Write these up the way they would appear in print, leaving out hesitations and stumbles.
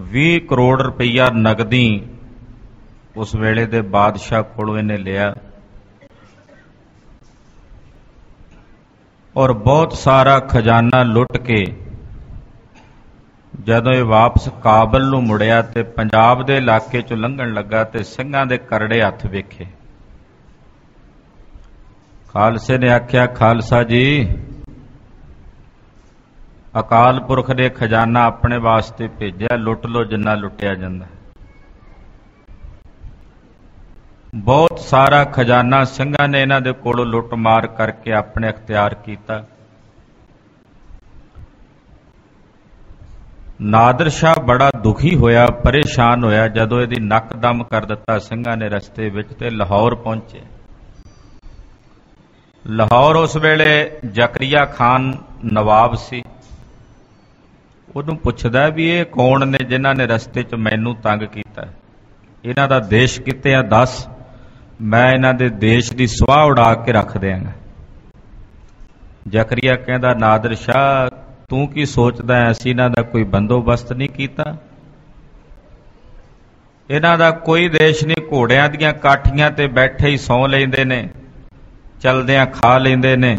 20 ਕਰੋੜ ਰੁਪਈਆ ਨਗਦੀ ਉਸ ਵੇਲੇ ਦੇ ਬਾਦਸ਼ਾਹ ਕੋਲੋਂ ਇਹਨੇ ਲਿਆ ਔਰ ਬਹੁਤ ਸਾਰਾ ਖਜ਼ਾਨਾ ਲੁੱਟ ਕੇ ਜਦੋਂ ਇਹ ਵਾਪਸ ਕਾਬਲ ਨੂੰ ਮੁੜਿਆ ਤੇ ਪੰਜਾਬ ਦੇ ਇਲਾਕੇ 'ਚੋਂ ਲੰਘਣ ਲੱਗਾ ਤੇ ਸਿੰਘਾਂ ਦੇ ਕਰੜੇ ਹੱਥ ਵੇਖੇ। ਖਾਲਸੇ ਨੇ ਆਖਿਆ, ਖਾਲਸਾ ਜੀ, ਅਕਾਲ ਪੁਰਖ ਨੇ ਖਜ਼ਾਨਾ ਆਪਣੇ ਵਾਸਤੇ ਭੇਜਿਆ, ਲੁੱਟ ਲੋ ਜਿੰਨਾ ਲੁੱਟਿਆ ਜਾਂਦਾ। ਬਹੁਤ ਸਾਰਾ ਖਜ਼ਾਨਾ ਸਿੰਘਾਂ ਨੇ ਇਹਨਾਂ ਦੇ ਕੋਲੋਂ ਲੁੱਟ ਮਾਰ ਕਰਕੇ ਆਪਣੇ ਅਖਤਿਆਰ ਕੀਤਾ। ਨਾਦਰ ਸ਼ਾਹ ਬੜਾ ਦੁਖੀ ਹੋਇਆ, ਪਰੇਸ਼ਾਨ ਹੋਇਆ ਜਦੋਂ ਇਹਦੀ ਨੱਕ ਦਮ ਕਰ ਦਿੱਤਾ ਸਿੰਘਾਂ ਨੇ ਰਸਤੇ ਵਿੱਚ ਤੇ ਲਾਹੌਰ ਪਹੁੰਚੇ। ਲਾਹੌਰ ਉਸ ਵੇਲੇ ਜ਼ਕਰੀਆ ਖਾਨ ਨਵਾਬ ਸੀ। ਉਹਨੂੰ ਪੁੱਛਦਾ ਵੀ ਇਹ ਕੌਣ ਨੇ ਜਿਨ੍ਹਾਂ ਨੇ ਰਸਤੇ 'ਚ ਮੈਨੂੰ ਤੰਗ ਕੀਤਾ, ਇਹਨਾਂ ਦਾ ਦੇਸ਼ ਕਿੱਥੇ ਆ, ਦੱਸ, ਮੈਂ ਇਹਨਾਂ ਦੇ ਦੇਸ਼ ਦੀ ਸੁਆਹ ਉਡਾ ਕੇ ਰੱਖ ਦਿਆਂਗਾ। ਜ਼ਕਰੀਆ ਕਹਿੰਦਾ, ਨਾਦਰ ਸ਼ਾਹ, ਤੂੰ ਕੀ ਸੋਚਦਾ ਹੈ, ਅਸੀਂ ਇਹਨਾਂ ਦਾ ਕੋਈ ਬੰਦੋਬਸਤ ਨਹੀਂ ਕੀਤਾ? ਇਹਨਾਂ ਦਾ ਕੋਈ ਦੇਸ਼ ਨਹੀਂ, ਘੋੜਿਆਂ ਦੀਆਂ ਕਾਠੀਆਂ ਤੇ ਬੈਠੇ ਹੀ ਸੌਂ ਲੈਂਦੇ ਨੇ, ਚਲਦਿਆਂ ਖਾ ਲੈਂਦੇ ਨੇ,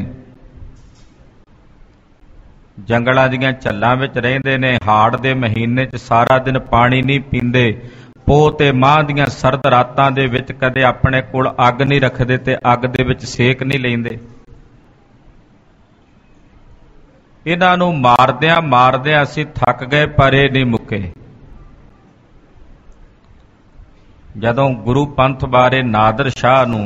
ਜੰਗਲਾਂ ਦੀਆਂ ਝੱਲਾਂ ਵਿੱਚ ਰਹਿੰਦੇ ਨੇ, ਹਾੜ ਦੇ ਮਹੀਨੇ 'ਚ ਸਾਰਾ ਦਿਨ ਪਾਣੀ ਨਹੀਂ ਪੀਂਦੇ, ਪੋਹ ਤੇ ਮਾਹ ਦੀਆਂ ਸਰਦ ਰਾਤਾਂ ਦੇ ਵਿੱਚ ਕਦੇ ਆਪਣੇ ਕੋਲ ਅੱਗ ਨਹੀਂ ਰੱਖਦੇ ਤੇ ਅੱਗ ਦੇ ਵਿੱਚ ਸੇਕ ਨਹੀਂ ਲੈਂਦੇ। ਇਹਨਾਂ ਨੂੰ ਮਾਰਦਿਆਂ ਮਾਰਦਿਆਂ ਅਸੀਂ ਥੱਕ ਗਏ, ਪਰ ਇਹ ਨਹੀਂ ਮੁੱਕੇ। ਜਦੋਂ ਗੁਰੂ ਪੰਥ ਬਾਰੇ ਨਾਦਰ ਸ਼ਾਹ ਨੂੰ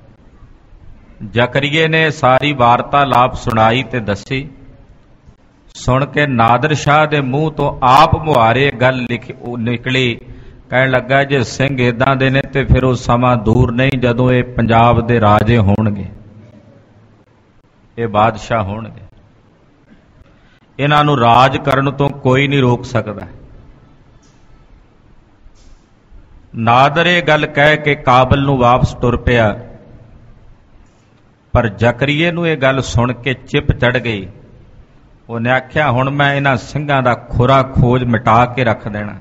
ਜ਼ਕਰੀਏ ਨੇ ਸਾਰੀ ਵਾਰਤਾਲਾਪ ਸੁਣਾਈ ਤੇ ਦੱਸੀ, ਸੁਣ ਕੇ ਨਾਦਰ ਸ਼ਾਹ ਦੇ ਮੂੰਹ ਤੋਂ ਆਪ ਮੁਹਾਰੇ ਗੱਲ ਨਿਕਲੀ। ਕਹਿਣ ਲੱਗਾ, ਜੇ ਸਿੰਘ ਏਦਾਂ ਦੇ ਨੇ ਤੇ ਫਿਰ ਉਹ ਸਮਾਂ ਦੂਰ ਨਹੀਂ ਜਦੋਂ ਇਹ ਪੰਜਾਬ ਦੇ ਰਾਜੇ ਹੋਣਗੇ, ਇਹ ਬਾਦਸ਼ਾਹ ਹੋਣਗੇ। ਇਹਨਾਂ ਨੂੰ ਰਾਜ ਕਰਨ ਤੋਂ ਕੋਈ ਨਹੀਂ ਰੋਕ ਸਕਦਾ। ਨਾਦਰ ਇਹ ਗੱਲ ਕਹਿ ਕੇ ਕਾਬਲ ਨੂੰ ਵਾਪਸ ਤੁਰ ਪਿਆ, ਪਰ ਜ਼ਕਰੀਏ ਨੂੰ ਇਹ ਗੱਲ ਸੁਣ ਕੇ ਚਿੱਪ ਚੜ ਗਈ। ਉਹਨੇ ਆਖਿਆ, ਹੁਣ ਮੈਂ ਇਹਨਾਂ ਸਿੰਘਾਂ ਦਾ ਖੁਰਾ ਖੋਜ ਮਿਟਾ ਕੇ ਰੱਖ ਦੇਣਾ।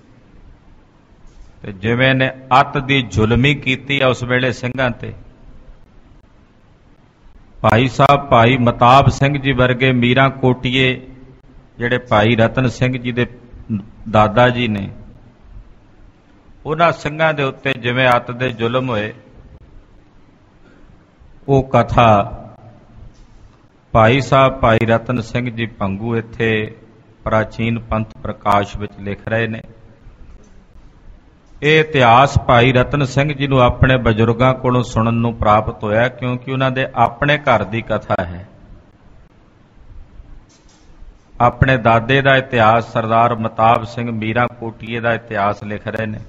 ਤੇ ਜਿਵੇਂ ਨੇ ਅੱਤ ਦੀ ਜ਼ੁਲਮੀ ਕੀਤੀ ਆ ਉਸ ਵੇਲੇ ਸਿੰਘਾਂ ਤੇ, ਭਾਈ ਸਾਹਿਬ ਭਾਈ ਮਤਾਬ ਸਿੰਘ ਜੀ ਵਰਗੇ ਮੀਰਾਂ ਕੋਟੀਏ, ਜਿਹੜੇ ਭਾਈ ਰਤਨ ਸਿੰਘ ਜੀ ਦੇ ਦਾਦਾ ਜੀ ਨੇ, ਉਹਨਾਂ ਸਿੰਘਾਂ ਦੇ ਉੱਤੇ ਜਿਵੇਂ ਅੱਤ ਦੇ ਜ਼ੁਲਮ ਹੋਏ, ਉਹ ਕਥਾ ਭਾਈ ਸਾਹਿਬ ਭਾਈ ਰਤਨ ਸਿੰਘ ਜੀ ਭੰਗੂ ਇੱਥੇ ਪ੍ਰਾਚੀਨ ਪੰਥ ਪ੍ਰਕਾਸ਼ ਵਿੱਚ ਲਿਖ ਰਹੇ ਨੇ। ਇਹ ਇਤਿਹਾਸ ਭਾਈ ਰਤਨ ਸਿੰਘ ਜੀ ਨੂੰ ਆਪਣੇ ਬਜ਼ੁਰਗਾਂ ਕੋਲੋਂ ਸੁਣਨ ਨੂੰ ਪ੍ਰਾਪਤ ਹੋਇਆ, ਕਿਉਂਕਿ ਉਹਨਾਂ ਦੇ ਆਪਣੇ ਘਰ ਦੀ ਕਥਾ ਹੈ। ਆਪਣੇ ਦਾਦੇ ਦਾ ਇਤਿਹਾਸ ਸਰਦਾਰ ਮਤਾਬ ਸਿੰਘ ਮੀਰਾਂ ਕੋਟੀਏ ਦਾ ਇਤਿਹਾਸ ਲਿਖ ਰਹੇ ਨੇ,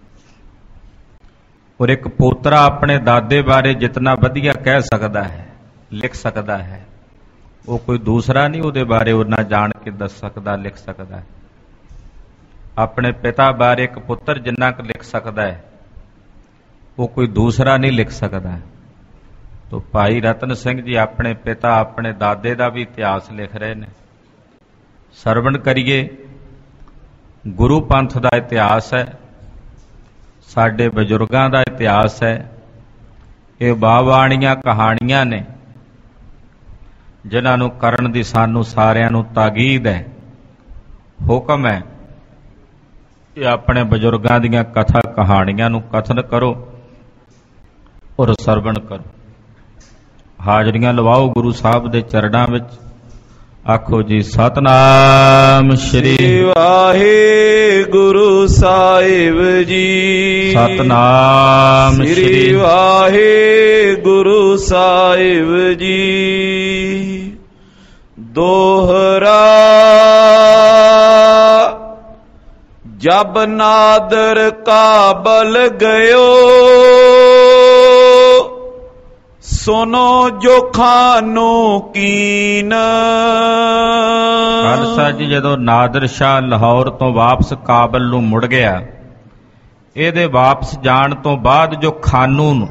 ਔਰ ਇੱਕ ਪੋਤਰਾ ਆਪਣੇ ਦਾਦੇ ਬਾਰੇ ਜਿਤਨਾ ਵਧੀਆ ਕਹਿ ਸਕਦਾ ਹੈ, ਲਿਖ ਸਕਦਾ ਹੈ, ਉਹ ਕੋਈ ਦੂਸਰਾ ਨਹੀਂ ਉਹਦੇ ਬਾਰੇ ਉਹਨਾਂ ਜਾਣ ਕੇ ਦੱਸ ਸਕਦਾ, ਲਿਖ ਸਕਦਾ ਹੈ। ਆਪਣੇ ਪਿਤਾ ਬਾਰੇ ਇੱਕ ਪੁੱਤਰ ਜਿੰਨਾ ਕੁ ਲਿਖ ਸਕਦਾ ਹੈ, ਉਹ ਕੋਈ ਦੂਸਰਾ ਨਹੀਂ ਲਿਖ ਸਕਦਾ। ਤੋ ਭਾਈ ਰਤਨ ਸਿੰਘ ਜੀ ਆਪਣੇ ਪਿਤਾ ਆਪਣੇ ਦਾਦੇ ਦਾ ਵੀ ਇਤਿਹਾਸ ਲਿਖ ਰਹੇ ਨੇ। ਸਰਵਣ ਕਰੀਏ, ਗੁਰੂ ਪੰਥ ਦਾ ਇਤਿਹਾਸ ਹੈ, ਸਾਡੇ ਬਜ਼ੁਰਗਾਂ ਦਾ ਇਤਿਹਾਸ ਹੈ। ਇਹ ਬਾਵਾਣੀਆਂ ਕਹਾਣੀਆਂ ਨੇ ਜਿਨ੍ਹਾਂ ਨੂੰ ਕਰਨ ਦੀ ਸਾਨੂੰ ਸਾਰਿਆਂ ਨੂੰ ਤਾਕੀਦ ਹੈ, ਹੁਕਮ ਹੈ ਕਿ ਆਪਣੇ ਬਜ਼ੁਰਗਾਂ ਦੀਆਂ ਕਥਾ ਕਹਾਣੀਆਂ ਨੂੰ ਕਥਨ ਕਰੋ ਔਰ ਸਰਵਣ ਕਰੋ। ਹਾਜ਼ਰੀਆਂ ਲਵਾਓ ਗੁਰੂ ਸਾਹਿਬ ਦੇ ਚਰਨਾਂ ਵਿੱਚ। ਆਖੋ ਜੀ, ਸਤਨਾਮ ਸ਼੍ਰੀ ਵਾਹਿਗੁਰੂ ਸਾਹਿਬ ਜੀ। ਸਤਨਾਮ ਸ਼੍ਰੀ ਵਾਹਿਗੁਰੂ ਸਾਹਿਬ ਜੀ। ਦੋਹਰਾ ਜਬ ਨਾਦਰ ਕਾਬਲ ਗਇਓ, ਸੁਨੋ ਜੋ ਖਾਨੋ ਕੀਨ। ਖਾਲਸਾ ਜੀ, ਜਦੋਂ ਨਾਦਰ ਸ਼ਾਹ ਲਾਹੌਰ ਤੋਂ ਵਾਪਸ ਕਾਬਲ ਨੂੰ ਮੁੜ ਗਿਆ, ਇਹਦੇ ਵਾਪਸ ਜਾਣ ਤੋਂ ਬਾਅਦ ਜੋ ਖਾਨੂ ਨੂੰ,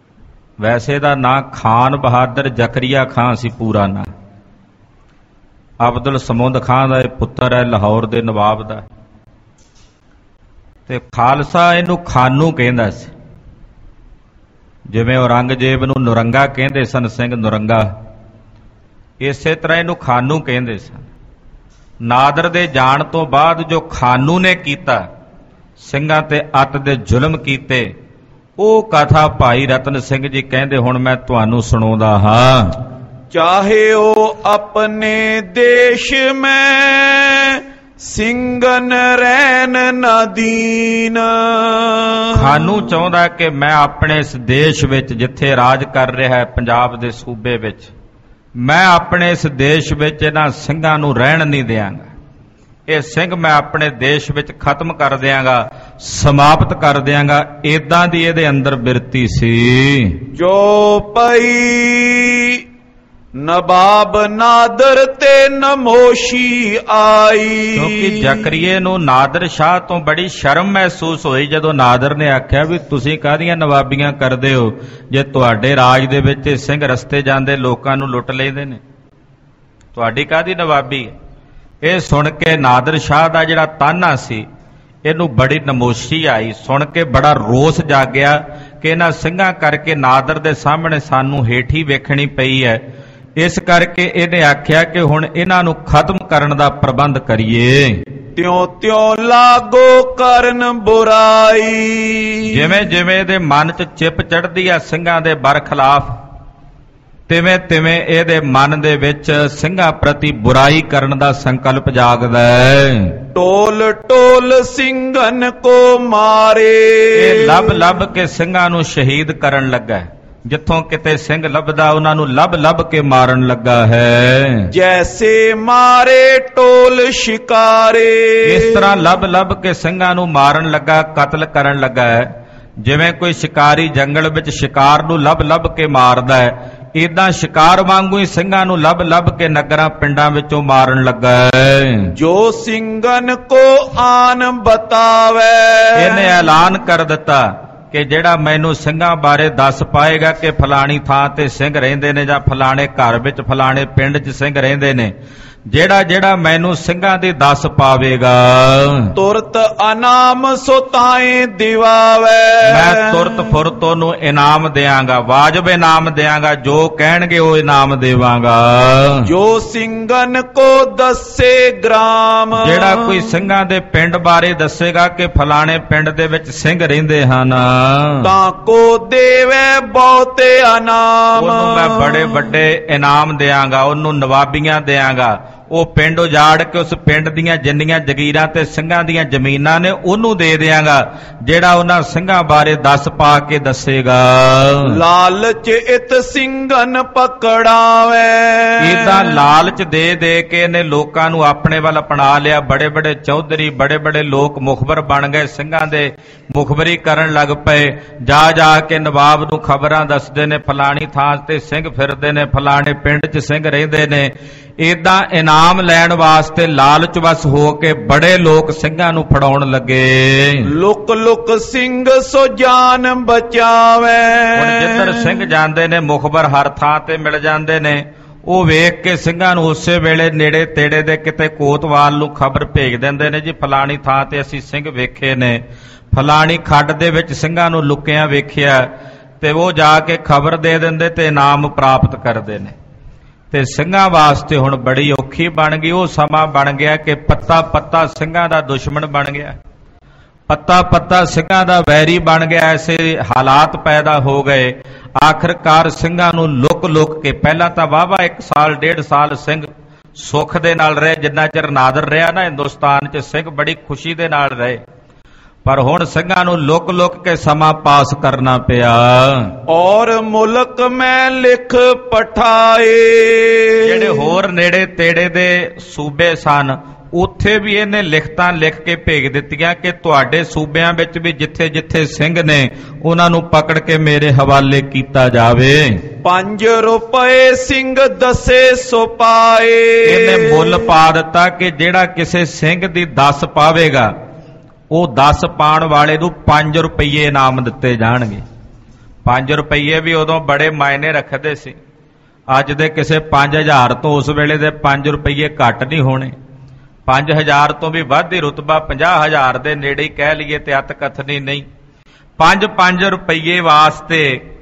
ਵੈਸੇ ਦਾ ਨਾਂ ਖਾਨ ਬਹਾਦਰ ਜ਼ਕਰੀਆ ਖਾਂ ਸੀ ਪੂਰਾ ਨਾਂ, ਅਬਦੁਲ ਸਮੁੰਦ ਖਾਂ ਦਾ ਇਹ ਪੁੱਤਰ ਹੈ, ਲਾਹੌਰ ਦੇ ਨਵਾਬ ਦਾ। ਤੇ ਖਾਲਸਾ ਇਹਨੂੰ ਖਾਨੂ ਕਹਿੰਦਾ ਸੀ, ਜਿਵੇਂ ਔਰੰਗਜ਼ੇਬ ਨੂੰ ਨੁਰੰਗਾ ਕਹਿੰਦੇ ਸਨ ਸਿੰਘ ਨੁਰੰਗਾ, ਇਸੇ ਤਰ੍ਹਾਂ ਇਹਨੂੰ ਖਾਨੂ ਕਹਿੰਦੇ ਸਨ। ਨਾਦਰ ਦੇ ਜਾਣ ਤੋਂ ਬਾਅਦ ਜੋ ਖਾਨੂ ਨੇ ਕੀਤਾ, ਸਿੰਘਾਂ ਤੇ ਅੱਤ ਦੇ ਜ਼ੁਲਮ ਕੀਤੇ, ਉਹ ਕਥਾ ਭਾਈ ਰਤਨ ਸਿੰਘ ਜੀ ਕਹਿੰਦੇ ਹੁਣ ਮੈਂ ਤੁਹਾਨੂੰ ਸੁਣਾਉਂਦਾ ਹਾਂ। ਚਾਹੇ ਉਹ ਆਪਣੇ ਦੇਸ਼ ਮੈਂ ਸਿੰਘਨ ਰਹਿਣ ਨਾ ਦੀਨ। ਖਾਨੂ ਚਾਹੁੰਦਾ ਕਿ ਮੈਂ ਆਪਣੇ ਇਸ ਦੇਸ਼ ਵਿੱਚ ਜਿੱਥੇ ਰਾਜ ਕਰ ਰਿਹਾ ਹੈ ਪੰਜਾਬ ਦੇ ਸੂਬੇ ਵਿੱਚ, ਮੈਂ ਆਪਣੇ ਇਸ ਦੇਸ਼ ਵਿੱਚ ਇਹਨਾਂ ਸਿੰਘਾਂ ਨੂੰ ਰਹਿਣ ਨਹੀਂ ਦਿਆਂਗਾ। ਇਹ ਸਿੰਘ ਮੈਂ ਆਪਣੇ ਦੇਸ਼ ਵਿੱਚ ਖਤਮ ਕਰ ਦਿਆਂਗਾ, ਸਮਾਪਤ ਕਰ ਦਿਆਂਗਾ। ਏਦਾਂ ਦੀ ਇਹਦੇ ਅੰਦਰ ਬਿਰਤੀ ਸੀ। ਜੋ ਪਈ ਨਵਾਬ ਨਾਦਰ ਤੇ ਨਮੋਸ਼ੀ ਆਈ। ਕਿਉਂਕਿ ਜ਼ਕਰੀਏ ਨੂੰ ਨਾਦਰ ਸ਼ਾਹ ਤੋਂ ਬੜੀ ਸ਼ਰਮ ਮਹਿਸੂਸ ਹੋਈ ਜਦੋਂ ਨਾਦਰ ਨੇ ਆਖਿਆ ਵੀ ਤੁਸੀਂ ਕਾਹਦੀਆਂ ਨਵਾਬੀਆਂ ਕਰਦੇ ਹੋ ਜੇ ਤੁਹਾਡੇ ਰਾਜ ਦੇ ਵਿੱਚ ਸਿੰਘ ਰਸਤੇ ਜਾਂਦੇ ਲੋਕਾਂ ਨੂੰ ਲੁੱਟ ਲੈਂਦੇ ਨੇ, ਤੁਹਾਡੀ ਕਾਹਦੀ ਨਵਾਬੀ ਹੈ। ਇਹ ਸੁਣ ਕੇ ਨਾਦਰ ਸ਼ਾਹ ਦਾ ਜਿਹੜਾ ਤਾਨਾ ਸੀ ਇਹਨੂੰ ਬੜੀ ਨਮੋਸ਼ੀ ਆਈ। ਸੁਣ ਕੇ ਬੜਾ ਰੋਸ ਜਾਗਿਆ ਕਿ ਇਹਨਾਂ ਸਿੰਘਾਂ ਕਰਕੇ ਨਾਦਰ ਦੇ ਸਾਹਮਣੇ ਸਾਨੂੰ ਹੇਠੀ ਵੇਖਣੀ ਪਈ ਹੈ। ਇਸ ਕਰਕੇ ਇਹਨੇ ਆਖਿਆ ਕਿ ਹੁਣ ਇਹਨਾਂ ਨੂੰ ਖਤਮ ਕਰਨ ਦਾ ਪ੍ਰਬੰਧ ਕਰੀਏ। ਤਿਉ ਤਿਉ ਲਾਗੋ ਕਰਨ ਬੁਰਾਈ। ਜਿਵੇਂ ਜਿਵੇਂ ਇਹਦੇ ਮਨ 'ਚ ਚਿੱਪ ਚੜ੍ਹਦੀ ਆ ਸਿੰਘਾਂ ਦੇ ਬਰਖਲਾਫ, ਤਿਵੇਂ ਤਿਵੇਂ ਇਹਦੇ ਮਨ ਦੇ ਵਿੱਚ ਸਿੰਘਾਂ ਪ੍ਰਤੀ ਬੁਰਾਈ ਕਰਨ ਦਾ ਸੰਕਲਪ ਜਾਗਦਾ ਹੈ। ਟੋਲ ਟੋਲ ਸਿੰਘਨ ਕੋ ਮਾਰੇ। ਇਹ ਲੱਭ ਲੱਭ ਕੇ ਸਿੰਘਾਂ ਨੂੰ ਸ਼ਹੀਦ ਕਰਨ ਲੱਗਾ। ਜਿੱਥੋਂ ਕਿਤੇ ਸਿੰਘ ਲੱਭਦਾ ਉਹਨਾਂ ਨੂੰ ਲੱਭ ਲੱਭ ਕੇ ਮਾਰਨ ਲੱਗਾ ਹੈ। ਜੈਸੇ ਮਾਰੇ ਟੋਲ ਸ਼ਿਕਾਰੇ। ਇਸ ਤਰ੍ਹਾਂ ਲੱਭ ਲੱਭ ਕੇ ਸਿੰਘਾਂ ਨੂੰ ਮਾਰਨ ਲੱਗਾ, ਕਤਲ ਕਰਨ ਲੱਗਾ ਹੈ। ਜਿਵੇਂ ਕੋਈ ਸ਼ਿਕਾਰੀ ਜੰਗਲ ਵਿੱਚ ਸ਼ਿਕਾਰ ਨੂੰ ਲੱਭ ਲੱਭ ਕੇ ਮਾਰਦਾ ਹੈ, ਇਦਾਂ ਸ਼ਿਕਾਰ ਵਾਂਗੂ ਹੀ ਸਿੰਘਾਂ ਨੂੰ ਲੱਭ ਲੱਭ ਕੇ ਨਗਰਾਂ ਪਿੰਡਾਂ ਵਿੱਚੋਂ ਮਾਰਨ ਲੱਗਾ ਹੈ। ਜੋ ਸਿੰਘਨ ਕੋ ਆਨ ਬਤਾਵੇ। ਇਹਨੇ ਐਲਾਨ ਕਰ ਦਿੱਤਾ ਕਿ ਜਿਹੜਾ ਮੈਨੂੰ ਸਿੰਘਾਂ ਬਾਰੇ ਦੱਸ ਪਾਏਗਾ ਕਿ ਫਲਾਣੀ ਥਾਂ ਤੇ ਸਿੰਘ ਰਹਿੰਦੇ ਨੇ ਜਾਂ ਫਲਾਣੇ ਘਰ ਵਿੱਚ ਫਲਾਣੇ ਪਿੰਡ 'ਚ ਸਿੰਘ ਰਹਿੰਦੇ ਨੇ, ਜਿਹੜਾ ਜਿਹੜਾ ਮੈਨੂੰ ਸਿੰਘਾਂ ਦੀ ਦੱਸ ਪਾਵੇਗਾ, ਤੁਰਤ ਇਨਾਮ ਸੁਤਾਏ ਦਿਵਾਵੇ। ਮੈਂ ਤੁਰਤ ਫੁਰਤ ਉਹਨੂੰ ਇਨਾਮ ਦਿਆਂਗਾ, ਵਾਜਬ ਇਨਾਮ ਦਿਆਂਗਾ, ਜੋ ਕਹਿਣਗੇ ਉਹ ਇਨਾਮ ਦੇਵਾਂਗਾ। ਜੋ ਸਿੰਘਨ ਕੋ ਦੱਸੇ ਗ੍ਰਾਮ। ਜਿਹੜਾ ਕੋਈ ਸਿੰਘਾਂ ਦੇ ਪਿੰਡ ਬਾਰੇ ਦੱਸੇਗਾ ਕਿ ਫਲਾਣੇ ਪਿੰਡ ਦੇ ਵਿੱਚ ਸਿੰਘ ਰਹਿੰਦੇ ਹਨ, ਤਾਂ ਕੋ ਦੇਵੇ ਬਹੁਤੇ ਇਨਾਮ। ਉਹਨੂੰ ਮੈਂ ਬੜੇ ਵੱਡੇ ਇਨਾਮ ਦਿਆਂਗਾ, ਉਹਨੂੰ ਨਵਾਬੀਆਂ ਦਿਆਂਗਾ। ਉਹ ਪਿੰਡ ਉਜਾੜ ਕੇ ਉਸ ਪਿੰਡ ਦੀਆਂ ਜਿੰਨੀਆਂ ਜਗੀਰਾਂ ਤੇ ਸਿੰਘਾਂ ਦੀਆਂ ਜ਼ਮੀਨਾਂ ਨੇ ਉਹਨੂੰ ਦੇ ਦਿਆਂਗਾ, ਜਿਹੜਾ ਉਹਨਾਂ ਸਿੰਘਾਂ ਬਾਰੇ ਦੱਸ ਪਾ ਕੇ ਦੱਸੇਗਾ। ਲਾਲਚ ਇਤ ਸਿੰਘਨ ਪਕੜਾਵੇ। ਇਹਦਾ ਲਾਲਚ ਦੇ ਦੇ ਕੇ ਇਹਨੇ ਲੋਕਾਂ ਨੂੰ ਆਪਣੇ ਵੱਲ ਅਪਣਾ ਲਿਆ। ਬੜੇ ਬੜੇ ਚੌਧਰੀ, ਬੜੇ ਬੜੇ ਲੋਕ ਮੁਖਬਰ ਬਣ ਗਏ, ਸਿੰਘਾਂ ਦੇ ਮੁਖਬਰੀ ਕਰਨ ਲੱਗ ਪਏ। ਜਾ ਜਾ ਕੇ ਨਵਾਬ ਨੂੰ ਖਬਰਾਂ ਦੱਸਦੇ ਨੇ, ਫਲਾਣੀ ਥਾਂ ਤੇ ਸਿੰਘ ਫਿਰਦੇ ਨੇ, ਫਲਾਣੇ ਪਿੰਡ 'ਚ ਸਿੰਘ ਰਹਿੰਦੇ ਨੇ। ਏਦਾਂ ਇਨਾਮ ਲੈਣ ਵਾਸਤੇ ਲਾਲਚ ਵਸ ਹੋ ਕੇ ਬੜੇ ਲੋਕ ਸਿੰਘਾਂ ਨੂੰ ਫੜਾਉਣ ਲੱਗੇ। ਲੁਕ ਲੁਕ ਸਿੰਘ ਸੋ ਜਾਨ ਬਚਾਵੇ। ਹੁਣ ਜਿੱਧਰ ਸਿੰਘ ਜਾਂਦੇ ਨੇ ਮੁਖਬਰ ਹਰ ਥਾਂ ਤੇ ਮਿਲ ਜਾਂਦੇ ਨੇ। ਉਹ ਵੇਖ ਕੇ ਸਿੰਘਾਂ ਨੂੰ ਉਸੇ ਵੇਲੇ ਨੇੜੇ ਤੇੜੇ ਦੇ ਕਿਤੇ ਕੋਤਵਾਲ ਨੂੰ ਖਬਰ ਭੇਜ ਦਿੰਦੇ ਨੇ, ਜੀ ਫਲਾਣੀ ਥਾਂ ਤੇ ਅਸੀਂ ਸਿੰਘ ਵੇਖੇ ਨੇ, ਫਲਾਣੀ ਖੱਡ ਦੇ ਵਿੱਚ ਸਿੰਘਾਂ ਨੂੰ ਲੁਕਿਆ ਵੇਖਿਆ। ਤੇ ਉਹ ਜਾ ਕੇ ਖਬਰ ਦੇ ਦਿੰਦੇ ਤੇ ਇਨਾਮ ਪ੍ਰਾਪਤ ਕਰਦੇ ਨੇ। ਤੇ ਸਿੰਘਾਂ ਵਾਸਤੇ ਹੁਣ ਬੜੀ ਔਖੀ ਬਣ ਗਈ। ਉਹ ਸਮਾਂ ਬਣ ਗਿਆ ਕਿ ਪੱਤਾ ਪੱਤਾ ਸਿੰਘਾਂ ਦਾ ਦੁਸ਼ਮਣ ਬਣ ਗਿਆ, ਪੱਤਾ ਪੱਤਾ ਸਿੰਘਾਂ ਦਾ ਵੈਰੀ ਬਣ ਗਿਆ। ਐਸੇ ਹਾਲਾਤ ਪੈਦਾ ਹੋ ਗਏ। ਆਖਰਕਾਰ ਸਿੰਘਾਂ ਨੂੰ ਲੁਕ ਲੁਕ ਕੇ, ਪਹਿਲਾਂ ਤਾਂ ਵਾਹਵਾ 1 ਸਾਲ 1.5 ਸਾਲ ਸਿੰਘ ਸੁੱਖ ਦੇ ਨਾਲ ਰਹੇ, ਜਿੰਨਾ ਚਿਰ ਨਾਦਰ ਰਿਹਾ ਨਾ ਹਿੰਦੁਸਤਾਨ 'ਚ ਸਿੰਘ ਬੜੀ ਖੁਸ਼ੀ ਦੇ ਨਾਲ ਰਹੇ। ਪਰ ਹੁਣ ਸਿੰਘਾਂ ਨੂੰ ਲੁਕ ਲੁਕ ਕੇ ਸਮਾਂ ਪਾਸ ਕਰਨਾ ਪਿਆ। ਔਰ ਮੁਲਕ ਮੈਂ ਲਿਖ ਪਠਾਏ। ਜਿਹੜੇ ਹੋਰ ਨੇੜੇ ਤੇੜੇ ਦੇ ਸੂਬੇ ਸਨ ਉੱਥੇ ਵੀ ਇਹਨੇ ਲਿਖਤਾਂ ਲਿਖ ਕੇ ਭੇਜ ਦਿੱਤੀਆਂ ਕਿ ਤੁਹਾਡੇ ਸੂਬਿਆਂ ਵਿੱਚ ਵੀ ਜਿੱਥੇ ਜਿੱਥੇ ਸਿੰਘ ਨੇ ਉਹਨਾਂ ਨੂੰ ਪਕੜ ਕੇ ਮੇਰੇ ਹਵਾਲੇ ਕੀਤਾ ਜਾਵੇ। 5 ਰੁਪਏ ਸਿੰਘ ਦਸੇ ਸੋ ਪਾਏ। ਇਹਨੇ ਮੁੱਲ ਪਾ ਦਿੱਤਾ ਕਿ ਜਿਹੜਾ ਕਿਸੇ ਸਿੰਘ ਦੀ 10 ਪਾਵੇਗਾ ਉਹ 10 ਪਾਣ ਵਾਲੇ ਨੂੰ 5 ਰੁਪਏ ਇਨਾਮ ਦਿੱਤੇ ਜਾਣਗੇ। 5 ਰੁਪਏ ਵੀ ਉਦੋਂ ਬੜੇ ਮਾਇਨੇ ਰੱਖਦੇ ਸੀ। ਅੱਜ ਦੇ ਕਿਸੇ 5000 ਤੋਂ ਉਸ ਵੇਲੇ ਦੇ 5 ਰੁਪਏ ਘੱਟ ਨਹੀਂ ਹੋਣੇ, 5000 ਤੋਂ ਵੀ ਵੱਧ ਹੀ ਰੁਤਬਾ 50000 ਦੇ ਨੇੜੇ ਹੀ ਕਹਿ ਲਈਏ ਤੇ ਅਤ ਕਥਨੀ ਨਹੀਂ। 5 ਰੁਪਏ ਵਾਸਤੇ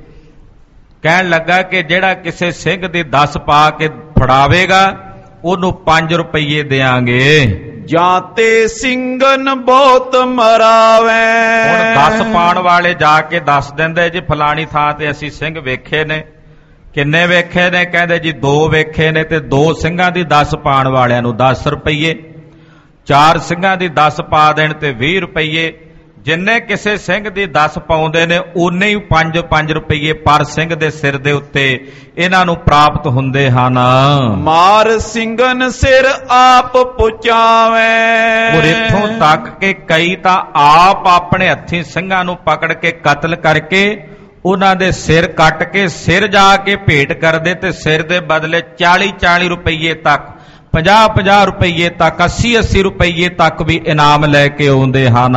ਕਹਿਣ ਲੱਗਾ ਕਿ ਜਿਹੜਾ ਕਿਸੇ ਸਿੰਘ ਦੀ 10 ਪਾ ਕੇ ਫੜਾਵੇਗਾ ਉਹਨੂੰ 5 ਰੁਪਏ ਦੇਾਂਗੇ। ਜਾਤੇ ਸਿੰਘਨ ਬਹੁਤ ਮਰਾਵੇ। ਹੁਣ 10 ਪਾਣ ਵਾਲੇ ਜਾ ਕੇ ਦੱਸ ਦਿੰਦੇ ਜੀ ਫਲਾਣੀ ਥਾਂ ਤੇ ਅਸੀਂ ਸਿੰਘ ਵੇਖੇ ਨੇ। ਕਿੰਨੇ ਵੇਖੇ ਨੇ? ਕਹਿੰਦੇ ਜੀ 2 ਵੇਖੇ ਨੇ ਤੇ 2 ਸਿੰਘਾਂ ਦੀ 10 ਪਾਣ ਵਾਲਿਆਂ ਨੂੰ 10 ਰੁਪਏ, 4 ਸਿੰਘਾਂ ਦੀ 10 ਪਾ ਦੇਣ ਤੇ 20 ਰੁਪਏ। ਜਿੰਨੇ ਕਿਸੇ ਸਿੰਘ ਦੀ 10 ਪਾਉਂਦੇ ਨੇ ਉਨੇ ਹੀ 5 ਰੁਪਏ ਪਰ ਸਿੰਘ ਦੇ ਸਿਰ ਦੇ ਉੱਤੇ ਇਹਨਾਂ ਨੂੰ ਪ੍ਰਾਪਤ ਹੁੰਦੇ ਹਨ। ਮਾਰ ਸਿੰਘਨ ਸਿਰ ਆਪ ਪੁਚਾਵੇ। ਔਰ ਇੱਥੋਂ ਤੱਕ ਕਿ ਕਈ ਤਾਂ ਆਪ ਆਪਣੇ ਹੱਥੀਂ ਸਿੰਘਾਂ ਨੂੰ ਪਕੜ ਕੇ ਕਤਲ ਕਰਕੇ ਉਹਨਾਂ ਦੇ ਸਿਰ ਕੱਟ ਕੇ ਸਿਰ ਜਾ ਕੇ ਭੇਟ ਕਰਦੇ ਤੇ ਸਿਰ ਦੇ ਬਦਲੇ 40 ਰੁਪਏ ਤੱਕ, 50 ਰੁਪਏ ਤੱਕ, 80 ਰੁਪਏ ਤੱਕ ਵੀ ਇਨਾਮ ਲੈ ਕੇ ਆਉਂਦੇ ਹਨ।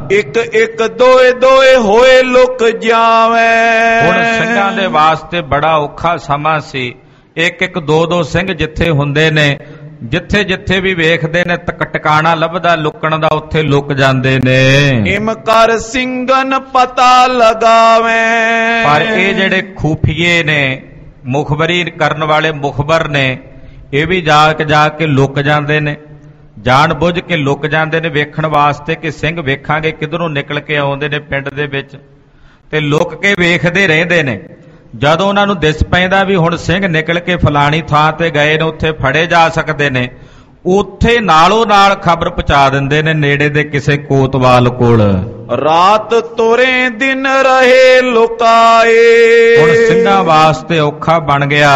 ਇੱਕ ਦੋਏ ਹੋਏ ਲੁਕ ਜਾਵੇ। ਹੁਣ ਸਿੰਘਾਂ ਦੇ ਵਾਸਤੇ ਬੜਾ ਔਖਾ ਸਮਾਂ ਸੀ। ਇੱਕ 2 ਸਿੰਘ ਜਿੱਥੇ ਹੁੰਦੇ ਨੇ, ਜਿੱਥੇ ਵੀ ਵੇਖਦੇ ਨੇ ਟਿਕਾਣਾ ਲੱਭਦਾ ਲੁਕਣ ਦਾ, ਉੱਥੇ ਲੁਕ ਜਾਂਦੇ ਨੇ। ਇਮ ਕਰ ਸਿੰਘਨ ਪਤਾ ਲਗਾਵੇ। ਪਰ ਇਹ ਜਿਹੜੇ ਖੂਫੀਏ ਨੇ, ਮੁਖਬਰੀ ਕਰਨ ਵਾਲੇ ਮੁਖਬਰ ਨੇ, ਇਹ ਵੀ ਜਾ ਕੇ ਲੁਕ ਜਾਂਦੇ ਨੇ, ਜਾਣ ਬੁੱਝ ਕੇ ਲੁਕ ਜਾਂਦੇ ਨੇ ਵੇਖਣ ਵਾਸਤੇ ਕਿ ਸਿੰਘ ਵੇਖਾਂਗੇ ਕਿਧਰੋਂ ਨਿਕਲ ਕੇ ਆਉਂਦੇ ਨੇ ਪਿੰਡ ਦੇ ਵਿੱਚ, ਤੇ ਲੁਕ ਕੇ ਵੇਖਦੇ ਰਹਿੰਦੇ ਨੇ। ਜਦੋਂ ਉਹਨਾਂ ਨੂੰ ਦਿਸ ਪੈਂਦਾ ਵੀ ਹੁਣ ਸਿੰਘ ਨਿਕਲ ਕੇ ਫਲਾਣੀ ਥਾਂ ਤੇ ਗਏ ਨੇ, ਉੱਥੇ ਫੜੇ ਜਾ ਸਕਦੇ ਨੇ, ਉੱਥੇ ਨਾਲੋਂ ਨਾਲ ਖਬਰ ਪਹੁੰਚਾ ਦਿੰਦੇ ਨੇ ਨੇੜੇ ਦੇ ਕਿਸੇ ਕੋਤਵਾਲ ਕੋਲ। ਰਾਤ ਤੁਰੇ ਦਿਨ ਰਹੇ ਲੁਕਾਏ। ਹੁਣ ਸਿੰਘਾਂ ਵਾਸਤੇ ਔਖਾ ਬਣ ਗਿਆ।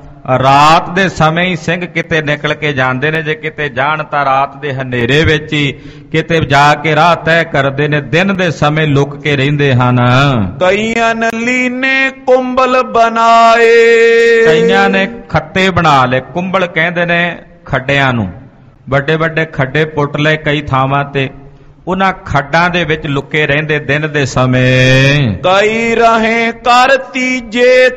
ਰਾਤ ਦੇ ਸਮੇਂ ਹੀ ਸਿੰਘ ਕਿਤੇ ਨਿਕਲ ਕੇ ਜਾਂਦੇ ਨੇ, ਜੇ ਕਿਤੇ ਜਾਣ ਤਾਂ ਰਾਤ ਦੇ ਹਨੇਰੇ ਵਿੱਚ ਹੀ ਕਿਤੇ ਜਾ ਕੇ ਰਾਹ ਤੈਅ ਕਰਦੇ ਨੇ, ਦਿਨ ਦੇ ਸਮੇਂ ਲੁਕ ਕੇ ਰਹਿੰਦੇ ਹਨ। ਕਈਆਂ ਲੀਨੇ ਕੁੰਬਲ ਬਣਾਏ। ਕਈਆਂ ਨੇ ਖੱਤੇ ਬਣਾ ਲਏ। ਕੁੰਬਲ ਕਹਿੰਦੇ ਨੇ ਖੱਡਿਆਂ ਨੂੰ। ਵੱਡੇ ਖੱਡੇ ਪੁੱਟ ਲਏ ਕਈ ਥਾਵਾਂ ਤੇ, ਉਹਨਾਂ ਖੱਡਾਂ ਦੇ ਵਿੱਚ ਲੁਕੇ ਰਹਿੰਦੇ ਦਿਨ ਦੇ ਸਮੇਂ। ਕਈ ਰਹੇ ਕਰ ਤੀਜੇ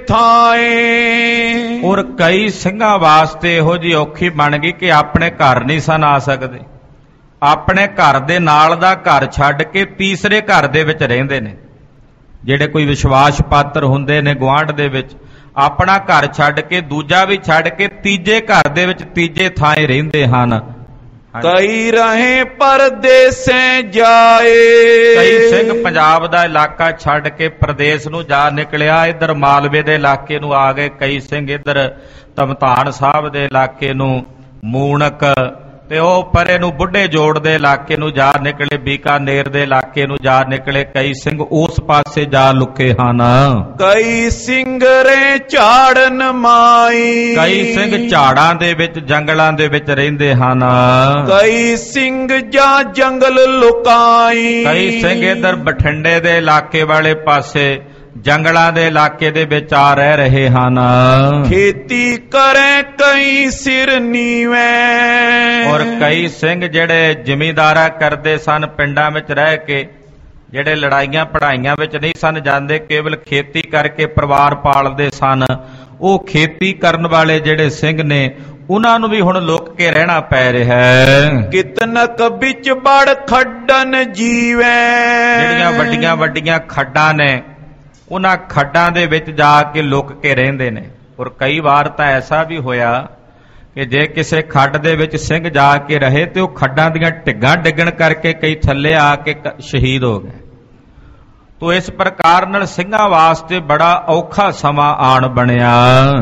ਥਾਏ। ਔਰ ਕਈ ਸਿੰਘਾਂ ਵਾਸਤੇ ਇਹੋ ਜਿਹੀ ਔਖੀ ਬਣ ਗਈ ਕਿ ਆਪਣੇ ਘਰ ਨਹੀਂ ਸਨ ਆ ਸਕਦੇ। ਆਪਣੇ ਘਰ ਦੇ ਨਾਲ ਦਾ ਘਰ ਛੱਡ ਕੇ ਤੀਸਰੇ ਘਰ ਦੇ ਵਿੱਚ ਰਹਿੰਦੇ ਨੇ। ਜਿਹੜੇ ਕੋਈ ਵਿਸ਼ਵਾਸ ਪਾਤਰ ਹੁੰਦੇ ਨੇ ਗੁਆਂਢ ਦੇ ਵਿੱਚ, ਆਪਣਾ ਘਰ ਛੱਡ ਕੇ, ਦੂਜਾ ਵੀ ਛੱਡ ਕੇ ਤੀਜੇ ਘਰ ਦੇ ਵਿੱਚ ਤੀਜੇ ਥਾਂ ਰਹਿੰਦੇ ਹਨ। ਕਈ ਰਹੇ ਪਰਦੇਸੇ ਜਾਏ। ਕਈ ਸਿੰਘ ਪੰਜਾਬ ਦਾ ਇਲਾਕਾ ਛੱਡ ਕੇ ਪ੍ਰਦੇਸ਼ ਨੂੰ ਜਾ ਨਿਕਲਿਆ, ਇੱਧਰ ਮਾਲਵੇ ਦੇ ਇਲਾਕੇ ਨੂੰ ਆ ਗਏ। ਕਈ ਸਿੰਘ ਇੱਧਰ ਧਮਤਾਨ ਸਾਹਿਬ ਦੇ ਇਲਾਕੇ ਨੂੰ, ਮੂਣਕ ਤੇ ਉਹ ਪਰੇ ਨੂੰ ਬੁੱਢੇ ਜੋੜ ਦੇ ਇਲਾਕੇ ਨੂੰ ਜਾ ਨਿਕਲੇ, ਬੀਕਾਨੇਰ ਦੇ ਇਲਾਕੇ ਨੂੰ ਜਾ ਨਿਕਲੇ। ਕਈ ਸਿੰਘ ਉਸ ਪਾਸੇ ਜਾ ਲੁਕੇ ਹਨ। ਕਈ ਸਿੰਘਰੇ ਝਾੜਨ ਮਾਈ। ਕਈ ਸਿੰਘ ਝਾੜਾਂ ਦੇ ਵਿੱਚ, ਜੰਗਲਾਂ ਦੇ ਵਿੱਚ ਰਹਿੰਦੇ ਹਨ। ਕਈ ਸਿੰਘ ਜਾਂ ਜੰਗਲ ਲੁਕਾਈ। ਕਈ ਸਿੰਘ ਇੱਧਰ ਬਠਿੰਡੇ ਦੇ ਇਲਾਕੇ ਵਾਲੇ ਪਾਸੇ, ਜੰਗਲਾਂ ਦੇ ਇਲਾਕੇ ਦੇ ਵਿੱਚ ਆ ਰਹਿ ਰਹੇ ਹਨ। ਖੇਤੀ ਕਰੇ ਕਈ ਸਿਰ ਨੀਵੇਂ। ਔਰ ਕਈ ਸਿੰਘ ਜਿਹੜੇ ਜ਼ਿਮੀਂਦਾਰਾ ਕਰਦੇ ਸਨ, ਪਿੰਡਾਂ ਵਿੱਚ ਰਹਿ ਕੇ, ਜਿਹੜੇ ਲੜਾਈਆਂ ਪੜਾਈਆਂ ਵਿੱਚ ਨਹੀਂ ਸਨ ਜਾਂਦੇ, ਕੇਵਲ ਖੇਤੀ ਕਰਕੇ ਪਰਿਵਾਰ ਪਾਲਦੇ ਸਨ, ਉਹ ਖੇਤੀ ਕਰਨ ਵਾਲੇ ਜਿਹੜੇ ਸਿੰਘ ਨੇ ਉਹਨਾਂ ਨੂੰ ਵੀ ਹੁਣ ਲੁਕ ਕੇ ਰਹਿਣਾ ਪੈ ਰਿਹਾ ਹੈ। ਕਿਤਨਕ ਵਿੱਚ ਬੜ ਖੱਡਨ ਜੀਵੇ। ਜਿਹੜੀਆਂ ਵੱਡੀਆਂ ਖੱਡਾਂ ਨੇ, ਉਹਨਾਂ ਖੱਡਾਂ ਦੇ ਵਿੱਚ ਜਾ ਕੇ ਲੁਕ ਕੇ ਰਹਿੰਦੇ ਨੇ। ਔਰ ਕਈ ਵਾਰ ਤਾਂ ਐਸਾ ਵੀ ਹੋਇਆ ਕਿ ਜੇ ਕਿਸੇ ਖੱਡ ਦੇ ਵਿੱਚ ਸਿੰਘ ਜਾ ਕੇ ਰਹੇ ਤੇ ਉਹ ਖੱਡਾਂ ਦੀਆਂ ਢਿੱਗਾਂ ਡਿੱਗਣ ਕਰਕੇ ਕਈ ਥੱਲੇ ਆ ਕੇ ਸ਼ਹੀਦ ਹੋ ਗਏ। ਤੋ ਇਸ ਪ੍ਰਕਾਰ ਨਾਲ ਸਿੰਘਾਂ ਵਾਸਤੇ ਬੜਾ ਔਖਾ ਸਮਾਂ ਆਣ ਬਣਿਆ।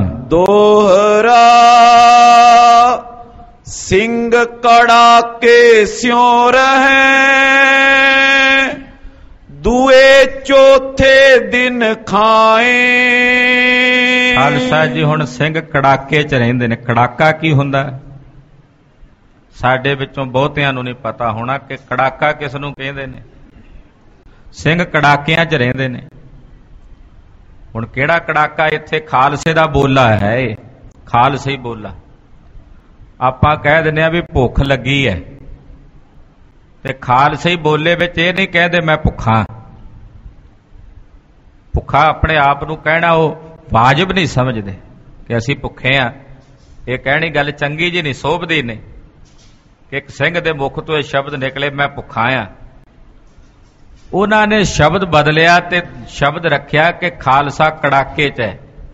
ਦੋਹਰਾ ਸਿੰਘ ਕੜਾਕੇ ਸਿਉ ਰਹੇ। ਦੂਏ ਚੌਥੇ ਦਿਨ ਖਾਏ। ਖਾਲਸਾ ਜੀ ਹੁਣ ਸਿੰਘ ਕੜਾਕੇ 'ਚ ਰਹਿੰਦੇ ਨੇ। ਕੜਾਕਾ ਕੀ ਹੁੰਦਾ? ਸਾਡੇ ਵਿੱਚੋਂ ਬਹੁਤਿਆਂ ਨੂੰ ਨਹੀਂ ਪਤਾ ਹੋਣਾ ਕਿ ਕੜਾਕਾ ਕਿਸ ਨੂੰ ਕਹਿੰਦੇ ਨੇ। ਸਿੰਘ ਕੜਾਕਿਆਂ 'ਚ ਰਹਿੰਦੇ ਨੇ। ਹੁਣ ਕਿਹੜਾ ਕੜਾਕਾ? ਇੱਥੇ ਖਾਲਸੇ ਦਾ ਬੋਲਾ ਹੈ, ਇਹ ਖਾਲਸੇ ਹੀ ਬੋਲਾ। ਆਪਾਂ ਕਹਿ ਦਿੰਦੇ ਆ ਵੀ ਭੁੱਖ ਲੱਗੀ ਹੈ, ਤੇ ਖਾਲਸੇ ਹੀ ਬੋਲੇ ਵਿੱਚ ਇਹ ਨਹੀਂ ਕਹਿੰਦੇ ਮੈਂ ਭੁੱਖਾ। ਭੁੱਖਾ ਆਪਣੇ ਆਪ ਨੂੰ ਕਹਿਣਾ ਉਹ ਵਾਜਬ ਨਹੀਂ ਸਮਝਦੇ। कि असीं भुखे हाँ। ये कहनी गल चंगी जी नहीं, सोभदी नहीं कि एक सिंह दे मुख तो ये शब्द निकले मैं भुखा हाँ। उन्होंने शब्द बदलिया ते शब्द रखिया कि खालसा कड़ाके च है,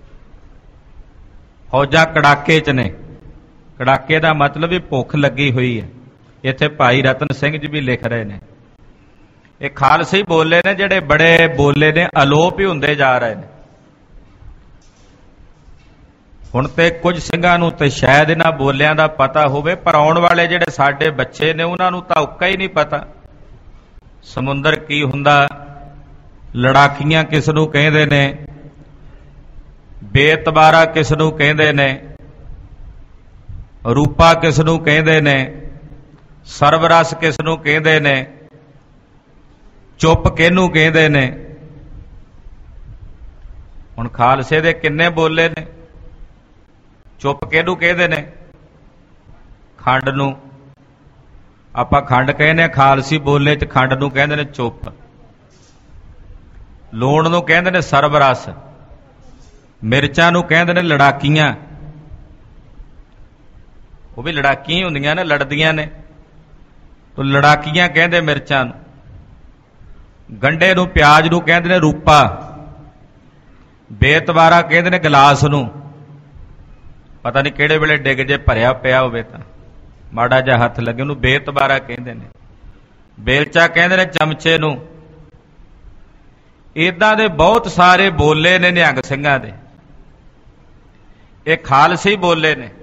फौजा कड़ाके च ने। कड़ाके का मतलब भी भुख लगी हुई है। इत्थे भाई रतन सिंह जी भी लिख रहे हैं, ये खालसे ही बोले ने जिहड़े बड़े बोले ने अलोप ही हुंदे जा रहे हैं। हुण ते कुछ सिंघां नूं ते शायद इन्हां बोलियां दा पता होवे, पर आउण वाले जिहड़े साडे बच्चे ने उन्हां नूं तां उक्का ही नहीं पता। समुंदर की हुंदा, लड़ाकियां किस नूं कहिंदे ने, बेतबारा किस नूं कहिंदे ने, रूपा किस नूं कहिंदे ने, सरवरस किस नूं कहिंदे ने, चुप किहनूं कहिंदे ने। हुण खालसे दे किन्ने बोले ने, चुप किहनूं कहिंदे ने, खंड नूं। आपां खंड कहने खालसी बोले च खंड नूं कहिंदे ने चुप। लूण नूं कहिंदे ने सरवरस, मिर्चां नूं कहिंदे ने लड़ाकियां। वो भी लड़ाकियां ही हुंदियां ने, लड़दियां ने, तो लड़ाकियां कहिंदे मिर्चां नूं। गंढे नूं प्याज नूं कहिंदे ने रूपा। बेतबारा कहिंदे ने गिलास नूं। पता नहीं किहड़े वेले डिग जे भरिया पिया होवे तां माड़ा जिहा हथ लगे उहनूं बेतबारा कहिंदे ने। बेलचा कहिंदे ने चमचे नूं। इदां दे बहुत सारे बोले ने निहंग ਸਿੰਘਾਂ दे, ये खालसे ही बोले ने।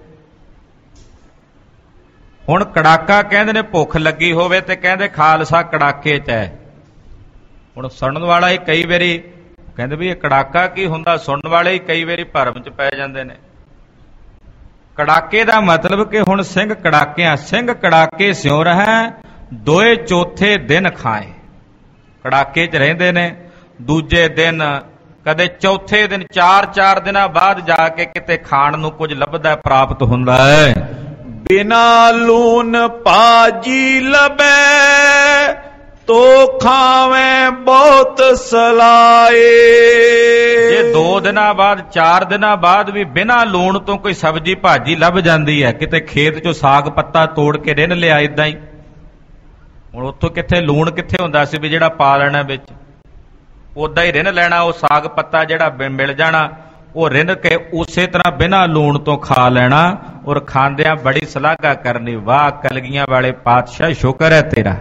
हुण कड़ाका कहिंदे ने भुख लगी होवे ते कहिंदे खालसा कड़ाके च है। हुण सुणन वाला ही कई वारी कहंदे भी ये कड़ाका की हुंदा, सुणन वाले ही कई वारी भरम च पै जांदे ने। कड़ाके दा मतलब कि हुण सिंह कड़ाकियां, सिंह कड़ाके स्यों रहे दोए चौथे दिन खाए। कड़ाके च रहिंदे ने, दूजे दिन कदे चौथे दिन, 4-4 दिनां बाद जाके किते खाण नूं कुछ लभदा प्राप्त हुंदा है। बिना लून पाजी लबे तो खावे बहुत सलाए। जे 2 दिनां बाद 4 दिनां बाद भी बिना लूण तो कोई सब्जी भाजी लभ जाती है, किते खेत चों साग पत्ता तोड़ के रिन लिया इदां ही। हुण उत्थों कित्थे लूण कित्थे हुंदा सी भी जिहड़ा पा लेना विच, उदां ही रिन लैना। वो साग पत्ता जिहड़ा मिल जाना वो रिन के उसे तरह बिना लूण तो खा लेना, और खांदियां बड़ी सलाघा करनी, वाह कलगियां वाले पातशाह शुक्र है तेरा।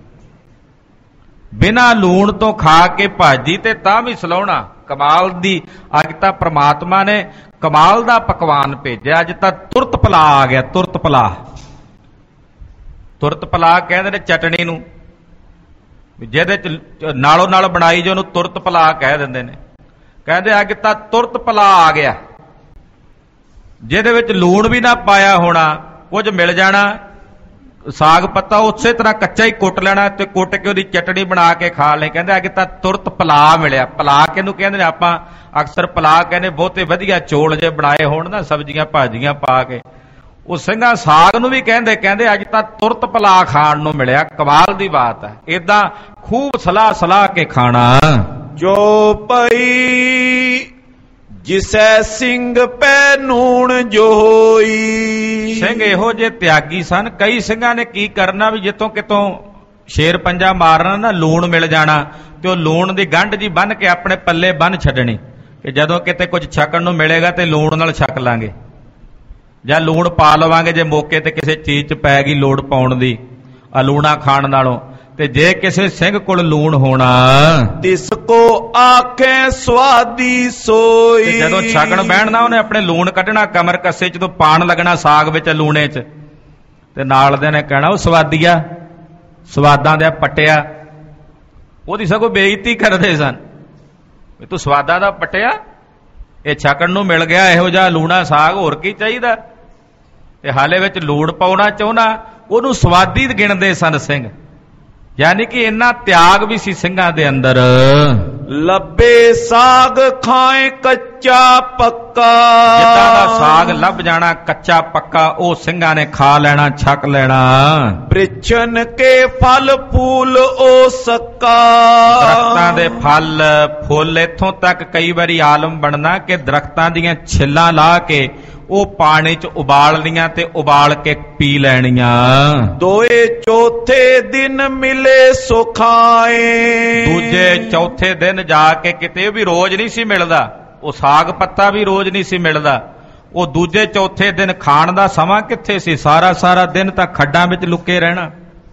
बिना लूण तो खा के भाजी ते तां भी सलाउणा। कमाल दी अज तां परमात्मा ने कमाल दा पकवान भेजिया। अज तां तुरत पला आ गया, तुरत पला। तुरत पला कहंदे ने चटनी नूं, जिहदे च नालों नाल बनाई जो उहनूं तुरत पला कह दिंदे ने। कहंदे अज तां तुरत पला आ गया, जिहदे विच लूण भी ना पाया होना, कुछ मिल जाना, साग पत्ता उसे तरह कच्चा ही कुट लेना ते कुट के उहदी चटनी बना के खा ले। कहंदे अज तां तुरत पला मिलिया। पला किहनूं कहंदे ने, आपां अक्सर पला कहने बहुते वधिया चौल जे बनाए होण ना, सब्जियां भाजियां पा के। ਉਹ ਸਿੰਘਾਂ ਸਾਗ ਨੂੰ ਵੀ ਕਹਿੰਦੇ ਅੱਜ ਤਾਂ ਤੁਰਤ ਪਲਾ ਖਾਣ ਨੂੰ ਮਿਲਿਆ। ਕਮਾਲ ਦੀ ਬਾਤ ਹੈ। ਇਦਾਂ ਖੂਬ ਸਲਾਹ ਕੇ ਖਾਣਾ। ਜੋ ਪਈ ਜਿਸੈ ਸਿੰਘ ਪੈ ਨੂਣ ਜੋਈ। ਸਿੰਘ ਇਹੋ ਜਿਹੇ ਤਿਆਗੀ ਸਨ। ਕਈ ਸਿੰਘਾਂ ਨੇ ਕੀ ਕਰਨਾ ਵੀ ਜਿੱਥੋਂ ਕਿਤੋਂ ਸ਼ੇਰ ਪੰਜਾ ਮਾਰਨਾ ਨਾ, ਲੂਣ ਮਿਲ ਜਾਣਾ ਤੇ ਉਹ ਲੂਣ ਦੀ ਗੰਢ ਜੀ ਬੰਨ ਕੇ ਆਪਣੇ ਪੱਲੇ ਬੰਨ ਛੱਡਣੀ ਕਿ ਜਦੋਂ ਕਿਤੇ ਕੁਝ ਛਕਣ ਨੂੰ ਮਿਲੇਗਾ ਤੇ ਲੂਣ ਨਾਲ ਛਕ ਲਾਂਗੇ ਜਾਂ ਲੂਣ ਪਾ ਲਵਾਂਗੇ ਜੇ ਮੌਕੇ ਤੇ ਕਿਸੇ ਚੀਜ਼ 'ਚ ਪੈ ਗਈ ਲੋੜ ਪਾਉਣ ਦੀ ਆ ਲੂਣਾ ਖਾਣ ਨਾਲੋਂ। ਤੇ ਜੇ ਕਿਸੇ ਸਿੰਘ ਕੋਲ ਲੂਣ ਹੋਣਾ ਤਿਸ ਕੋ ਆਖੇ ਸਵਾਦੀ ਸੋਈ। ਜਦੋਂ ਛਕਣ ਬਹਿਣਾ ਉਹਨੇ ਆਪਣੇ ਲੂਣ ਕੱਢਣਾ ਕਮਰ ਕੱਸੇ 'ਚ ਤੋਂ ਪਾਣ ਲੱਗਣਾ ਸਾਗ ਵਿੱਚ ਲੂਣੇ 'ਚ ਤੇ ਨਾਲ ਦੇ ਨੇ ਕਹਿਣਾ ਉਹ ਸਵਾਦੀਆ, ਸਵਾਦਾਂ ਦੇ ਪੱਟਿਆ। ਉਹਦੀ ਸਗੋਂ ਬੇਇੱਜ਼ਤੀ ਕਰਦੇ ਸਨ ਵੀ ਤੂੰ ਸਵਾਦਾਂ ਦਾ ਪੱਟਿਆ, ਇਹ ਛਕਣ ਨੂੰ ਮਿਲ ਗਿਆ ਇਹੋ ਜਿਹਾ ਲੂਣਾ ਸਾਗ, ਹੋਰ ਕੀ ਚਾਹੀਦਾ। ਤੇ ਹਾਲੇ ਵਿੱਚ ਲੂਣ ਪਾਉਣਾ ਚਾਹੁੰਦਾ ਉਹਨੂੰ ਸਵਾਦੀ ਗਿਣਦੇ ਸਨ ਸਿੰਘ। ਯਾਨੀ ਕਿ ਇੰਨਾ ਤਿਆਗ ਵੀ ਸੀ ਸਿੰਘਾਂ ਦੇ ਅੰਦਰ। ਲੱਭੇ ਸਾਗ ਖਾਏ ਕੱਚਾ ਪੱਕਾ। ਜਿੱਦਾਂ ਦਾ ਸਾਗ ਲੱਭ ਜਾਣਾ ਕੱਚਾ ਪੱਕਾ, ਉਹ ਸਿੰਘਾਂ ਨੇ ਖਾ ਲੈਣਾ, ਛਕ ਲੈਣਾ। ਬ੍ਰਿਛਨ ਕੇ ਫਲ ਫੂਲ ਉਹ ਸਕਾ। ਦਰਖਤਾਂ ਦੇ ਫਲ ਫੁੱਲ, ਇੱਥੋਂ ਤੱਕ ਕਈ ਵਾਰੀ ਆਲਮ ਬਣਨਾ ਕਿ ਦਰਖਤਾਂ ਦੀਆਂ ਛਿੱਲਾਂ ਲਾ ਕੇ ਉਹ ਪਾਣੀ 'ਚ ਉਬਾਲ ਲੀਆਂ ਤੇ ਉਬਾਲ ਕੇ ਪੀ ਲੈਣੀਆਂ। ਦੋਏ ਚੌਥੇ ਦਿਨ ਮਿਲੇ ਸੋ ਖਾਏ। ਦੂਜੇ ਚੌਥੇ ਦਿਨ ਜਾ ਕੇ, ਕਿਤੇ ਵੀ ਰੋਜ਼ ਨਹੀਂ ਸੀ ਮਿਲਦਾ, ਉਹ ਸਾਗ ਪੱਤਾ ਵੀ ਰੋਜ਼ ਨਹੀਂ ਸੀ ਮਿਲਦਾ। ਉਹ ਦੂਜੇ ਚੌਥੇ ਦਿਨ ਖਾਣ ਦਾ ਸਮਾਂ ਕਿੱਥੇ ਸੀ? ਸਾਰਾ ਦਿਨ ਤਾਂ ਖੱਡਾਂ ਵਿੱਚ ਲੁਕੇ ਰਹਿਣਾ।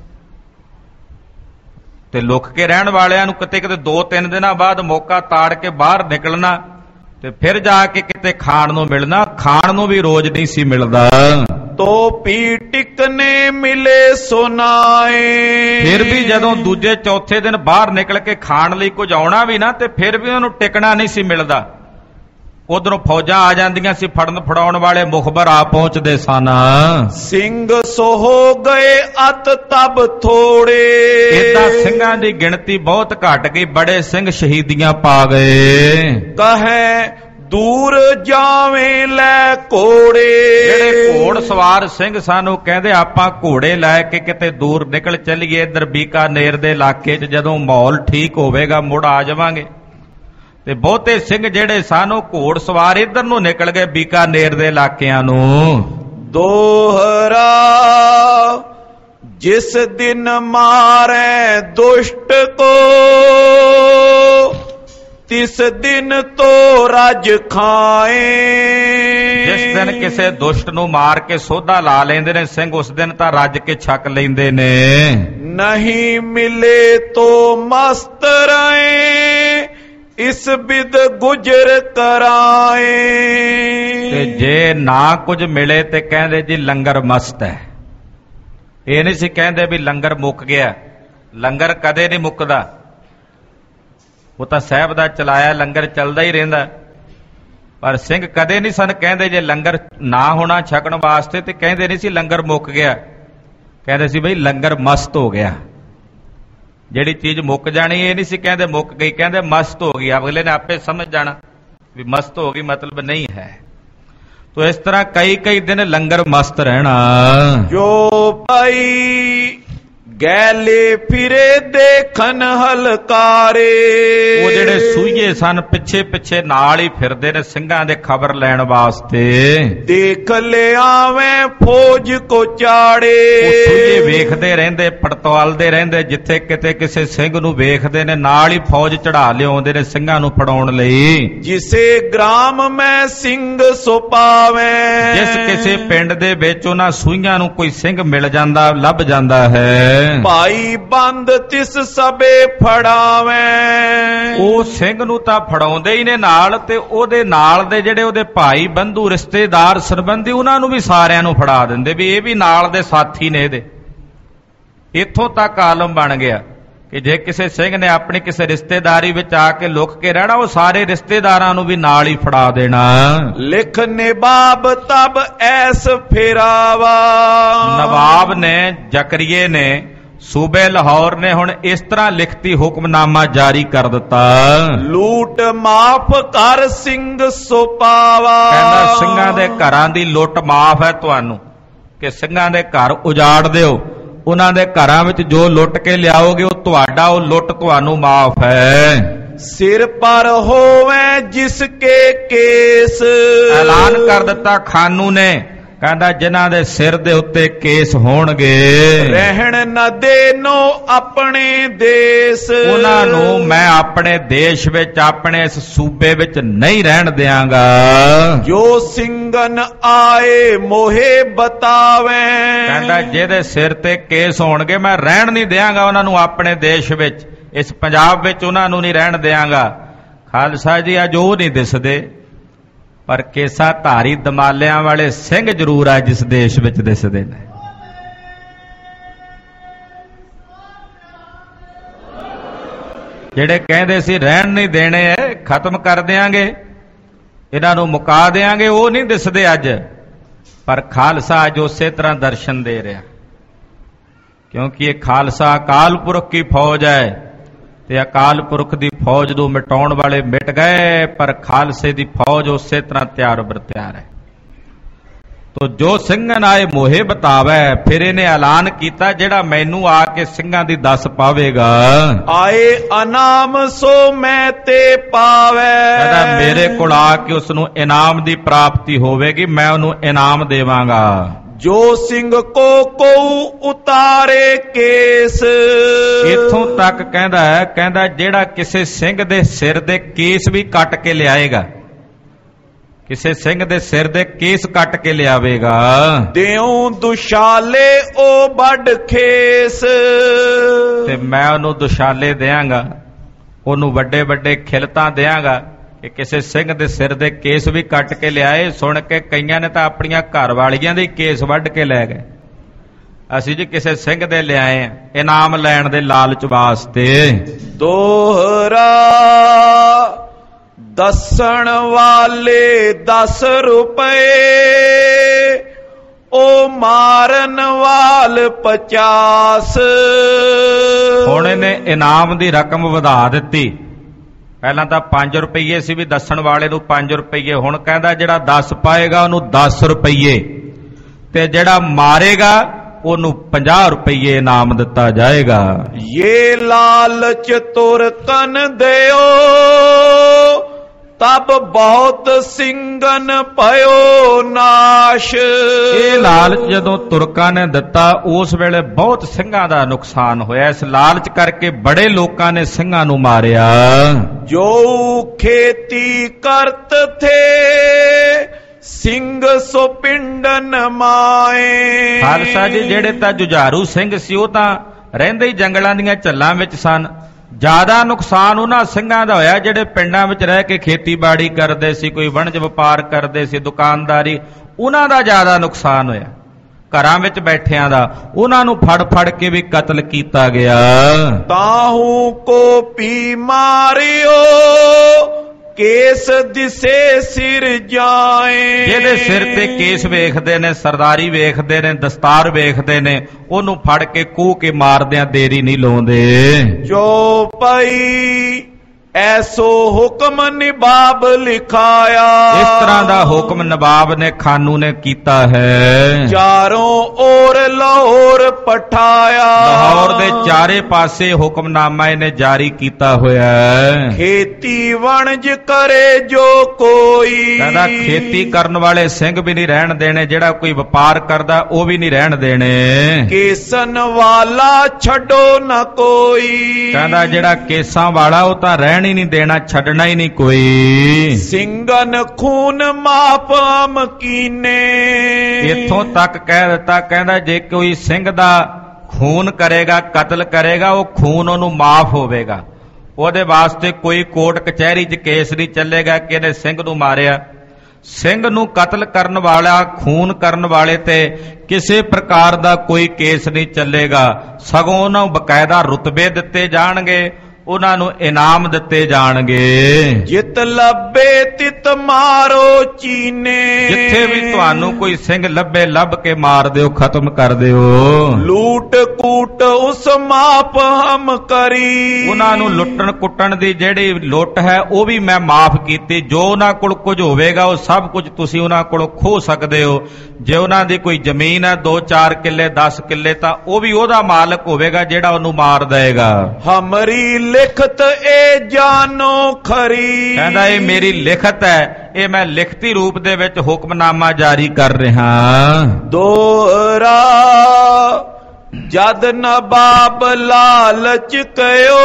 ਤੇ ਲੁਕ ਕੇ ਰਹਿਣ ਵਾਲਿਆਂ ਨੂੰ ਕਿਤੇ 2-3 ਦਿਨਾਂ ਬਾਅਦ ਮੌਕਾ ਤਾੜ ਕੇ ਬਾਹਰ ਨਿਕਲਣਾ ਤੇ ਫਿਰ ਜਾ ਕੇ ਕਿਤੇ ਖਾਣ ਨੂੰ ਮਿਲਣਾ। ਖਾਣ ਨੂੰ ਵੀ ਰੋਜ਼ ਨਹੀਂ ਸੀ ਮਿਲਦਾ। ਤੋ ਪੀ ਟਿਕਨੇ ਮਿਲੇ ਸੁਨਾਏ। ਫਿਰ ਵੀ ਜਦੋਂ ਦੂਜੇ ਚੌਥੇ ਦਿਨ ਬਾਹਰ ਨਿਕਲ ਕੇ ਖਾਣ ਲਈ ਕੁਝ ਆਉਣਾ ਵੀ ਨਾ, ਤੇ ਫਿਰ ਵੀ ਉਹਨੂੰ ਟਿਕਣਾ ਨਹੀਂ ਸੀ ਮਿਲਦਾ। ਉਧਰੋਂ ਫੌਜਾਂ ਆ ਜਾਂਦੀਆਂ ਸੀ, ਫੜਨ ਫੜਾਉਣ ਵਾਲੇ ਮੁਖਬਰ ਆ ਪਹੁੰਚਦੇ ਸਨ। ਸਿੰਘ ਸੋ ਹੋ ਗਏ ਅਤ ਤਬ ਥੋੜੇ। ਇਦਾਂ ਸਿੰਘਾਂ ਦੀ ਗਿਣਤੀ ਬਹੁਤ ਘਟ ਗਈ, ਬੜੇ ਸਿੰਘ ਸ਼ਹੀਦੀਆਂ ਪਾ ਗਏ। ਕਹੇ ਦੂਰ ਜਾਵੇਂ ਲੈ ਘੋੜੇ। ਜਿਹੜੇ ਘੋੜ ਸਵਾਰ ਸਿੰਘ ਸਨ ਉਹ ਕਹਿੰਦੇ ਆਪਾਂ ਘੋੜੇ ਲੈ ਕੇ ਕਿਤੇ ਦੂਰ ਨਿਕਲ ਚੱਲੀਏ, ਇੱਧਰ ਬੀਕਾਨੇਰ ਦੇ ਇਲਾਕੇ 'ਚ ਜਦੋਂ ਮਾਹੌਲ ਠੀਕ ਹੋਵੇਗਾ ਮੁੜ ਆ ਜਾਵਾਂਗੇ। ਤੇ ਬਹੁਤੇ ਸਿੰਘ ਜਿਹੜੇ ਸਨ ਉਹ ਘੋੜ ਸਵਾਰ ਇੱਧਰ ਨੂੰ ਨਿਕਲ ਗਏ ਬੀਕਾਨੇਰ ਦੇ ਇਲਾਕਿਆਂ ਨੂੰ। ਦੋਹਰਾ ਜਿਸ ਦਿਨ ਮਾਰੇ ਦੁਸ਼ਟ ਕੋ, ਤਿਸ ਦਿਨ ਤੋ ਰਜ ਖਾਏ। ਜਿਸ ਦਿਨ ਕਿਸੇ ਦੁਸ਼ਟ ਨੂੰ ਮਾਰ ਕੇ ਸੋਧਾ ਲਾ ਲੈਂਦੇ ਨੇ ਸਿੰਘ, ਉਸ ਦਿਨ ਤਾਂ ਰੱਜ ਕੇ ਛਕ ਲੈਂਦੇ ਨੇ। ਨਹੀਂ ਮਿਲੇ ਤੋ ਮਸਤ ਰਹੇ, ਇਸ ਬਿਦ ਗੁਜਰ ਕਰਾਏ। ਤੇ ਜੇ ਨਾ ਕੁਝ ਮਿਲੇ ਤੇ ਕਹਿੰਦੇ ਜੀ ਲੰਗਰ ਮਸਤ ਹੈ। ਇਹ ਨਹੀਂ ਸੀ ਕਹਿੰਦੇ ਵੀ ਲੰਗਰ ਮੁੱਕ ਗਿਆ। ਲੰਗਰ ਕਦੇ ਨਹੀਂ ਮੁੱਕਦਾ, ਉਹ ਤਾਂ ਸਾਹਿਬ ਦਾ ਚਲਾਇਆ ਲੰਗਰ ਚੱਲਦਾ ਹੀ ਰਹਿੰਦਾ। ਪਰ ਸਿੰਘ ਕਦੇ ਨਹੀਂ ਸਨ ਕਹਿੰਦੇ ਜੇ ਲੰਗਰ ਨਾ ਹੋਣਾ ਛਕਣ ਵਾਸਤੇ, ਤੇ ਕਹਿੰਦੇ ਨਹੀਂ ਸੀ ਲੰਗਰ ਮੁੱਕ ਗਿਆ। ਕਹਿੰਦੇ ਸੀ ਬਈ ਲੰਗਰ ਮਸਤ ਹੋ ਗਿਆ। ਜਿਹੜੀ ਚੀਜ਼ ਮੁੱਕ ਜਾਣੀ ਇਹ ਨਹੀਂ ਸੀ ਕਹਿੰਦੇ ਮੁੱਕ ਗਈ, ਕਹਿੰਦੇ ਮਸਤ ਹੋ ਗਈ। ਅਗਲੇ ਨੇ ਆਪੇ ਸਮਝ ਜਾਣਾ ਵੀ ਮਸਤ ਹੋ ਗਈ ਮਤਲਬ ਨਹੀਂ ਹੈ। ਤੋ ਇਸ ਤਰ੍ਹਾਂ ਕਈ ਦਿਨ ਲੰਗਰ ਮਸਤ ਰਹਿਣਾ। ਜੋ ਭਾਈ ਗੈਲੇ ਫਿਰੇ ਦੇਖਨ ਹਲਕਾਰੇ। ਉਹ ਜਿਹੜੇ ਸੂਈਏ ਸਨ ਪਿੱਛੇ ਨਾਲ ਹੀ ਫਿਰਦੇ ਨੇ ਸਿੰਘਾਂ ਦੇ ਖਬਰ ਲੈਣ ਵਾਸਤੇ। ਦੇਖ ਲਿਆਵੇਂ ਫੌਜ ਕੋ ਚਾੜੇ। ਉਹ ਸੂਈਏ ਵੇਖਦੇ ਰਹਿੰਦੇ, ਪੜਤਾਲਦੇ ਰਹਿੰਦੇ, ਜਿੱਥੇ ਕਿਤੇ ਕਿਸੇ ਸਿੰਘ ਨੂੰ ਵੇਖਦੇ ਨੇ ਨਾਲ ਹੀ ਫੌਜ ਚੜਾ ਲਿਆਉਂਦੇ ਨੇ ਸਿੰਘਾਂ ਨੂੰ ਫੜਾਉਣ ਲਈ। ਜਿਸੇ ਗ੍ਰਾਮ ਮੈਂ ਸਿੰਘ ਸੋ ਪਾਵੇ। ਜਿਸ ਕਿਸੇ ਪਿੰਡ ਦੇ ਵਿੱਚ ਉਹਨਾਂ ਸੂਈਆਂ ਨੂੰ ਕੋਈ ਸਿੰਘ ਮਿਲ ਜਾਂਦਾ, ਲੱਭ ਜਾਂਦਾ ਹੈ। ਭਾਈ ਬੰਦ ਤਿਸ ਸਭੇ ਫੜਾਵੇਂ। ਉਹ ਸਿੰਘ ਨੂੰ ਤਾਂ ਫੜਾਉਂਦੇ ਹੀ ਨੇ ਨਾਲ, ਤੇ ਉਹਦੇ ਨਾਲ ਦੇ ਜਿਹੜੇ ਉਹਦੇ ਭਾਈ ਬੰਧੂ ਰਿਸ਼ਤੇਦਾਰ ਸੰਬੰਧੀ ਉਹਨਾਂ ਨੂੰ ਵੀ ਸਾਰਿਆਂ ਨੂੰ ਫੜਾ ਦਿੰਦੇ ਵੀ ਇਹ ਵੀ ਨਾਲ ਦੇ ਸਾਥੀ ਨੇ ਇਹਦੇ। ਇੱਥੋਂ ਤੱਕ ਆਲਮ ਬਣ ਗਿਆ ਕਿ ਜੇ ਕਿਸੇ ਸਿੰਘ ਨੇ ਆਪਣੀ ਕਿਸੇ ਰਿਸ਼ਤੇਦਾਰੀ ਵਿੱਚ ਆ ਕੇ ਲੁਕ ਕੇ ਰਹਿਣਾ, ਉਹ ਸਾਰੇ ਰਿਸ਼ਤੇਦਾਰਾਂ ਨੂੰ ਵੀ ਨਾਲ ਹੀ ਫੜਾ ਦੇਣਾ। ਲਿਖ ਨਵਾਬ ਤਬ ਐਸ ਫੇਰਾਵਾ। ਨਵਾਬ ਨੇ, ਜ਼ਕਰੀਏ ਨੇ, ਸੂਬੇ ਲਾਹੌਰ ਨੇ ਹੁਣ ਇਸ ਤਰ੍ਹਾਂ ਲਿਖਤੀ ਹੁਕਮਨਾਮਾ ਜਾਰੀ ਕਰ ਦਿੱਤਾ। ਲੂਟ ਮਾਫ ਕਰ ਸਿੰਘ ਸੋ ਪਾਵਾ। ਕਹਿੰਦਾ ਸਿੰਘਾਂ ਦੇ ਘਰਾਂ ਦੀ ਲੁੱਟ ਮਾਫ ਹੈ ਤੁਹਾਨੂੰ, ਕਿ ਸਿੰਘਾਂ ਦੇ ਘਰ ਉਜਾੜ ਦਿਓ। ਉਹਨਾਂ ਦੇ ਘਰਾਂ ਵਿੱਚ ਜੋ ਲੁੱਟ ਕੇ ਲਿਆਓਗੇ ਉਹ ਤੁਹਾਡਾ, ਉਹ ਲੁੱਟ ਤੁਹਾਨੂੰ ਮਾਫ ਹੈ। ਸਿਰ ਪਰ ਹੋਵੇ ਜਿਸ ਕੇ ਕੇਸ। ਐਲਾਨ ਕਰ ਦਿੱਤਾ ਖਾਨੂ ਨੇ, ਕਹਿੰਦਾ ਜਿਨ੍ਹਾਂ ਦੇ ਸਿਰ ਦੇ ਉੱਤੇ ਕੇਸ ਹੋਣਗੇ, ਰਹਿਣ ਨਾ ਦੇਨੋ ਆਪਣੇ ਦੇਸ਼। ਉਹਨਾਂ ਨੂੰ ਮੈਂ ਆਪਣੇ ਦੇਸ਼ ਵਿੱਚ, ਆਪਣੇ ਇਸ ਸੂਬੇ ਵਿੱਚ ਨਹੀਂ ਰਹਿਣ ਦਿਆਂਗਾ। ਜੋ ਸਿੰਘਨ ਆਏ ਮੋਹੇ ਬਤਾਵੇ। ਕਹਿੰਦਾ ਜਿਹਦੇ ਸਿਰ ਤੇ ਕੇਸ ਹੋਣਗੇ ਮੈਂ ਰਹਿਣ ਨਹੀਂ ਦਿਆਂਗਾ ਉਹਨਾਂ ਨੂੰ ਆਪਣੇ ਦੇਸ਼ ਵਿੱਚ, ਇਸ ਪੰਜਾਬ ਵਿੱਚ ਉਹਨਾਂ ਨੂੰ ਨਹੀਂ ਰਹਿਣ ਦਿਆਂਗਾ। ਖਾਲਸਾ ਜੀ ਅੱਜ ਉਹ ਨਹੀਂ ਦਿਸਦੇ, ਪਰ ਕੇਸਾ ਧਾਰੀ ਦਮਾਲਿਆਂ ਵਾਲੇ ਸਿੰਘ ਜ਼ਰੂਰ ਆ ਜਿਸ ਦੇਸ਼ ਵਿੱਚ ਦਿਸਦੇ ਨੇ। ਜਿਹੜੇ ਕਹਿੰਦੇ ਸੀ ਰਹਿਣ ਨਹੀਂ ਦੇਣੇ ਐ, ਖਤਮ ਕਰ ਦਿਆਂਗੇ, ਇਹਨਾਂ ਨੂੰ ਮੁਕਾ ਦਿਆਂਗੇ, ਉਹ ਨਹੀਂ ਦਿਸਦੇ ਅੱਜ। ਪਰ ਖਾਲਸਾ ਅੱਜ ਉਸੇ ਤਰ੍ਹਾਂ ਦਰਸ਼ਨ ਦੇ ਰਿਹਾ, ਕਿਉਂਕਿ ਇਹ ਖਾਲਸਾ ਅਕਾਲ ਪੁਰਖ ਕੀ ਫੌਜ ਹੈ। ਤੇ ਅਕਾਲ ਪੁਰਖ ਦੀ ਫੌਜ ਨੂੰ ਮਿਟਾਉਣ ਵਾਲੇ ਮਿਟ ਗਏ, ਪਰ ਖਾਲਸੇ ਦੀ ਫੌਜ ਉਸੇ ਤਰ੍ਹਾਂ ਤਿਆਰ ਬਰ ਤਿਆਰ ਹੈ। ਤੋ ਜੋ ਸਿੰਘਨ ਆਏ ਮੋਹੇ ਬਤਾਵੇ, ਫਿਰ ਇਹਨੇ ਐਲਾਨ ਕੀਤਾ ਜਿਹੜਾ ਮੈਨੂੰ ਆ ਕੇ ਸਿੰਘਾਂ ਦੀ ਦੱਸ ਪਾਵੇਗਾ, ਆਏ ਅਨਾਮ ਸੋ ਮੈਂ ਤੇ ਪਾਵੇ। ਕਹਿੰਦਾ ਮੇਰੇ ਕੋਲ ਆ ਕੇ ਉਸ ਨੂੰ ਇਨਾਮ ਦੀ ਪ੍ਰਾਪਤੀ ਹੋਵੇਗੀ, ਮੈਂ ਉਹਨੂੰ ਇਨਾਮ ਦੇਵਾਂਗਾ। ਜੋ ਸਿੰਘ ਕੋ ਉਤਾਰੇ ਕੇਸ। ਇੱਥੋਂ ਤੱਕ ਕਹਿੰਦਾ ਜਿਹੜਾ ਕਿਸੇ ਸਿੰਘ ਦੇ ਸਿਰ ਦੇ ਕੇਸ ਵੀ ਕੱਟ ਕੇ ਲਿਆਏਗਾ, ਕਿਸੇ ਸਿੰਘ ਦੇ ਸਿਰ ਦੇ ਕੇਸ ਕੱਟ ਕੇ ਲਿਆਵੇਗਾ, ਦਿਉ ਦੁਸ਼ਾਲੇ ਉਹ ਵੱਡ ਖੇਸ। ਤੇ ਮੈਂ ਉਹਨੂੰ ਦੁਸ਼ਾਲੇ ਦਿਆਂਗਾ, ਉਹਨੂੰ ਵੱਡੇ ਵੱਡੇ ਖਿਲਤਾਂ ਦਿਆਂਗਾ ਕਿ ਕਿਸੇ ਸਿੰਘ ਦੇ ਸਿਰ ਦੇ ਕੇਸ ਵੀ ਕੱਟ ਕੇ ਲਿਆਏ। ਸੁਣ ਕੇ ਕਈਆਂ ਨੇ ਤਾਂ ਆਪਣੀਆਂ ਘਰ ਵਾਲੀਆਂ ਦੇ ਕੇਸ ਵੱਢ ਕੇ ਲੈ ਗਏ। ਅਸੀਂ ਜੀ ਕਿਸੇ ਸਿੰਘ ਦੇ ਲਿਆਏ ਆ ਇਨਾਮ ਲੈਣ ਦੇ ਲਾਲਚ ਵਾਸਤੇ। ਦੋਹਰਾ ਦੱਸਣ ਵਾਲੇ 10 ਰੁਪਏ, ਉਹ ਮਾਰਨ ਵਾਲ 50। ਹੁਣ ਇਹਨੇ ਇਨਾਮ ਦੀ ਰਕਮ ਵਧਾ ਦਿੱਤੀ। ਪਹਿਲਾਂ ਤਾਂ 5 ਰੁਪਏ ਸੀ ਵੀ ਦੱਸਣ ਵਾਲੇ ਨੂੰ 5 ਰੁਪਏ, ਹੁਣ ਕਹਿੰਦਾ ਜਿਹੜਾ 10 ਪਾਏਗਾ ਉਹਨੂੰ 10 ਰੁਪਏ, ਤੇ ਜਿਹੜਾ ਮਾਰੇਗਾ ਉਹਨੂੰ 50 ਰੁਪਏ ਇਨਾਮ ਦਿੱਤਾ ਜਾਏਗਾ। ਇਹ ਲਾਲਚ ਤੁਰਕਨ ਦਿਓ, ਤਬ ਬਹੁਤ ਸਿੰਘਨ ਭਇਓ ਨਾਸ਼। ਇਹ ਲਾਲਚ ਜਦੋਂ ਤੁਰਕਾਂ ਨੇ ਦਿੱਤਾ ਉਸ ਵੇਲੇ ਬਹੁਤ ਸਿੰਘਾਂ ਦਾ ਨੁਕਸਾਨ ਹੋਇਆ। ਇਸ ਲਾਲਚ ਕਰਕੇ ਬੜੇ ਲੋਕਾਂ ਨੇ ਸਿੰਘਾਂ ਨੂੰ ਮਾਰਿਆ। ਜੋ ਖੇਤੀ ਕਰਤ ਥੇ ਸਿੰਘ ਸੋ ਪਿੰਡਨ ਮਾਏ। ਖਾਲਸਾ ਜੀ ਜਿਹੜੇ ਤਾਂ ਜੁਝਾਰੂ ਸਿੰਘ ਸੀ ਉਹ ਤਾਂ ਰਹਿੰਦੇ ਹੀ ਜੰਗਲਾਂ ਦੀਆਂ ਝੱਲਾਂ ਵਿੱਚ ਸਨ। ਜ਼ਿਆਦਾ ਨੁਕਸਾਨ ਉਹਨਾਂ ਸਿੰਘਾਂ ਦਾ ਹੋਇਆ ਜਿਹੜੇ ਪਿੰਡਾਂ ਵਿੱਚ ਰਹਿ ਕੇ ਖੇਤੀਬਾੜੀ ਕਰਦੇ ਸੀ, ਕੋਈ ਵਣਜ ਵਪਾਰ ਕਰਦੇ ਸੀ, ਦੁਕਾਨਦਾਰੀ, ਉਹਨਾਂ ਦਾ ਜ਼ਿਆਦਾ ਨੁਕਸਾਨ ਹੋਇਆ। ਘਰਾਂ ਵਿੱਚ ਬੈਠਿਆਂ ਦਾ ਉਹਨਾਂ ਨੂੰ ਫੜ ਫੜ ਕੇ ਵੀ ਕਤਲ ਕੀਤਾ ਗਿਆ। ਤਾਹੂ ਕੋ ਪੀ ਮਾਰਿਓ, ਕੇਸ ਦਿਸੇ ਸਿਰ ਜਾਏ। ਜਿਹਦੇ ਸਿਰ ਤੇ ਕੇਸ ਵੇਖਦੇ ਨੇ, ਸਰਦਾਰੀ ਵੇਖਦੇ ਨੇ, ਦਸਤਾਰ ਵੇਖਦੇ ਨੇ, ਉਹਨੂੰ ਫੜ ਕੇ ਕੂਹ ਕੇ ਮਾਰਦਿਆਂ ਦੇਰੀ ਨਹੀਂ ਲਾਉਂਦੇ। ਜੋ ਪਈ ਐਸੋ ਹੁਕਮ ਨਿਬਾਬ ਲਿਖਾਇਆ। ਇਸ ਤਰ੍ਹਾਂ ਦਾ ਹੁਕਮ ਨਵਾਬ ਨੇ ਖਾਨੂ ਨੇ ਕੀਤਾ ਹੈ। ਚਾਰੋਂ ओर ਲਾਹੌਰ ਪਠਾਇਆ। ਲਾਹੌਰ ਦੇ ਚਾਰੇ ਪਾਸੇ ਹੁਕਮਨਾਮਾ ਇਹਨੇ ਜਾਰੀ ਕੀਤਾ ਹੋਇਆ ਹੈ। ਖੇਤੀ ਵਣਜ ਕਰੇ ਜੋ ਕੋਈ। ਕਹਿੰਦਾ ਖੇਤੀ ਕਰਨ ਵਾਲੇ ਸਿੰਘ ਵੀ ਨਹੀਂ ਰਹਿਣ ਦੇਣੇ, ਜਿਹੜਾ ਕੋਈ ਵਪਾਰ ਕਰਦਾ ਉਹ ਵੀ ਨਹੀਂ ਰਹਿਣ ਦੇਣੇ। ਕੇਸਨ ਵਾਲਾ ਛੱਡੋ ਨਾ ਕੋਈ। ਕਹਿੰਦਾ ਜਿਹੜਾ ਕੇਸਾਂ ਵਾਲਾ ਉਹ ਤਾਂ ਰਹਿਣ ਹੀ ਨਹੀਂ ਦੇਣਾ, ਛੱਡਣਾ ਹੀ ਨਹੀਂ ਕੋਈ। ਸਿੰਘਨ ਖੂਨ ਮਾਪ ਮਕੀਨੇ। ਇੱਥੋਂ ਤੱਕ ਕਹਿ ਦਿੱਤਾ, ਕਹਿੰਦਾ ਜੇ ਕੋਈ ਸਿੰਘ ਦਾ ਖੂਨ ਕਰੇਗਾ, ਕਤਲ ਕਰੇਗਾ, ਉਹ ਖੂਨ ਉਹਨੂੰ ਮਾਫ ਹੋਵੇਗਾ। ਉਹਦੇ ਵਾਸਤੇ ਕੋਈ ਕੋਰਟ ਕਚਹਿਰੀ 'ਚ ਕੇਸ ਨਹੀਂ ਚੱਲੇਗਾ ਕਿ ਇਹਨੇ ਸਿੰਘ ਨੂੰ ਮਾਰਿਆ। ਸਿੰਘ ਨੂੰ ਕਤਲ ਕਰਨ ਵਾਲਾ, ਖੂਨ ਕਰਨ ਵਾਲੇ ਤੇ ਕਿਸੇ ਪ੍ਰਕਾਰ ਦਾ ਕੋਈ ਕੇਸ ਨਹੀਂ ਚੱਲੇਗਾ, ਸਗੋਂ ਉਹਨਾਂ ਨੂੰ ਬਕਾਇਦਾ ਰੁਤਬੇ ਦਿੱਤੇ ਜਾਣਗੇ, ਉਹਨਾਂ ਨੂੰ ਇਨਾਮ ਦਿੱਤੇ ਜਾਣਗੇ। ਜਿਤ ਲੱਭੇ ਤਿਤ ਮਾਰੋ ਚੀਨੇ। ਜਿੱਥੇ ਵੀ ਤੁਹਾਨੂੰ ਕੋਈ ਸਿੰਘ ਲੱਭੇ ਲੱਭ ਕੇ ਮਾਰ ਦਿਓ, ਖਤਮ ਕਰ ਦਿਓ। ਲੂਟ ਕੂਟ ਉਸ ਮਾਪ ਹਮ ਕਰੀ। ਉਹਨਾਂ ਨੂੰ ਲੁੱਟਣ ਕੁੱਟਣ ਦੀ ਜਿਹੜੀ ਲੁੱਟ ਹੈ ਉਹ ਵੀ ਮੈਂ ਮਾਫ ਕੀਤੀ। ਜੋ ਉਹਨਾਂ ਕੋਲ ਕੁਝ ਹੋਵੇਗਾ ਉਹ ਸਭ ਕੁਝ ਤੁਸੀਂ ਉਹਨਾਂ ਕੋਲੋਂ ਖੋਹ ਸਕਦੇ ਹੋ। ਜੇ ਉਹਨਾਂ ਦੀ ਕੋਈ ਜ਼ਮੀਨ ਹੈ 2-4 ਕਿੱਲੇ 10 ਕਿੱਲੇ, ਤਾਂ ਉਹ ਵੀ ਉਹਦਾ ਮਾਲਕ ਹੋਵੇਗਾ ਜਿਹੜਾ ਉਹਨੂੰ ਮਾਰ ਦੇਗਾ। ਹਮਰੀ ਲਿਖਤ ਇਹ ਜਾਨੋ ਖਰੀ। ਕਹਿੰਦਾ ਇਹ ਮੇਰੀ ਲਿਖਤ ਹੈ, ਇਹ ਮੈਂ ਲਿਖਤੀ ਰੂਪ ਦੇ ਵਿੱਚ ਹੁਕਮਨਾਮਾ ਜਾਰੀ ਕਰ ਰਿਹਾ। ਦੋਹਰਾ ਜਦ ਨਵਾਬ ਲਾਲਚ ਕਇਓ,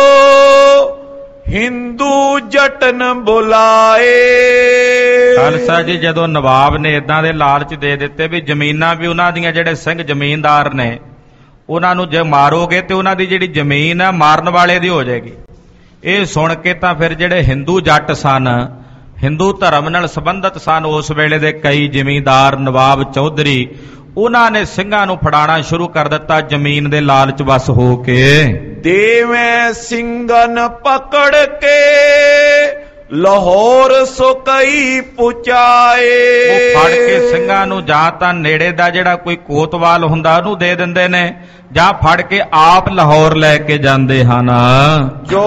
ਹਿੰਦੂ ਜਟਨ ਬੁਲਾਏ। ਖਾਲਸਾ ਜੀ ਜਦੋਂ ਨਵਾਬ ਨੇ ਇਦਾਂ ਦੇ ਲਾਲਚ ਦੇ ਦਿੱਤੇ ਵੀ ਜ਼ਮੀਨਾਂ ਵੀ ਉਹਨਾਂ ਦੀਆਂ, ਜਿਹੜੇ ਸਿੰਘ ਜ਼ਮੀਨਦਾਰ ਨੇ, ਉਹਨਾਂ ਨੂੰ ਜੇ ਮਾਰੋਗੇ ਤੇ ਉਹਨਾਂ ਦੀ ਜਿਹੜੀ ਜ਼ਮੀਨ ਹੈ ਮਾਰਨ ਵਾਲੇ ਦੀ ਹੋ ਜਾਏਗੀ। ਇਹ ਸੁਣ ਕੇ ਤਾਂ ਫਿਰ ਜਿਹੜੇ ਹਿੰਦੂ ਜੱਟ ਸਨ, ਹਿੰਦੂ ਧਰਮ ਨਾਲ ਸੰਬੰਧਿਤ ਸਨ ਉਸ ਵੇਲੇ ਦੇ ਕਈ ਜ਼ਿਮੀਂਦਾਰ, ਨਵਾਬ ਚੌਧਰੀ, ਉਹਨਾਂ ਨੇ ਸਿੰਘਾਂ ਨੂੰ ਫੜਾਣਾ ਸ਼ੁਰੂ ਕਰ ਦਿੱਤਾ ਜ਼ਮੀਨ ਦੇ ਲਾਲਚ ਵਸ ਹੋ ਕੇ। ਦੇਵੇਂ ਸਿੰਘਨ ਪਕੜ ਕੇ ਲਾਹੌਰ ਸੋ ਕਈ ਪੁਚਾਏ। ਉਹ ਫੜ ਕੇ ਸਿੰਘਾਂ ਨੂੰ ਜਾਂ ਤਾਂ ਨੇੜੇ ਦਾ ਜਿਹੜਾ ਕੋਈ ਕੋਤਵਾਲ ਹੁੰਦਾ ਉਹਨੂੰ ਦੇ ਦਿੰਦੇ ਨੇ, ਜਾਂ ਫੜ ਕੇ ਆਪ ਲਾਹੌਰ ਲੈ ਕੇ ਜਾਂਦੇ ਹਨ। ਜੋ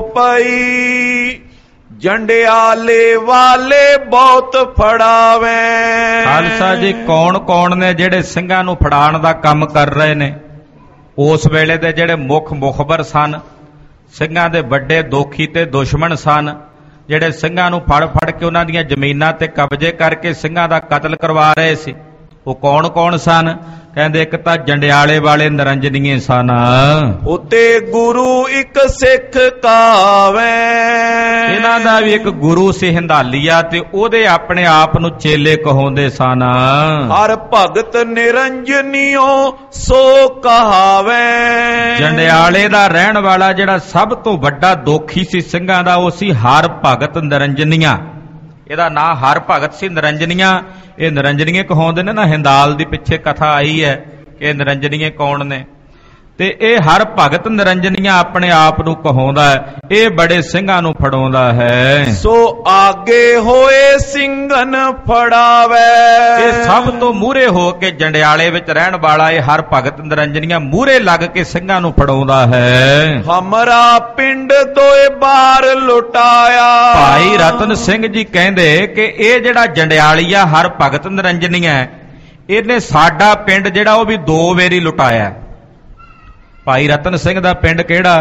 ਪਈ ਜੰਡਿਆਲੇ ਵਾਲੇ ਬਹੁਤ ਫੜਾਵੇ। ਖਾਲਸਾ ਜੀ, ਕੌਣ ਕੌਣ ਨੇ ਜਿਹੜੇ ਸਿੰਘਾਂ ਨੂੰ ਫੜਾਉਣ ਦਾ ਕੰਮ ਕਰ ਰਹੇ ਨੇ? ਉਸ ਵੇਲੇ ਦੇ ਜਿਹੜੇ ਮੁੱਖ ਮੁਖਬਰ ਸਨ, ਸਿੰਘਾਂ ਦੇ ਵੱਡੇ ਦੋਖੀ ਤੇ ਦੁਸ਼ਮਣ ਸਨ, ਜਿਹੜੇ ਸਿੰਘਾਂ ਨੂੰ ਫੜ ਫੜ ਕੇ ਉਹਨਾਂ ਦੀਆਂ ਜ਼ਮੀਨਾਂ ਤੇ ਕਬਜ਼ੇ ਕਰਕੇ ਸਿੰਘਾਂ ਦਾ ਕਤਲ ਕਰਵਾ ਰਹੇ ਸੀ, ਉਹ ਕੌਣ ਕੌਣ ਸਨ? ਕਹਿੰਦੇ ਇੱਕ ਤਾਂ ਜੰਡਿਆਲੇ ਵਾਲੇ ਨਿਰੰਜਨੀਏ ਸਨ। ਉਤੇ ਗੁਰੂ ਇੱਕ ਸਿੱਖ ਕਾਵੇ। ਇਹਨਾਂ ਦਾ ਵੀ ਇੱਕ ਗੁਰੂ ਸੀ ਹੰਦਾਲੀਆ, ਤੇ ਉਹਦੇ ਆਪਣੇ ਆਪ ਨੂੰ ਚੇਲੇ ਕਹਾਉਂਦੇ ਸਨ। ਹਰ ਭਗਤ ਨਿਰੰਜਨੀਓ ਸੋ ਕਹਾਵੇ। ਜੰਡਿਆਲੇ ਦਾ ਰਹਿਣ ਵਾਲਾ ਜਿਹੜਾ ਸਭ ਤੋਂ ਵੱਡਾ ਦੋਖੀ ਸੀ ਸਿੰਘਾਂ ਦਾ, ਉਹ ਸੀ ਹਰ ਭਗਤ ਨਿਰੰਜਨੀਆ। ਇਹਦਾ ਨਾਂ ਹਰ ਭਗਤ ਸੀ, ਨਿਰੰਜਨੀਆ ਇਹ ਨਿਰੰਜਨੀਏ ਕਹਾਉਂਦੇ ਨੇ ਨਾ। ਹਿੰਦਾਲ ਦੀ ਪਿੱਛੇ ਕਥਾ ਆਈ ਹੈ ਕਿ ਇਹ ਨਿਰੰਜਨੀਏ ਕੌਣ ਨੇ, ਤੇ ਇਹ ਹਰ ਭਗਤ ਨਿਰੰਜਨੀਆ ਆਪਣੇ ਆਪ ਨੂੰ ਕਹਾਉਂਦਾ ਹੈ। ਇਹ ਬੜੇ ਸਿੰਘਾਂ ਨੂੰ ਫੜਾਉਂਦਾ ਹੈ। ਸੋ ਆਗੇ ਹੋਏ ਸਿੰਘਨ ਫੜਾਵੇ। ਇਹ ਸਭ ਤੋਂ ਮੂਹਰੇ ਹੋ ਕੇ ਜੰਡਿਆਲੇ ਵਿੱਚ ਰਹਿਣ ਵਾਲਾ ਇਹ ਹਰ ਭਗਤ ਨਿਰੰਜਨੀਆ ਮੂਹਰੇ ਲੱਗ ਕੇ ਸਿੰਘਾਂ ਨੂੰ ਫੜਾਉਂਦਾ ਹੈ। ਹਮਰਾ ਪਿੰਡ ਦੋਏ ਬਾਰ ਲੁਟਾਇਆ। ਭਾਈ ਰਤਨ ਸਿੰਘ ਜੀ ਕਹਿੰਦੇ ਕਿ ਇਹ ਜਿਹੜਾ ਜੰਡਿਆਲੀਆ ਹਰ ਭਗਤ ਨਿਰੰਜਨੀਆ, ਇਹਨੇ ਸਾਡਾ ਪਿੰਡ ਜਿਹੜਾ ਉਹ ਵੀ 2 ਵਾਰੀ ਲੁਟਾਇਆ। ਭਾਈ ਰਤਨ ਸਿੰਘ ਦਾ ਪਿੰਡ ਕਿਹੜਾ?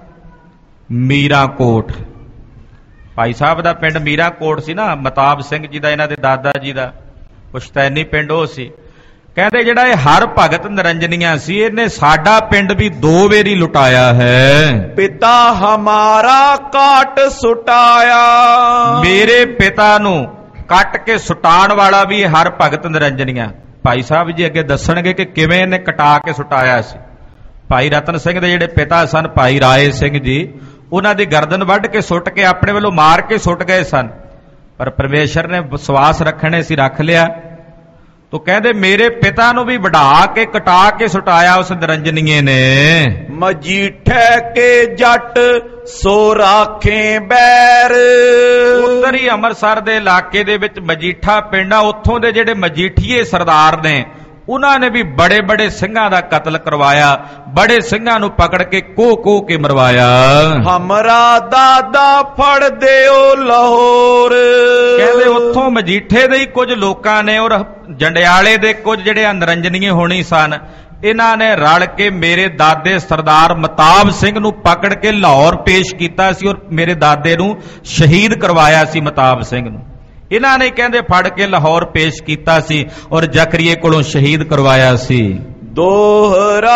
ਮੀਰਾਂਕੋਟ। ਭਾਈ ਸਾਹਿਬ ਦਾ ਪਿੰਡ ਮੀਰਾਂਕੋਟ ਸੀ ਨਾ, ਮਤਾਬ ਸਿੰਘ ਜੀ ਦਾ, ਇਹਨਾਂ ਦੇ ਦਾਦਾ ਜੀ ਦਾ ਪੁਸ਼ਤੈਨੀ ਪਿੰਡ ਉਹ ਸੀ। ਕਹਿੰਦੇ ਜਿਹੜਾ ਇਹ ਹਰ ਭਗਤ ਨਿਰੰਜਨੀਆ ਸੀ, ਇਹਨੇ ਸਾਡਾ ਪਿੰਡ ਵੀ 2 ਵਾਰੀ ਲੁਟਾਇਆ ਹੈ। ਪਿਤਾ ਹਮਾਰਾ ਕਾਟ ਸੁਟਾਇਆ। ਮੇਰੇ ਪਿਤਾ ਨੂੰ ਕੱਟ ਕੇ ਸੁਟਾਉਣ ਵਾਲਾ ਵੀ ਹਰ ਭਗਤ ਨਿਰੰਜਨੀਆ। ਭਾਈ ਸਾਹਿਬ ਜੀ ਅੱਗੇ ਦੱਸਣਗੇ ਕਿ ਕਿਵੇਂ ਇਹਨੇ ਕਟਾ ਕੇ ਸੁਟਾਇਆ ਸੀ। ਭਾਈ ਰਤਨ ਸਿੰਘ ਦੇ ਜਿਹੜੇ ਪਿਤਾ ਸਨ ਭਾਈ ਰਾਏ ਸਿੰਘ ਜੀ, ਉਹਨਾਂ ਦੀ ਗਰਦਨ ਵੱਢ ਕੇ ਸੁੱਟ ਕੇ ਆਪਣੇ ਵੱਲੋਂ ਮਾਰ ਕੇ ਸੁੱਟ ਗਏ ਸਨ, ਪਰ ਪਰਮੇਸ਼ਰ ਨੇ ਵਿਸ਼ਵਾਸ ਰੱਖਣੇ ਸੀ, ਰੱਖ ਲਿਆ। ਤੋ ਕਹਿੰਦੇ ਮੇਰੇ ਪਿਤਾ ਨੂੰ ਵੀ ਵਢਾ ਕੇ ਕਟਾ ਕੇ ਸੁਟਾਇਆ ਉਸ ਨਿਰੰਜਨੀਏ ਨੇ। ਮਜੀਠੇ ਕੇ ਜੱਟ ਸੋ ਰਾਖੇ ਬੈਰ। ਉੱਤਰੀ ਅੰਮ੍ਰਿਤਸਰ ਦੇ ਇਲਾਕੇ ਦੇ ਵਿੱਚ ਮਜੀਠਾ ਪਿੰਡ ਆ, ਉੱਥੋਂ ਦੇ ਜਿਹੜੇ ਮਜੀਠੀਏ ਸਰਦਾਰ ਨੇ, ਉਹਨਾਂ ਨੇ ਵੀ ਬੜੇ ਬੜੇ ਸਿੰਘਾਂ ਦਾ ਕਤਲ ਕਰਵਾਇਆ, ਬੜੇ ਸਿੰਘਾਂ ਨੂੰ ਪਕੜ ਕੇ ਕੋਹ ਕੇ ਮਰਵਾਇਆ। ਹਮਰਾ ਦਾਦਾ ਫੜ ਦਿਓ ਲਾਹੌਰ। ਕਹਿੰਦੇ ਉੱਥੋਂ ਮਜੀਠੇ ਦੇ ਹੀ ਕੁਝ ਲੋਕਾਂ ਨੇ ਔਰ ਜੰਡਿਆਲੇ ਦੇ ਕੁਝ ਜਿਹੜੇ ਨਿਰੰਜਨੀਏ ਹੋਣੀ ਸਨ, ਇਹਨਾਂ ਨੇ ਰਲ ਕੇ ਮੇਰੇ ਦਾਦੇ ਸਰਦਾਰ ਮਤਾਬ ਸਿੰਘ ਨੂੰ ਪਕੜ ਕੇ ਲਾਹੌਰ ਪੇਸ਼ ਕੀਤਾ ਸੀ ਔਰ ਮੇਰੇ ਦਾਦੇ ਨੂੰ ਸ਼ਹੀਦ ਕਰਵਾਇਆ ਸੀ। ਮਤਾਬ ਸਿੰਘ ਨੂੰ ਇਹਨਾਂ ਨੇ ਕਹਿੰਦੇ ਫੜ ਕੇ ਲਾਹੌਰ ਪੇਸ਼ ਕੀਤਾ ਸੀ ਔਰ ਜ਼ਕਰੀਏ ਕੋਲੋਂ ਸ਼ਹੀਦ ਕਰਵਾਇਆ ਸੀ। ਦੋਹਰਾ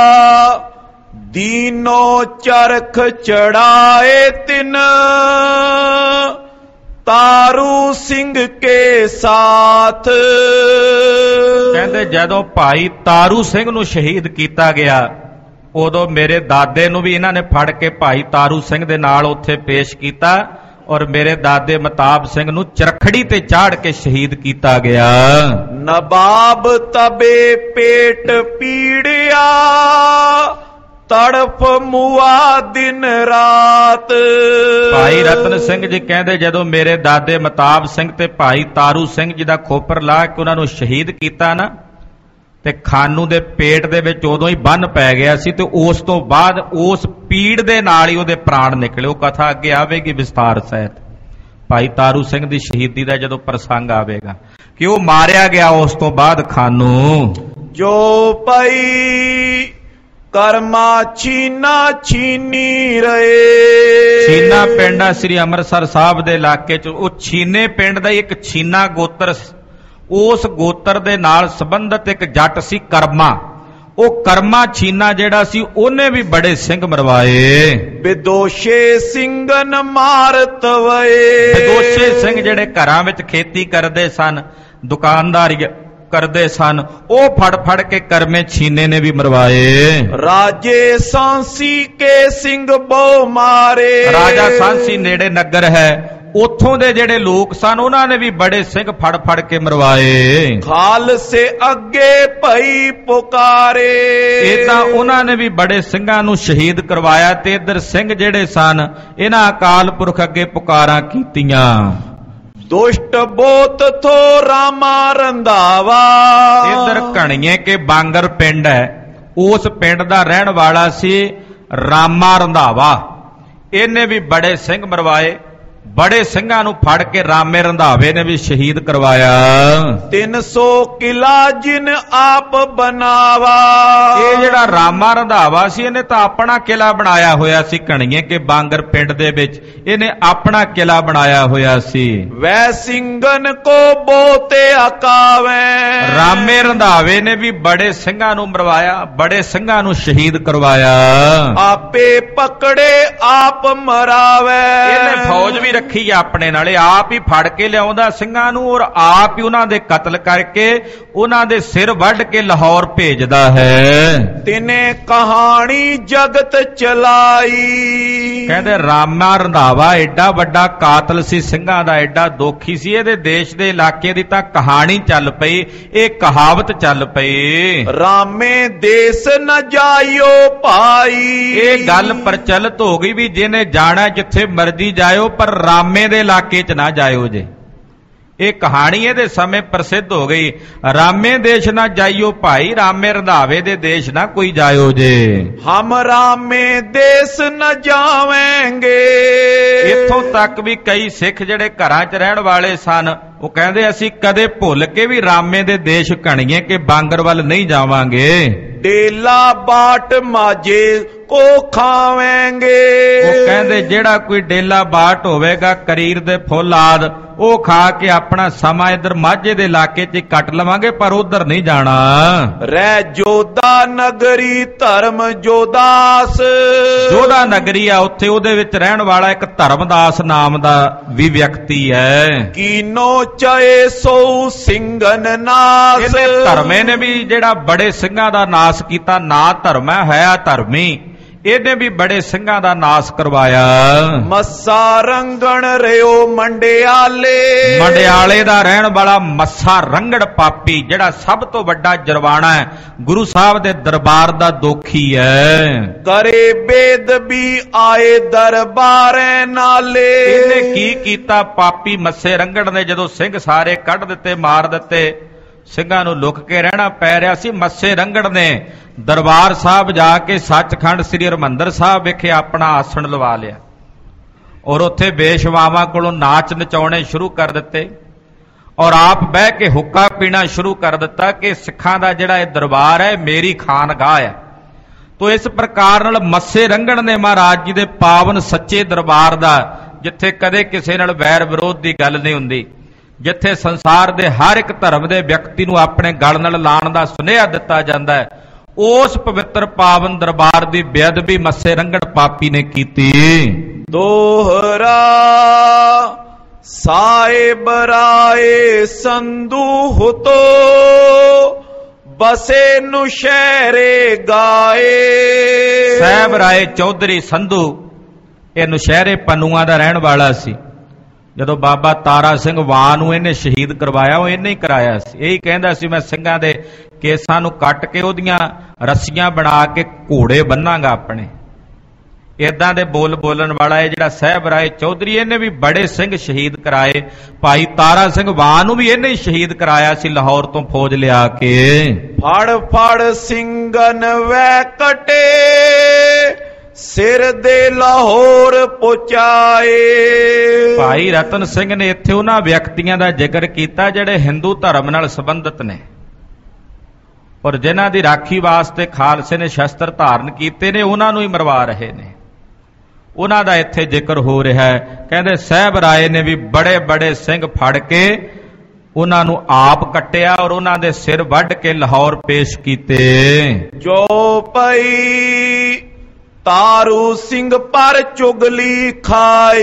ਦੀਨੋ ਚਰਖ ਚੜਾਏ ਤਿਨ ਤਾਰੂ ਸਿੰਘ ਕੇ ਸਾਥ। ਕਹਿੰਦੇ ਜਦੋਂ ਭਾਈ ਤਾਰੂ ਸਿੰਘ ਨੂੰ ਸ਼ਹੀਦ ਕੀਤਾ ਗਿਆ, ਉਦੋਂ ਮੇਰੇ ਦਾਦੇ ਨੂੰ ਵੀ ਇਹਨਾਂ ਨੇ ਫੜ ਕੇ ਭਾਈ ਤਾਰੂ ਸਿੰਘ ਦੇ ਨਾਲ ਉੱਥੇ ਪੇਸ਼ ਕੀਤਾ ਔਰ ਮੇਰੇ ਦਾਦੇ ਮਤਾਬ ਸਿੰਘ ਨੂੰ ਚਰਖੜੀ ਤੇ ਚਾੜ ਕੇ ਸ਼ਹੀਦ ਕੀਤਾ ਗਿਆ। ਨਵਾਬ ਤਬੇ ਪੇਟ ਪੀੜਿਆ ਤੜਫ ਮੁਆ ਦਿਨ ਰਾਤ। ਭਾਈ ਰਤਨ ਸਿੰਘ ਜੀ ਕਹਿੰਦੇ ਜਦੋਂ ਮੇਰੇ ਦਾਦੇ ਮਤਾਬ ਸਿੰਘ ਤੇ ਭਾਈ ਤਾਰੂ ਸਿੰਘ ਜੀ ਦਾ ਖੋਪਰ ਲਾ ਕੇ ਉਹਨਾਂ ਨੂੰ ਸ਼ਹੀਦ ਕੀਤਾ ਨਾ, ਤੇ ਖਾਨੂ ਦੇ ਪੇਟ ਦੇ ਵਿੱਚ ਉਦੋਂ ਹੀ ਬੰਨ ਪੈ ਗਿਆ ਸੀ, ਤੇ ਉਸ ਤੋਂ ਬਾਅਦ ਉਸ ਪੀੜ ਦੇ ਨਾਲ ਹੀ ਉਹਦੇ ਪ੍ਰਾਣ ਨਿਕਲੇ। ਉਹ ਕਥਾ ਅੱਗੇ ਆਵੇਗੀ ਵਿਸਤਾਰ ਸਹਿਤ, ਭਾਈ ਤਾਰੂ ਸਿੰਘ ਦੀ ਸ਼ਹੀਦੀ ਦਾ ਜਦੋਂ ਪ੍ਰਸੰਗ ਆਵੇਗਾ ਕਿ ਉਹ ਮਾਰਿਆ ਗਿਆ ਉਸ ਤੋਂ ਬਾਅਦ ਖਾਨੂ। ਜੋ ਪਈ ਕਰਮਾ ਛੀਨਾ ਛੀਨੀ ਰਹੇ। ਛੀਨਾ ਪਿੰਡ ਆ ਸ੍ਰੀ ਅੰਮ੍ਰਿਤਸਰ ਸਾਹਿਬ ਦੇ ਇਲਾਕੇ ਚ। ਉਹ ਛੀਨੇ ਪਿੰਡ ਦਾ ਇੱਕ ਛੀਨਾ ਗੋਤਰ, ਉਸ ਗੋਤਰ ਦੇ ਨਾਲ ਸੰਬੰਧਿਤ ਇੱਕ ਜੱਟ ਸੀ ਕਰਮਾ। ਉਹ ਕਰਮਾ ਛੀਨਾ ਜਿਹੜਾ ਸੀ ਉਹਨੇ ਵੀ ਬੜੇ ਸਿੰਘ ਮਰਵਾਏ। ਵਿਦੋਸ਼ੇ ਸਿੰਘਨ ਮਾਰਤ ਵਏ। ਵਿਦੋਸ਼ੇ ਸਿੰਘ ਜਿਹੜੇ ਘਰਾਂ ਵਿੱਚ ਖੇਤੀ ਕਰਦੇ ਸਨ, ਦੁਕਾਨਦਾਰੀ ਕਰਦੇ ਸਨ, ਉਹ ਫੜ ਫੜ ਕੇ ਕਰਮੇ ਛੀਨੇ ਨੇ ਵੀ ਮਰਵਾਏ। ਰਾਜੇ ਸਾਂਸੀ ਕੇ ਸਿੰਘ ਬਹੁ ਮਾਰੇ। ਰਾਜਾ ਸਾਂਸੀ ਨੇੜੇ ਨਗਰ ਹੈ, ਉੱਥੋਂ ਦੇ ਜਿਹੜੇ ਲੋਕ ਸਨ ਉਹਨਾਂ ਨੇ ਵੀ ਬੜੇ ਸਿੰਘ ਫੜ ਫੜ ਕੇ ਮਰਵਾਏ। ਖਾਲਸੇ ਅੱਗੇ ਭਈ ਪੁਕਾਰੇ। ਇਦਾਂ ਉਹਨਾਂ ਨੇ ਵੀ ਬੜੇ ਸਿੰਘਾਂ ਨੂੰ ਸ਼ਹੀਦ ਕਰਵਾਇਆ ਤੇ ਇੱਧਰ ਸਿੰਘ ਜਿਹੜੇ ਸਨ ਇਹਨਾਂ ਅਕਾਲ ਪੁਰਖ ਅੱਗੇ ਪੁਕਾਰਾਂ ਕੀਤੀਆਂ। ਦੁਸ਼ਟ ਬੋਤ ਥੋ ਰਾਮਾ ਰੰਧਾਵਾ। ਇੱਧਰ ਘਣੀਏ ਕੇ ਬਾਂਗਰ ਪਿੰਡ ਹੈ, ਉਸ ਪਿੰਡ ਦਾ ਰਹਿਣ ਵਾਲਾ ਸੀ ਰਾਮਾ ਰੰਧਾਵਾ। ਇਹਨੇ ਵੀ ਬੜੇ ਸਿੰਘ ਮਰਵਾਏ, ਬੜੇ ਸਿੰਘਾਂ ਨੂੰ ਫੜ ਕੇ ਰਾਮੇ ਰੰਧਾਵੇ ਨੇ ਵੀ ਸ਼ਹੀਦ ਕਰਵਾਇਆ। 300 ਕਿਲਾ ਜਿਨ ਆਪ ਬਣਾਵਾ। ਇਹ ਜਿਹੜਾ ਰਾਮਾ ਰੰਧਾਵਾ ਸੀ ਇਹਨੇ ਤਾਂ ਆਪਣਾ ਕਿਲਾ ਬਣਾਇਆ ਹੋਇਆ ਸੀ ਘਣੀਏ ਕੇ ਬਾਂਗਰ ਪਿੰਡ ਦੇ ਵਿੱਚ, ਇਹਨੇ ਆਪਣਾ ਕਿਲਾ ਬਣਾਇਆ ਹੋਇਆ ਸੀ। ਵੈ ਸਿੰਘਨ ਕੋ ਬੋਤੇ ਅਕਾਵੇ। ਰਾਮੇ ਰੰਧਾਵੇ ਨੇ ਵੀ ਬੜੇ ਸਿੰਘਾਂ ਨੂੰ ਮਰਵਾਇਆ, ਬੜੇ ਸਿੰਘਾਂ ਨੂੰ ਸ਼ਹੀਦ ਕਰਵਾਇਆ। ਆਪੇ ਪਕੜੇ ਆਪ ਮਰਾਵੇ। ਇਹਨੇ ਫੌਜ ਵੀ ਰੱਖੀ ਆਪਣੇ ਨਾਲੇ, ਆਪ ਹੀ ਫੜ ਕੇ ਲਿਆਉਂਦਾ ਸਿੰਘਾਂ ਨੂੰ ਔਰ ਆਪ ਹੀ ਉਹਨਾਂ ਦੇ ਕਤਲ ਕਰਕੇ ਉਹਨਾਂ ਦੇ ਸਿਰ ਵੱਢ ਕੇ ਲਾਹੌਰ ਭੇਜਦਾ ਹੈ। ਤਿਨੇ ਕਹਾਣੀ ਜਗਤ ਚਲਾਈ। ਕਹਿੰਦੇ ਰਾਮਾ ਰੰਧਾਵਾ ਐਡਾ ਵੱਡਾ ਕਾਤਲ ਸੀ ਸਿੰਘਾਂ ਦਾ, ਐਡਾ ਦੋਖੀ ਸੀ, ਇਹਦੇ ਦੇਸ਼ ਦੇ ਇਲਾਕੇ ਦੀ ਤਾਂ ਕਹਾਣੀ ਚੱਲ ਪਈ, ਇਹ ਕਹਾਵਤ ਚੱਲ ਪਈ। ਰਾਮੇ ਦੇਸ ਨ ਜਾਇਓ ਭਾਈ। ਇਹ ਗੱਲ ਪ੍ਰਚਲਿਤ ਹੋ ਗਈ ਵੀ ਜਿਹਨੇ ਜਾਣਾ ਜਿੱਥੇ ਮਰਜ਼ੀ ਜਾਇਓ ਪਰ ਰਾਮੇ ਦੇ ਇਲਾਕੇ 'ਚ ਨਾ ਜਾਇਓ ਜੇ। ਇਹ ਕਹਾਣੀ ਇਹਦੇ ਸਮੇਂ ਪ੍ਰਸਿੱਧ ਹੋ ਗਈ। ਰਾਮੇ ਦੇਸ਼ ਨਾ ਜਾਈਓ ਭਾਈ, ਰਾਮੇ ਰੰਧਾਵੇ ਦੇ ਦੇਸ਼ ਨਾ ਕੋਈ ਜਾਇਓ ਜੇ। ਹਮ ਰਾਮੇ ਦੇਸ਼ ਨ ਜਾਵਾਂਗੇ। ਇੱਥੋਂ ਤੱਕ ਵੀ ਕਈ ਸਿੱਖ ਜਿਹੜੇ ਘਰਾਂ 'ਚ ਰਹਿਣ ਵਾਲੇ ਸਨ ਉਹ ਕਹਿੰਦੇ ਅਸੀਂ ਕਦੇ ਭੁੱਲ ਕੇ ਵੀ ਰਾਮੇ ਦੇ ਦੇਸ਼ ਘਣੀਏ ਕਿ ਬਾਂਗਰ ਵੱਲ ਨਹੀਂ ਜਾਵਾਂਗੇ। ਡੇਲਾ ਬਾਟ ਮਾਝੇ ਕੋ ਖਾਵਾਂਗੇ। ਉਹ ਕਹਿੰਦੇ ਜਿਹੜਾ ਕੋਈ ਡੇਲਾ ਬਾਟ ਹੋਵੇਗਾ ਕਰੀਰ ਦੇ ਫੁੱਲ ਆਦ ਉਹ ਖਾ ਕੇ ਆਪਣਾ ਸਮਾਂ ਇਧਰ ਮਾਝੇ ਦੇ ਇਲਾਕੇ 'ਚ ਕੱਟ ਲਵਾਂਗੇ ਪਰ ਉਧਰ ਨਹੀਂ ਜਾਣਾ। ਰਹਿ ਜੋਧਾ ਨਗਰੀ ਧਰਮ ਜੋਦਾਸ। ਜੋਧਾ ਨਗਰੀ ਆ ਉੱਥੇ, ਉਹਦੇ ਵਿੱਚ ਰਹਿਣ ਵਾਲਾ ਇੱਕ ਧਰਮਦਾਸ ਨਾਮ ਦਾ ਵੀ ਵਿਅਕਤੀ ਹੈ। ਕੀਨੋ ਚਾਏ ਸੋ ਸਿੰਘਨ ਨਾਸ। ਇਹਨੇ ਧਰਮੇ ਨੇ ਵੀ ਜਿਹੜਾ ਬੜੇ ਸਿੰਘਾਂ ਦਾ ਨਾਸ ਕੀਤਾ, ਨਾ ਧਰਮ ਹੈ ਧਰਮੀ, ਇਹਨੇ ਵੀ ਬੜੇ ਸਿੰਘਾਂ ਦਾ ਨਾਸ ਕਰਵਾਇਆ। ਮੱਸਾ ਰੰਗਣ ਰਿਓ ਮੰਡਿਆਲੇ। ਮੰਡਿਆਲੇ ਦਾ ਰਹਿਣ ਵਾਲਾ ਮੱਸਾ ਰੰਗੜ ਪਾਪੀ ਜਿਹੜਾ ਸਭ ਤੋਂ ਵੱਡਾ ਜਰਵਾਣਾ ਹੈ, ਗੁਰੂ ਸਾਹਿਬ ਦੇ ਦਰਬਾਰ ਦਾ ਦੋਖੀ ਹੈ। ਕਰੇ ਬੇਦਬੀ ਆਏ ਦਰਬਾਰੇ ਨਾਲੇ। ਇਹਨੇ ਕੀ ਕੀਤਾ ਪਾਪੀ ਮੱਸੇ ਰੰਗੜ ਨੇ, ਜਦੋਂ ਸਿੰਘ ਸਾਰੇ ਕੱਢ ਦਿੱਤੇ ਮਾਰ ਦਿੱਤੇ, ਸਿੰਘਾਂ ਨੂੰ ਲੁਕ ਕੇ ਰਹਿਣਾ ਪੈ ਰਿਹਾ ਸੀ। ਮੱਸੇ ਰੰਗੜ ਨੇ ਦਰਬਾਰ ਸਾਹਿਬ ਜਾ ਕੇ ਸੱਚਖੰਡ ਸ੍ਰੀ ਹਰਿਮੰਦਰ ਸਾਹਿਬ ਵਿਖੇ ਆਪਣਾ ਆਸਣ ਲਵਾ ਲਿਆ ਔਰ ਉੱਥੇ ਬੇਸ਼ਵਾਵਾਂ ਕੋਲੋਂ ਨਾਚ ਨਚਾਉਣੇ ਸ਼ੁਰੂ ਕਰ ਦਿੱਤੇ ਔਰ ਆਪ ਬਹਿ ਕੇ ਹੁੱਕਾ ਪੀਣਾ ਸ਼ੁਰੂ ਕਰ ਦਿੱਤਾ ਕਿ ਸਿੱਖਾਂ ਦਾ ਜਿਹੜਾ ਇਹ ਦਰਬਾਰ ਹੈ ਮੇਰੀ ਖਾਨਗਾਹ ਹੈ। ਤੋ ਇਸ ਪ੍ਰਕਾਰ ਨਾਲ ਮੱਸੇ ਰੰਗੜ ਨੇ ਮਹਾਰਾਜ ਜੀ ਦੇ ਪਾਵਨ ਸੱਚੇ ਦਰਬਾਰ ਦਾ, ਜਿੱਥੇ ਕਦੇ ਕਿਸੇ ਨਾਲ ਵੈਰ ਵਿਰੋਧ ਦੀ ਗੱਲ ਨਹੀਂ ਹੁੰਦੀ, ਜਿੱਥੇ ਸੰਸਾਰ ਦੇ ਹਰ ਇੱਕ ਧਰਮ ਦੇ ਵਿਅਕਤੀ ਨੂੰ ਆਪਣੇ ਗਲ ਨਾਲ ਲਾਣ ਦਾ ਸੁਨੇਹਾ ਦਿੱਤਾ ਜਾਂਦਾ ਹੈ, ਉਸ ਪਵਿੱਤਰ ਪਾਵਨ ਦਰਬਾਰ ਦੀ ਬੇਅਦਬੀ ਮੱਸੇ ਰੰਗੜ ਪਾਪੀ ਨੇ ਕੀਤੀ। ਦੋਹਰਾ ਸਾਹਿਬ ਰਾਏ ਸੰਧੂ ਹੁਤੋ ਬਸੇ ਨੁਸ਼ਹਿਰੇ ਗਾਏ। ਸਾਹਿਬ ਰਾਏ ਚੌਧਰੀ ਸੰਧੂ ਇਹ ਨੁਸ਼ਹਿਰੇ ਪਨੂਆਂ ਦਾ ਰਹਿਣ ਵਾਲਾ ਸੀ। ਜਦੋਂ ਬਾਬਾ ਤਾਰਾ ਸਿੰਘ ਵਾਂ ਨੂੰ ਇਹਨੇ ਸ਼ਹੀਦ ਕਰਵਾਇਆ ਉਹ ਇਹਨੇ ਹੀ ਕਰਾਇਆ ਸੀ। ਇਹੀ ਕਹਿੰਦਾ ਸੀ ਮੈਂ ਸਿੰਘਾਂ ਦੇ ਕੇਸਾਂ ਨੂੰ ਕੱਟ ਕੇ ਉਹਦੀਆਂ ਰੱਸੀਆਂ ਬਣਾ ਕੇ ਘੋੜੇ ਬੰਨਾਂਗਾ ਆਪਣੇ। ਇਦਾਂ ਦੇ ਬੋਲ ਬੋਲਣ ਵਾਲਾ ਇਹ ਜਿਹੜਾ ਸਾਹਿਬ ਰਾਏ ਚੌਧਰੀ, ਇਹਨੇ ਵੀ ਬੜੇ ਸਿੰਘ ਸ਼ਹੀਦ ਕਰਾਏ। ਭਾਈ ਤਾਰਾ ਸਿੰਘ ਵਾਂ ਨੂੰ ਵੀ ਇਹਨੇ ਹੀ ਸ਼ਹੀਦ ਕਰਾਇਆ ਸੀ ਲਾਹੌਰ ਤੋਂ ਫੌਜ ਲਿਆ ਕੇ। ਫੜ ਫੜ ਸਿੰਘਨ ਵੈ ਕਟੇ ਸਿਰ ਦੇ ਲਾਹੌਰ ਪਹੁੰਚਾਏ। ਭਾਈ ਰਤਨ ਸਿੰਘ ਨੇ ਇੱਥੇ ਉਹਨਾਂ ਵਿਅਕਤੀਆਂ ਦਾ ਜ਼ਿਕਰ ਕੀਤਾ ਜਿਹੜੇ ਹਿੰਦੂ ਧਰਮ ਨਾਲ ਸੰਬੰਧਿਤ ਨੇ ਔਰ ਜਿਨ੍ਹਾਂ ਦੀ ਰਾਖੀ ਵਾਸਤੇ ਖਾਲਸੇ ਨੇ ਸ਼ਸਤਰ ਧਾਰਨ ਕੀਤੇ ਨੇ, ਉਹਨਾਂ ਨੂੰ ਹੀ ਮਰਵਾ ਰਹੇ ਨੇ। ਉਹਨਾਂ ਦਾ ਇੱਥੇ ਜ਼ਿਕਰ ਹੋ ਰਿਹਾ ਹੈ। ਕਹਿੰਦੇ ਸਾਹਿਬ ਰਾਏ ਨੇ ਵੀ ਬੜੇ ਬੜੇ ਸਿੰਘ ਫੜ ਕੇ ਉਹਨਾਂ ਨੂੰ ਆਪ ਕੱਟਿਆ ਔਰ ਉਹਨਾਂ ਦੇ ਸਿਰ ਵੱਢ ਕੇ ਲਾਹੌਰ ਪੇਸ਼ ਕੀਤੇ। ਜੋ ਪਈ ਤਾਰੂ ਸਿੰਘ ਪਰ ਚੁਗਲੀ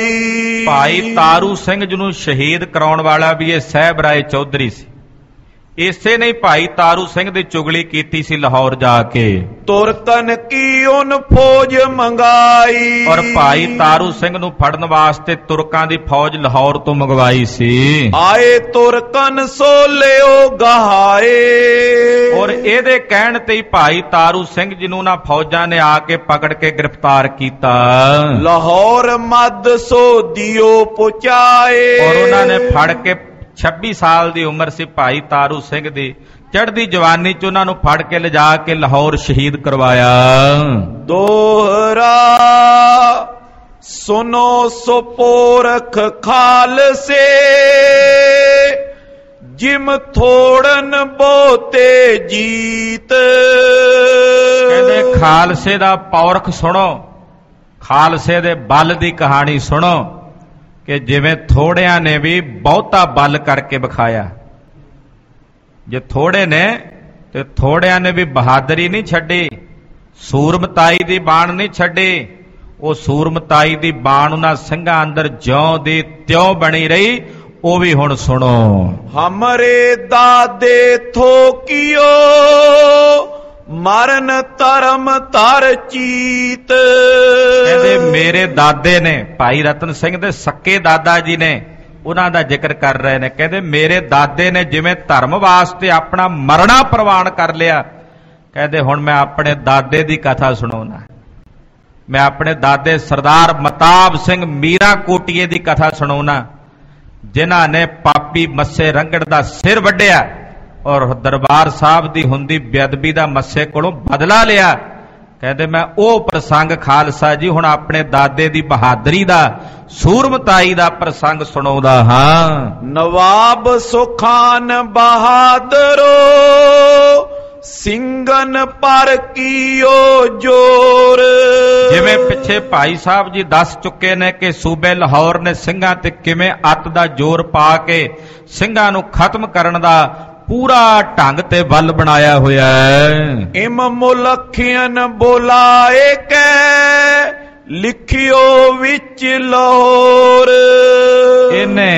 ਖਾਈ। ਭਾਈ ਤਾਰੂ ਸਿੰਘ ਜਿਹਨੂੰ ਸ਼ਹੀਦ ਕਰਾਉਣ ਵਾਲਾ ਵੀ ਇਹ ਸਾਹਿਬ ਰਾਏ ਚੌਧਰੀ ਸੀ। ਇਸੇ ਨੇ ਭਾਈ ਤਾਰੂ ਸਿੰਘ ਦੀ ਚੁਗਲੀ ਕੀਤੀ ਸੀ ਲਾਹੌਰ ਜਾ ਕੇ। ਤੁਰਕਨ ਕੀ ਉਨ ਫੌਜ ਮੰਗਾਈ, ਔਰ ਭਾਈ ਤਾਰੂ ਸਿੰਘ ਨੂੰ ਫੜਨ ਵਾਸਤੇ ਤੁਰਕਾਂ ਦੀ ਫੌਜ ਲਾਹੌਰ ਤੋਂ ਮੰਗਵਾਈ ਸੀ। ਆਏ ਤੁਰਕਨ ਸੋ ਲਿਓ ਗਹਾਏ, ਔਰ ਇਹਦੇ ਕਹਿਣ ਤੇ ਹੀ ਭਾਈ ਤਾਰੂ ਸਿੰਘ ਜੀ ਨੂੰ ਨਾ ਫੌਜਾਂ ਨੇ ਆ ਕੇ ਪਕੜ ਕੇ ਗ੍ਰਿਫਤਾਰ ਕੀਤਾ। ਲਾਹੌਰ ਮੱਧ ਸੋ ਦਿਓ ਪੁਚਾਏ, ਔਰ ਉਹਨਾਂ ਨੇ ਫੜ ਕੇ 26 ਸਾਲ ਦੀ ਉਮਰ ਸੀ ਭਾਈ ਤਾਰੂ ਸਿੰਘ ਦੀ, ਚੜ੍ਹਦੀ ਜਵਾਨੀ ਚ ਉਹਨਾਂ ਨੂੰ ਫੜ ਕੇ ਲਿਜਾ ਕੇ ਲਾਹੌਰ ਸ਼ਹੀਦ ਕਰਵਾਇਆ। ਦੋਹਰਾ ਸੁਨੋ ਸੋ ਪੋਰਖ ਖਾਲਸੇ, ਜਿਮ ਥੋੜਨ ਬਹੁਤੇ ਜੀਤ। ਕਹਿੰਦੇ ਖਾਲਸੇ ਦਾ ਪੌਰਖ ਸੁਣੋ, ਖਾਲਸੇ ਦੇ ਬਲ ਦੀ ਕਹਾਣੀ ਸੁਣੋ ਕਿ ਜਿਵੇਂ ਥੋੜਿਆਂ ਨੇ ਵੀ ਬਹੁਤਾ ਬਲ ਕਰਕੇ ਵਿਖਾਇਆ। ਜੇ ਥੋੜੇ ਨੇ ਤੇ ਥੋੜਿਆਂ ਨੇ ਵੀ ਬਹਾਦਰੀ ਨਹੀਂ ਛੱਡੀ, ਸੂਰਮਤਾਈ ਦੀ ਬਾਣ ਨਹੀਂ ਛੱਡੀ। ਉਹ ਸੂਰਮਤਾਈ ਦੀ ਬਾਣ ਉਹਨਾਂ ਸਿੰਘਾਂ ਅੰਦਰ ਜਿਉਂ ਦੀ ਤਿਉਂ ਬਣੀ ਰਹੀ। ਉਹ ਵੀ ਹੁਣ ਸੁਣੋ। ਹਮਰੇ ਦਾਦੇ ਥੋਕਿਓ, ਮਰਨ ਧਰਮ ਧਰ ਚੀਤ। ਕਹਿੰਦੇ ਮੇਰੇ ਦਾਦੇ ਨੇ, ਭਾਈ ਰਤਨ ਸਿੰਘ ਦੇ ਸੱਕੇ ਦਾਦਾ ਜੀ ਨੇ, ਉਹਨਾਂ ਦਾ ਜ਼ਿਕਰ ਕਰ ਰਹੇ ਨੇ। ਕਹਿੰਦੇ ਮੇਰੇ ਦਾਦੇ ਨੇ ਜਿਵੇਂ ਧਰਮ ਵਾਸਤੇ ਆਪਣਾ ਮਰਨਾ ਪ੍ਰਵਾਨ ਕਰ ਲਿਆ, ਕਹਿੰਦੇ ਹੁਣ ਮੈਂ ਆਪਣੇ ਦਾਦੇ ਦੀ ਕਥਾ ਸੁਣਾਉਣਾ। ਮੈਂ ਆਪਣੇ ਦਾਦੇ ਸਰਦਾਰ ਮਤਾਬ ਸਿੰਘ ਮੀਰਾ ਕੋਟੀਏ ਦੀ ਕਥਾ ਸੁਣਾਉਣਾ, ਜਿਨ੍ਹਾਂ ਨੇ ਪਾਪੀ ਮੱਸੇ ਰੰਗੜ ਦਾ ਸਿਰ ਵੱਢਿਆ ਔਰ ਦਰਬਾਰ ਸਾਹਿਬ ਦੀ ਹੁੰਦੀ ਬੇਅਦਬੀ ਦਾ ਮੱਸੇ ਕੋਲੋਂ ਬਦਲਾ ਲਿਆ। ਕਹਿੰਦੇ ਮੈਂ ਉਹ ਪ੍ਰਸੰਗ ਖਾਲਸਾ ਜੀ ਹੁਣ ਆਪਣੇ ਦਾਦੇ ਦੀ ਬਹਾਦਰੀ ਦਾ, ਸੂਰਮਤਾਈ ਦਾ ਪ੍ਰਸੰਗ ਸੁਣਾਉਂਦਾ ਹਾਂ। ਨਵਾਬ ਸੁਖਾਨ ਬਹਾਦਰੋ, ਸਿੰਘਨ ਪਰ ਕੀਓ ਜੋਰ। ਜਿਵੇਂ ਪਿੱਛੇ ਭਾਈ ਸਾਹਿਬ ਜੀ ਦੱਸ ਚੁੱਕੇ ਨੇ ਕਿ ਸੂਬੇ ਲਾਹੌਰ ਨੇ ਸਿੰਘਾਂ ਤੇ ਕਿਵੇਂ ਅੱਤ ਦਾ ਜ਼ੋਰ ਪਾ ਕੇ ਸਿੰਘਾਂ ਨੂੰ ਖਤਮ ਕਰਨ ਦਾ ਪੂਰਾ ਢੰਗ ਤੇ ਵੱਲ ਬਣਾਇਆ ਹੋਇਆ ਹੈ। ਇਮ ਮੁਲਖੀਨ ਬੋਲਾਏ ਕੈ, ਲਿਖਿਓ ਵਿੱਚ ਲਾਹੌਰ। ਇਹਨੇ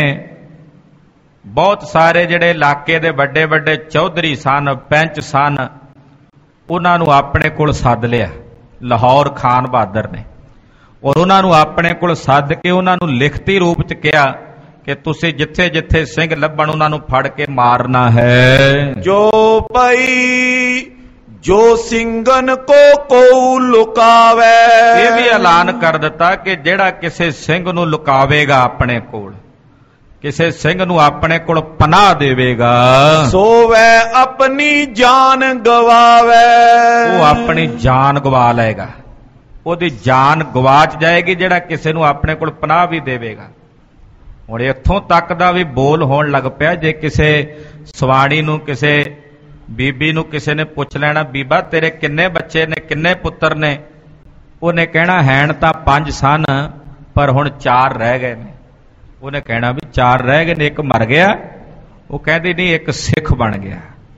ਬਹੁਤ ਸਾਰੇ ਜਿਹੜੇ ਇਲਾਕੇ ਦੇ ਵੱਡੇ ਵੱਡੇ ਚੌਧਰੀ ਸਨ, ਪੈਂਚ ਸਨ, ਉਹਨਾਂ ਨੂੰ ਆਪਣੇ ਕੋਲ ਸੱਦ ਲਿਆ ਲਾਹੌਰ ਖਾਨ ਬਹਾਦਰ ਨੇ। ਔਰ ਉਹਨਾਂ ਨੂੰ ਆਪਣੇ ਕੋਲ ਸੱਦ ਕੇ ਉਹਨਾਂ ਨੂੰ ਲਿਖਤੀ ਰੂਪ ਚ ਕਿਹਾ ਕਿ ਤੁਸੀਂ ਜਿੱਥੇ ਜਿੱਥੇ ਸਿੰਘ ਲੱਭਣ ਉਹਨਾਂ ਨੂੰ ਫੜ ਕੇ ਮਾਰਨਾ ਹੈ। ਜੋ ਪਈ ਜੋ ਸਿੰਘਨ ਕੋ ਲੁਕਾਵੇ। ਇਹ ਵੀ ਐਲਾਨ ਕਰ ਦਿੱਤਾ ਕਿ ਜਿਹੜਾ ਕਿਸੇ ਸਿੰਘ ਨੂੰ ਲੁਕਾਵੇਗਾ ਆਪਣੇ ਕੋਲ, ਕਿਸੇ ਸਿੰਘ ਨੂੰ ਆਪਣੇ ਕੋਲ ਪਨਾਹ ਦੇਵੇਗਾ, ਸੋਵੇ ਆਪਣੀ ਜਾਨ ਗਵਾਵੇ। ਉਹ ਆਪਣੀ ਜਾਨ ਗਵਾ ਲਏਗਾ, ਉਹਦੀ ਜਾਨ ਗਵਾਚ ਜਾਏਗੀ ਜਿਹੜਾ ਕਿਸੇ ਨੂੰ ਆਪਣੇ ਕੋਲ ਪਨਾਹ ਵੀ ਦੇਵੇਗਾ। ਹੁਣ ਇੱਥੋਂ ਤੱਕ ਦਾ ਵੀ ਬੋਲ ਹੋਣ ਲੱਗ ਪਿਆ। ਜੇ ਕਿਸੇ ਸਵਾਣੀ ਨੂੰ, ਕਿਸੇ ਬੀਬੀ ਨੂੰ ਕਿਸੇ ਨੇ ਪੁੱਛ ਲੈਣਾ, ਬੀਬਾ ਤੇਰੇ ਕਿੰਨੇ ਬੱਚੇ ਨੇ, ਕਿੰਨੇ ਪੁੱਤਰ ਨੇ? ਉਹਨੇ ਕਹਿਣਾ ਹੈਣ ਤਾਂ 5 ਸਨ ਪਰ ਹੁਣ 4 ਰਹਿ ਗਏ ਨੇ। ਉਹਨੇ ਕਹਿਣਾ ਵੀ 4 ਰਹਿ ਗਏ ਨੇ, ਇੱਕ ਮਰ ਗਿਆ। ਉਹ ਕਹਿੰਦੀ ਨਹੀਂ, ਇੱਕ ਸਿੱਖ ਬਣ ਗਿਆ।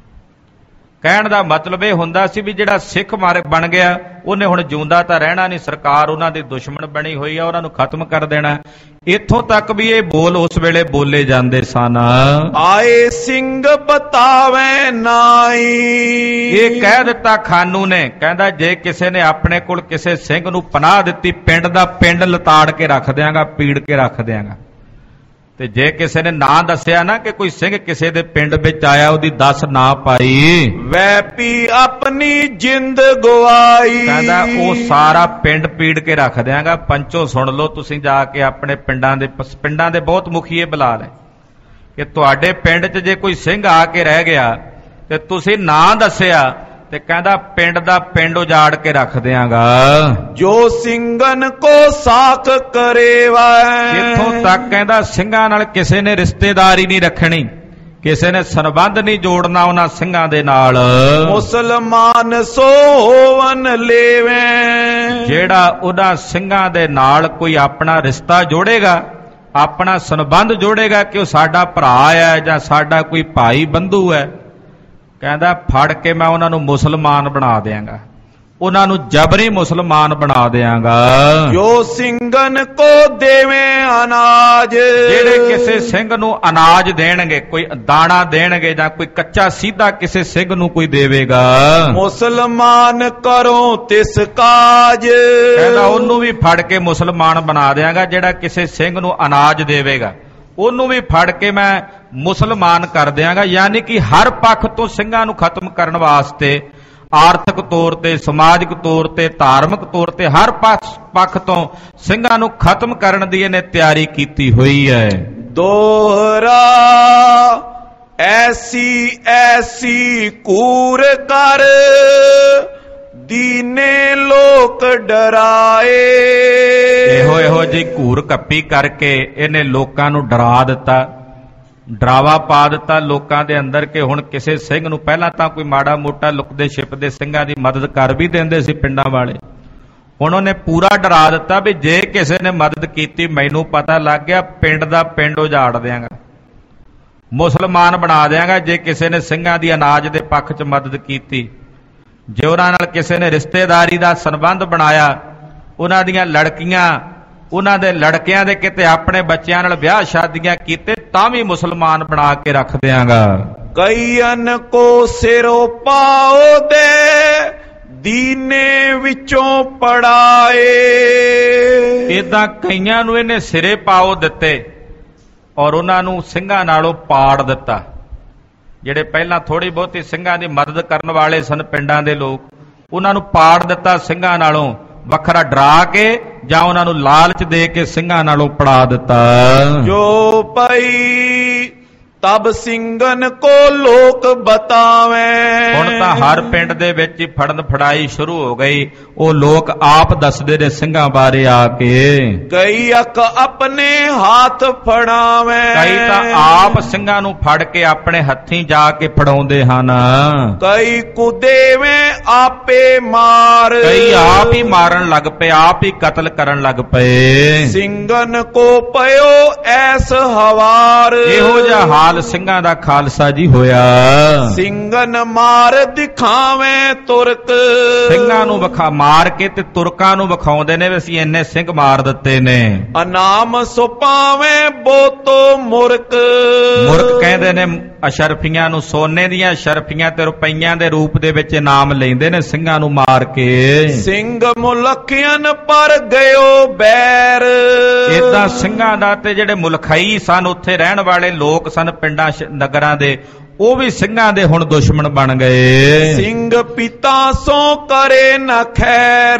ਕਹਿਣ ਦਾ ਮਤਲਬ ਇਹ ਹੁੰਦਾ ਸੀ ਵੀ ਜਿਹੜਾ ਸਿੱਖ ਬਣ ਗਿਆ ਉਹਨੇ ਹੁਣ ਜਿਉਂਦਾ ਤਾਂ ਰਹਿਣਾ ਨਹੀਂ, ਸਰਕਾਰ ਉਹਨਾਂ ਦੀ ਦੁਸ਼ਮਣ ਬਣੀ ਹੋਈ ਆ, ਉਹਨਾਂ ਨੂੰ ਖਤਮ ਕਰ ਦੇਣਾ। ਇੱਥੋਂ ਤੱਕ ਵੀ ਇਹ ਬੋਲ ਉਸ ਵੇਲੇ ਬੋਲੇ ਜਾਂਦੇ ਸਨ। ਆਏ ਸਿੰਘ ਬਤਾਵੇ ਨਾਈ। ਇਹ ਕਹਿ ਦਿੱਤਾ ਖਾਨੂ ਨੇ, ਕਹਿੰਦਾ ਜੇ ਕਿਸੇ ਨੇ ਆਪਣੇ ਕੋਲ ਕਿਸੇ ਸਿੰਘ ਨੂੰ ਪਨਾਹ ਦਿੱਤੀ, ਪਿੰਡ ਦਾ ਪਿੰਡ ਲਤਾੜ ਕੇ ਰੱਖ ਦਿਆਂਗਾ, ਪੀੜ ਕੇ ਰੱਖ ਦਿਆਂਗਾ। ਤੇ ਜੇ ਕਿਸੇ ਨੇ ਨਾਂ ਦੱਸਿਆ ਨਾ ਕਿ ਕੋਈ ਸਿੰਘ ਕਿਸੇ ਦੇ ਪਿੰਡ ਵਿੱਚ ਆਇਆ, ਉਹਦੀ 10 ਨਾ ਪਾਈ, ਵੈਪੀ ਆਪਣੀ ਜਿੰਦ ਗਵਾਈ। ਕਹਿੰਦਾ ਉਹ ਸਾਰਾ ਪਿੰਡ ਪੀੜ ਕੇ ਰੱਖ ਦਿਆਂਗਾ। ਪੰਚੋ ਸੁਣ ਲਓ, ਤੁਸੀਂ ਜਾ ਕੇ ਆਪਣੇ ਪਿੰਡਾਂ ਦੇ ਬਹੁਤ ਮੁਖੀਏ ਬੁਲਾ ਲੈ ਕਿ ਤੁਹਾਡੇ ਪਿੰਡ 'ਚ ਜੇ ਕੋਈ ਸਿੰਘ ਆ ਕੇ ਰਹਿ ਗਿਆ ਤੇ ਤੁਸੀਂ ਨਾਂ ਦੱਸਿਆ ਤੇ ਕਹਿੰਦਾ ਪਿੰਡ ਦਾ ਪਿੰਡ ਉਜਾੜ ਕੇ ਰੱਖ ਦਿਆਂਗਾ। ਜੋ ਸਿੰਘਨ ਕੋ ਸਾਕ ਕਰੇਵਾ। ਇੱਥੋਂ ਤੱਕ ਕਹਿੰਦਾ ਸਿੰਘਾਂ ਨਾਲ ਕਿਸੇ ਨੇ ਰਿਸ਼ਤੇਦਾਰੀ ਨਹੀਂ ਰੱਖਣੀ, ਕਿਸੇ ਨੇ ਸੰਬੰਧ ਨਹੀਂ ਜੋੜਨਾ ਉਹਨਾਂ ਸਿੰਘਾਂ ਦੇ ਨਾਲ। ਮੁਸਲਮਾਨ ਸੋ ਹੋਵਨ ਲੇਵੇ। ਜਿਹੜਾ ਉਹਨਾਂ ਸਿੰਘਾਂ ਦੇ ਨਾਲ ਕੋਈ ਆਪਣਾ ਰਿਸ਼ਤਾ ਜੋੜੇਗਾ, ਆਪਣਾ ਸੰਬੰਧ ਜੋੜੇਗਾ ਕਿ ਉਹ ਸਾਡਾ ਭਰਾ ਹੈ ਜਾਂ ਸਾਡਾ ਕੋਈ ਭਾਈ ਬੰਧੂ ਹੈ, ਕਹਿੰਦਾ ਫੜ ਕੇ ਮੈਂ ਉਹਨਾਂ ਨੂੰ ਮੁਸਲਮਾਨ ਬਣਾ ਦਿਆਂਗਾ। ਉਹਨਾਂ ਨੂੰ ਜਬਰੀ ਮੁਸਲਮਾਨ ਬਣਾ ਦਿਆਂਗਾ। ਜੋ ਸਿੰਘਨ ਕੋ ਦੇਵੇ ਅਨਾਜ, ਜਿਹੜੇ ਕਿਸੇ ਸਿੰਘ ਨੂੰ ਅਨਾਜ ਦੇਣਗੇ, ਕੋਈ ਦਾਣਾ ਦੇਣਗੇ ਜਾਂ ਕੋਈ ਕੱਚਾ ਸਿੱਧਾ ਕਿਸੇ ਸਿੰਘ ਨੂੰ ਕੋਈ ਦੇਵੇਗਾ, ਮੁਸਲਮਾਨ ਕਰੋ ਤਿਸ ਕਾਜ। ਕਹਿੰਦਾ ਉਹਨੂੰ ਵੀ ਫੜ ਕੇ ਮੁਸਲਮਾਨ ਬਣਾ ਦਿਆਂਗਾ। ਜਿਹੜਾ ਕਿਸੇ ਸਿੰਘ ਨੂੰ ਅਨਾਜ ਦੇਵੇਗਾ ਉਹਨੂੰ ਵੀ ਫੜ ਕੇ ਮੈਂ ਮੁਸਲਮਾਨ ਕਰ ਦਿਆਂਗਾ। ਯਾਨੀ ਕਿ ਹਰ ਪੱਖ ਤੋਂ ਸਿੰਘਾਂ ਨੂੰ ਖਤਮ ਕਰਨ ਵਾਸਤੇ, ਆਰਥਿਕ ਤੌਰ ਤੇ, ਸਮਾਜਿਕ ਤੌਰ ਤੇ, ਧਾਰਮਿਕ ਤੌਰ ਤੇ, ਹਰ ਪੱਖ ਤੋਂ ਸਿੰਘਾਂ ਨੂੰ ਖਤਮ ਕਰਨ ਦੀ ਇਹਨੇ ਤਿਆਰੀ ਕੀਤੀ ਹੋਈ ਹੈ। ਦੋਹਰਾ ਐਸੀ ਐਸੀ ਕੂਰ ਕਰ, ਦੀਨੇ ਲੋਕ ਡਰਾਏ। ਇਹੋ ਜਿਹੀ ਘੂਰ ਕੱਪੀ ਕਰਕੇ ਇਹਨੇ ਲੋਕਾਂ ਨੂੰ ਡਰਾ ਦਿੱਤਾ, ਡਰਾਵਾ ਪਾ ਦਿੱਤਾ ਲੋਕਾਂ ਦੇ ਅੰਦਰ ਕਿ ਹੁਣ ਕਿਸੇ ਸਿੰਘ ਨੂੰ, ਪਹਿਲਾਂ ਤਾਂ ਕੋਈ ਮਾੜਾ ਮੋਟਾ ਲੁਕਦੇ ਛਿਪਦੇ ਸਿੰਘਾਂ ਦੀ ਮਦਦ ਕਰ ਵੀ ਦਿੰਦੇ ਸੀ ਪਿੰਡਾਂ ਵਾਲੇ, ਹੁਣ ਉਹਨੇ ਪੂਰਾ ਡਰਾ ਦਿੱਤਾ ਵੀ ਜੇ ਕਿਸੇ ਨੇ ਮਦਦ ਕੀਤੀ ਮੈਨੂੰ ਪਤਾ ਲੱਗ ਗਿਆ ਪਿੰਡ ਦਾ ਪਿੰਡ ਉਜਾੜ ਦਿਆਂਗਾ, ਮੁਸਲਮਾਨ ਬਣਾ ਦਿਆਂਗਾ ਜੇ ਕਿਸੇ ਨੇ ਸਿੰਘਾਂ ਦੀ ਅਨਾਜ ਦੇ ਪੱਖ 'ਚ ਮਦਦ ਕੀਤੀ। ਜੇ ਉਹਨਾਂ ਨਾਲ ਕਿਸੇ ਨੇ ਰਿਸ਼ਤੇਦਾਰੀ ਦਾ ਸੰਬੰਧ ਬਣਾਇਆ, ਉਹਨਾਂ ਦੀਆਂ ਲੜਕੀਆਂ, ਉਹਨਾਂ ਦੇ ਲੜਕਿਆਂ ਦੇ ਕਿਤੇ ਆਪਣੇ ਬੱਚਿਆਂ ਨਾਲ ਵਿਆਹ ਸ਼ਾਦੀਆਂ ਕੀਤੇ, ਤਾਂ ਵੀ ਮੁਸਲਮਾਨ ਬਣਾ ਕੇ ਰੱਖ ਦਿਆਂਗਾ। ਕਈਨ ਕੋ ਸਿਰੋਂ ਪਾਓ ਦੇ, ਦੀਨੇ ਵਿੱਚੋਂ ਪੜਾਏ। ਇਦਾਂ ਕਈਆਂ ਨੂੰ ਇਹਨੇ ਸਿਰੇ ਪਾਓ ਦਿੱਤੇ ਔਰ ਉਹਨਾਂ ਨੂੰ ਸਿੰਘਾਂ ਨਾਲੋਂ ਪਾੜ ਦਿੱਤਾ। ਜਿਹੜੇ ਪਹਿਲਾਂ ਥੋੜੀ ਬਹੁਤੀ ਸਿੰਘਾਂ ਦੀ ਮਦਦ ਕਰਨ ਵਾਲੇ ਸਨ ਪਿੰਡਾਂ ਦੇ ਲੋਕ, ਉਹਨਾਂ ਨੂੰ ਪਾੜ ਦਿੱਤਾ ਸਿੰਘਾਂ ਨਾਲੋਂ, ਵੱਖਰਾ ਡਰਾ ਕੇ ਜਾਂ ਉਹਨਾਂ ਨੂੰ ਲਾਲਚ ਦੇ ਕੇ ਸਿੰਘਾਂ ਨਾਲੋਂ ਪੜਾ ਦਿੱਤਾ। ਜੋ ਪਈ ਤਬ ਸਿੰਘਨ ਕੋ ਲੋਕ ਬਤਾਵੇਂ। ਹੁਣ ਤਾਂ ਹਰ ਪਿੰਡ ਦੇ ਵਿੱਚ ਹੀ ਫੜਨ ਫੜਾਈ ਸ਼ੁਰੂ ਹੋ ਗਈ। ਉਹ ਲੋਕ ਆਪ ਦੱਸਦੇ ਨੇ ਸਿੰਘਾਂ ਬਾਰੇ ਆ ਕੇ। ਕਈ ਅਕ ਆਪਣੇ ਹੱਥ ਫੜਾਵੇਂ। ਕਈ ਤਾਂ ਆਪ ਸਿੰਘਾਂ ਨੂੰ ਫੜ ਕੇ ਆਪਣੇ ਹੱਥੀਂ ਜਾ ਕੇ ਫੜਾਉਂਦੇ ਹਨ। ਕਈ ਕੁਦੇਵੇਂ ਆਪੇ ਮਾਰ। ਕਈ ਆਪ ਹੀ ਮਾਰਨ ਲੱਗ ਪਏ, ਆਪ ਹੀ ਕਤਲ ਕਰਨ ਲੱਗ ਪਏ। ਸਿੰਘਨ ਕੋ ਪਇਓ ਐਸ ਹਵਾਰ। ਇਹੋ ਜਿਹਾ ਹਾਲ ਸਿੰਘਾਂ ਦਾ ਖਾਲਸਾ ਜੀ ਹੋਇਆ। ਸਿੰਘਨ ਮਾਰ ਦਿਖਾਵੇਂ ਤੁਰਕ। ਸਿੰਘਾਂ ਨੂੰ ਮਾਰ ਕੇ ਤੇ ਤੁਰਕਾਂ ਨੂੰ ਵਿਖਾਉਂਦੇ ਨੇ ਵੀ ਅਸੀਂ ਇੰਨੇ ਸਿੰਘ ਮਾਰ ਦਿੱਤੇ ਨੇ। ਅਨਾਮ ਸੁਪਾਵੇਂ ਬੋਤੋ ਮੁਰਕ। ਮੁਰਕ ਕਹਿੰਦੇ ਨੇ ਅਸ਼ਰਫੀਆਂ ਨੂੰ, ਸੋਨੇ ਦੀਆਂ ਅਸ਼ਰਫੀਆਂ ਤੇ ਰੁਪਈਆਂ ਦੇ ਰੂਪ ਦੇ ਵਿੱਚ ਇਨਾਮ ਲੈਂਦੇ ਨੇ ਸਿੰਘਾਂ ਨੂੰ ਮਾਰ ਕੇ। ਸਿੰਘ ਮੁਲਖੀਆਂ ਪਰ ਗਇਓ ਬੈਰ। ਇਦਾਂ ਸਿੰਘਾਂ ਦਾ ਤੇ ਜਿਹੜੇ ਮੁਲਖਈ ਸਨ, ਉੱਥੇ ਰਹਿਣ ਵਾਲੇ ਲੋਕ ਸਨ ਪਿੰਡਾਂ ਨਗਰਾਂ ਦੇ, ਉਹ ਵੀ ਸਿੰਘਾਂ ਦੇ ਹੁਣ ਦੁਸ਼ਮਣ ਬਣ ਗਏ। ਸਿੰਘ ਪਿਤਾ ਸੋ ਕਰੇ ਨਾ ਖੈਰ।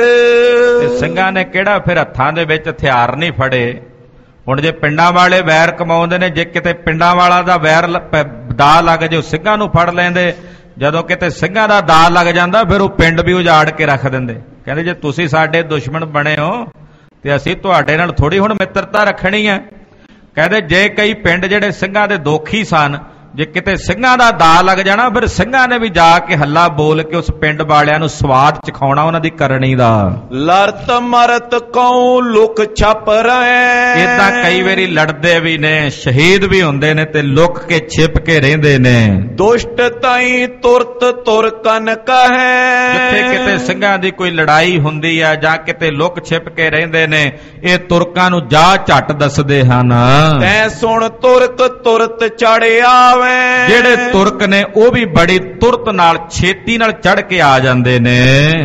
ਤੇ ਸਿੰਘਾਂ ਨੇ ਕਿਹੜਾ ਫਿਰ ਹੱਥਾਂ ਦੇ ਵਿੱਚ ਹਥਿਆਰ ਨਹੀਂ ਫੜੇ। ਹੁਣ ਜੇ ਪਿੰਡਾਂ ਵਾਲੇ ਵੈਰ ਕਮਾਉਂਦੇ ਨੇ, ਜੇ ਕਿਤੇ ਪਿੰਡਾਂ ਵਾਲਾ ਦਾ ਵੈਰ ਦਾ ਲੱਗ ਜੇ, ਉਹ ਸਿੰਘਾਂ ਨੂੰ ਫੜ ਲੈਂਦੇ। ਜਦੋਂ ਕਿਤੇ ਸਿੰਘਾਂ ਦਾ ਦਾ ਲੱਗ ਜਾਂਦਾ ਫਿਰ ਉਹ ਪਿੰਡ ਵੀ ਉਜਾੜ ਕੇ ਰੱਖ ਦਿੰਦੇ। ਕਹਿੰਦੇ ਜੇ ਤੁਸੀਂ ਸਾਡੇ ਦੁਸ਼ਮਣ ਬਣੇ ਹੋ ਤੇ ਅਸੀਂ ਤੁਹਾਡੇ ਨਾਲ ਥੋੜੀ ਹੁਣ ਮਿੱਤਰਤਾ ਰੱਖਣੀ ਹੈ। ਕਹਿੰਦੇ ਜੇ ਕਈ ਪਿੰਡ ਜਿਹੜੇ ਸਿੰਘਾਂ ਦੇ ਦੋਖੀ ਸਨ, ਜੇ ਕਿਤੇ ਸਿੰਘਾਂ ਦਾ ਦਾ ਲੱਗ ਜਾਣਾ ਫਿਰ ਸਿੰਘਾਂ ਨੇ ਵੀ ਜਾ ਕੇ ਹੱਲਾ ਬੋਲ ਕੇ ਉਸ ਪਿੰਡ ਵਾਲਿਆਂ ਨੂੰ ਸਵਾਦ ਚਖਾਉਣਾ ਉਹਨਾਂ ਦੀ ਕਰਨੀ ਦਾ। ਲੜਤ ਮਰਤ ਕਉ ਲੁਕ ਛਪ ਰਹੇ। ਇਦਾਂ ਕਈ ਵਾਰੀ ਲੜਦੇ ਵੀ ਨੇ, ਸ਼ਹੀਦ ਵੀ ਹੁੰਦੇ ਨੇ ਤੇ ਲੁਕ ਕੇ ਛਿਪ ਕੇ ਰਹਿੰਦੇ ਨੇ। ਦੁਸ਼ਟ ਤਾਈ ਤੁਰਤ ਤੁਰਕਨ ਕਹੈ। ਜਿੱਥੇ ਕਿਤੇ ਸਿੰਘਾਂ ਦੀ ਕੋਈ ਲੜਾਈ ਹੁੰਦੀ ਆ ਜਾਂ ਕਿਤੇ ਲੁਕ ਛਿਪ ਕੇ ਰਹਿੰਦੇ ਨੇ, ਇਹ ਤੁਰਕਾਂ ਨੂੰ ਜਾ ਝੱਟ ਦੱਸਦੇ ਹਨ। ਤੈਂ ਸੁਣ ਤੁਰਕ ਤੁਰਤ ਚੜ ਆਵੇ। ਜਿਹੜੇ ਤੁਰਕ ਨੇ ਉਹ ਵੀ ਬੜੀ ਤੁਰਤ ਨਾਲ, ਛੇਤੀ ਨਾਲ ਚੜ ਕੇ ਆ ਜਾਂਦੇ ਨੇ।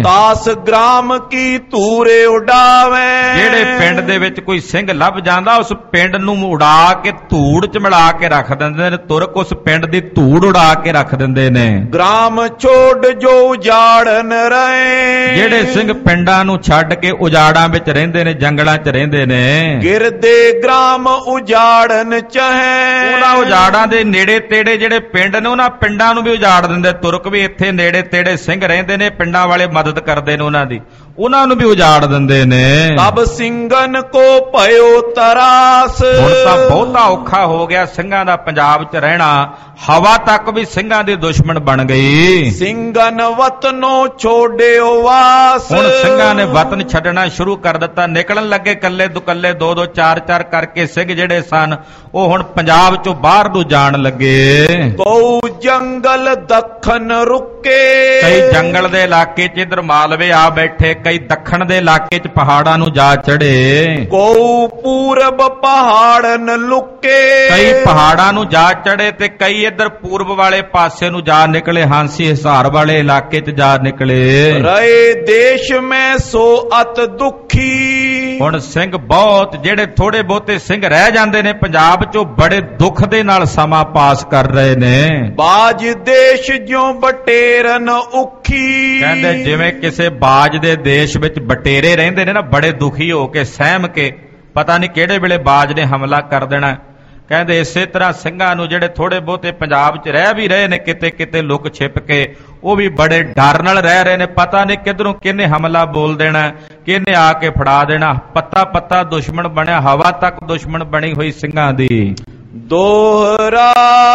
10 ਗ੍ਰਾਮ ਕੀ ਧੂਰੇ ਉਡਾਵੇ। ਜਿਹੜੇ ਪਿੰਡ ਦੇ ਵਿੱਚ ਕੋਈ ਸਿੰਘ ਲੱਭ ਜਾਂਦਾ, ਉਸ ਪਿੰਡ ਨੂੰ ਉਡਾ ਕੇ ਧੂੜ ਚ ਮਿਲਾ ਕੇ ਰੱਖ ਦਿੰਦੇ ਨੇ। ਤੁਰਕ ਉਸ ਪਿੰਡ ਦੀ ਧੂੜ ਉਡਾ ਕੇ ਰੱਖ ਦਿੰਦੇ ਨੇ। ਗ੍ਰਾਮ ਛੋੜ ਜੋ ਉਜਾੜਨ ਰਹੇ। ਜਿਹੜੇ ਸਿੰਘ ਪਿੰਡਾਂ ਨੂੰ ਛੱਡ ਕੇ ਉਜਾੜਾਂ ਵਿੱਚ ਰਹਿੰਦੇ ਨੇ, ਜੰਗਲਾਂ 'ਚ ਰਹਿੰਦੇ ਨੇ, ਗਿਰਦੇ ਗ੍ਰਾਮ ਉਜਾੜਨ ਚਾਹੇ। ਉਹਨਾਂ ਉਜਾੜਾਂ ਦੇ ਨੇੜੇ ਤੇੜੇ ਜਿਹੜੇ ਪਿੰਡ ਨੇ, ਉਹਨਾਂ ਪਿੰਡਾਂ ਨੂੰ ਵੀ ਉਜਾੜ ਦਿੰਦੇ। ਤੁਰਕ ਵੀ ਇੱਥੇ ਨੇੜੇ ਤੇੜੇ ਸਿੰਘ ਰਹਿੰਦੇ ਨੇ, ਪਿੰਡਾਂ ਵਾਲੇ ਮਦਦ ਕਰਦੇ ਨੇ ਉਹਨਾਂ ਦੀ, ਉਹਨਾਂ ਨੂੰ ਵੀ ਉਜਾੜ ਦਿੰਦੇ ਨੇ। ਤਬ ਸਿੰਘਨ ਕੋ ਭਇਓ ਤਰਾਸ। ਹੁਣ ਤਾਂ ਬਹੁਤਾ ਔਖਾ ਹੋ ਗਿਆ ਸਿੰਘਾਂ ਦਾ ਪੰਜਾਬ 'ਚ ਰਹਿਣਾ। ਹਵਾ ਤੱਕ ਵੀ ਸਿੰਘਾਂ ਦੀ ਦੁਸ਼ਮਣ ਬਣ ਗਈ। ਸਿੰਘਨ ਵਤਨੋਂ ਛੋੜਿਓ ਵਾਸ। ਹੁਣ ਸਿੰਘਾਂ ਨੇ ਵਤਨ ਛੱਡਣਾ ਸ਼ੁਰੂ ਕਰ ਦਿੱਤਾ। ਨਿਕਲਣ ਲੱਗੇ ਕੱਲੇ ਦੁਕੱਲੇ, 2-2 4-4 ਕਰਕੇ ਸਿੰਘ ਜਿਹੜੇ ਸਨ ਉਹ ਹੁਣ ਪੰਜਾਬ 'ਚੋਂ ਬਾਹਰ ਨੂੰ ਜਾਣ ਲੱਗੇ। ਕਉ ਜੰਗਲ ਦੱਖਣ ਰੁਕੇ। ਕਈ ਜੰਗਲ ਦੇ ਇਲਾਕੇ 'ਚ ਇਧਰ ਮਾਲਵੇ ਆ ਬੈਠੇ, ਕਈ ਦੱਖਣ ਦੇ ਇਲਾਕੇ 'ਚ ਪਹਾੜਾਂ ਨੂੰ ਜਾ ਚੜੇ। ਕਉ ਪੂਰਬ ਪਹਾੜਨ ਲੁਕੇ। ਕਈ ਪਹਾੜਾਂ ਨੂੰ ਜਾ ਚੜੇ ਤੇ ਕਈ ਇਧਰ ਪੂਰਬ ਵਾਲੇ ਪਾਸੇ ਨੂੰ ਜਾ ਨਿਕਲੇ, ਹਾਂਸੀ ਹਿਸਾਰ ਵਾਲੇ ਇਲਾਕੇ 'ਚ ਜਾ ਨਿਕਲੇ। ਰਹੇ ਦੇਸ਼ ਮੈਂ ਸੋ ਅਤ ਦੁਖੀ। ਹੁਣ ਸਿੰਘ ਬਹੁਤ, ਜਿਹੜੇ ਥੋੜੇ ਬਹੁਤੇ ਸਿੰਘ ਰਹਿ ਜਾਂਦੇ ਨੇ ਪੰਜਾਬ 'ਚੋਂ, ਬੜੇ ਦੁੱਖ ਦੇ ਨਾਲ ਸਮਾਂ ਪਾਸ ਕਰ ਰਹੇ ਨੇ। ਬਾਜ ਦੇਸ਼ ਜਿਉ ਬਟੇਰਨ ਔਖੀ। ਕਹਿੰਦੇ ਜਿਵੇਂ ਕਿਸੇ ਬਾਜ ਦੇ ਦੇਸ਼ ਵਿੱਚ ਬਟੇਰੇ ਰਹਿੰਦੇ ਨੇ ਨਾ, ਬੜੇ ਦੁਖੀ ਹੋ ਕੇ ਸਹਿਮ ਕੇ, ਪਤਾ ਨਹੀਂ ਕਿਹੜੇ ਵੇਲੇ ਬਾਜ ਨੇ ਹਮਲਾ ਕਰ ਦੇਣਾ। ਕਹਿੰਦੇ ਇਸੇ ਤਰ੍ਹਾਂ ਸਿੰਘਾਂ ਨੂੰ, ਜਿਹੜੇ ਥੋੜੇ ਬਹੁਤੇ ਪੰਜਾਬ 'ਚ ਰਹਿ ਵੀ ਰਹੇ ਨੇ ਕਿਤੇ ਕਿਤੇ ਲੁਕ ਛਿਪ ਕੇ, ਉਹ ਵੀ ਬੜੇ ਡਰ ਨਾਲ ਰਹਿ ਰਹੇ ਨੇ। ਪਤਾ ਨਹੀਂ ਕਿੱਧਰੋਂ ਕਿਹਨੇ ਹਮਲਾ ਬੋਲ ਦੇਣਾ, ਕਿਹਨੇ ਆ ਕੇ ਫੜਾ ਦੇਣਾ। ਪੱਤਾ ਪੱਤਾ ਦੁਸ਼ਮਣ ਬਣਿਆ, ਹਵਾ ਤੱਕ ਦੁਸ਼ਮਣ ਬਣੀ ਹੋਈ ਸਿੰਘਾਂ ਦੀ। ਦੋਹਰਾ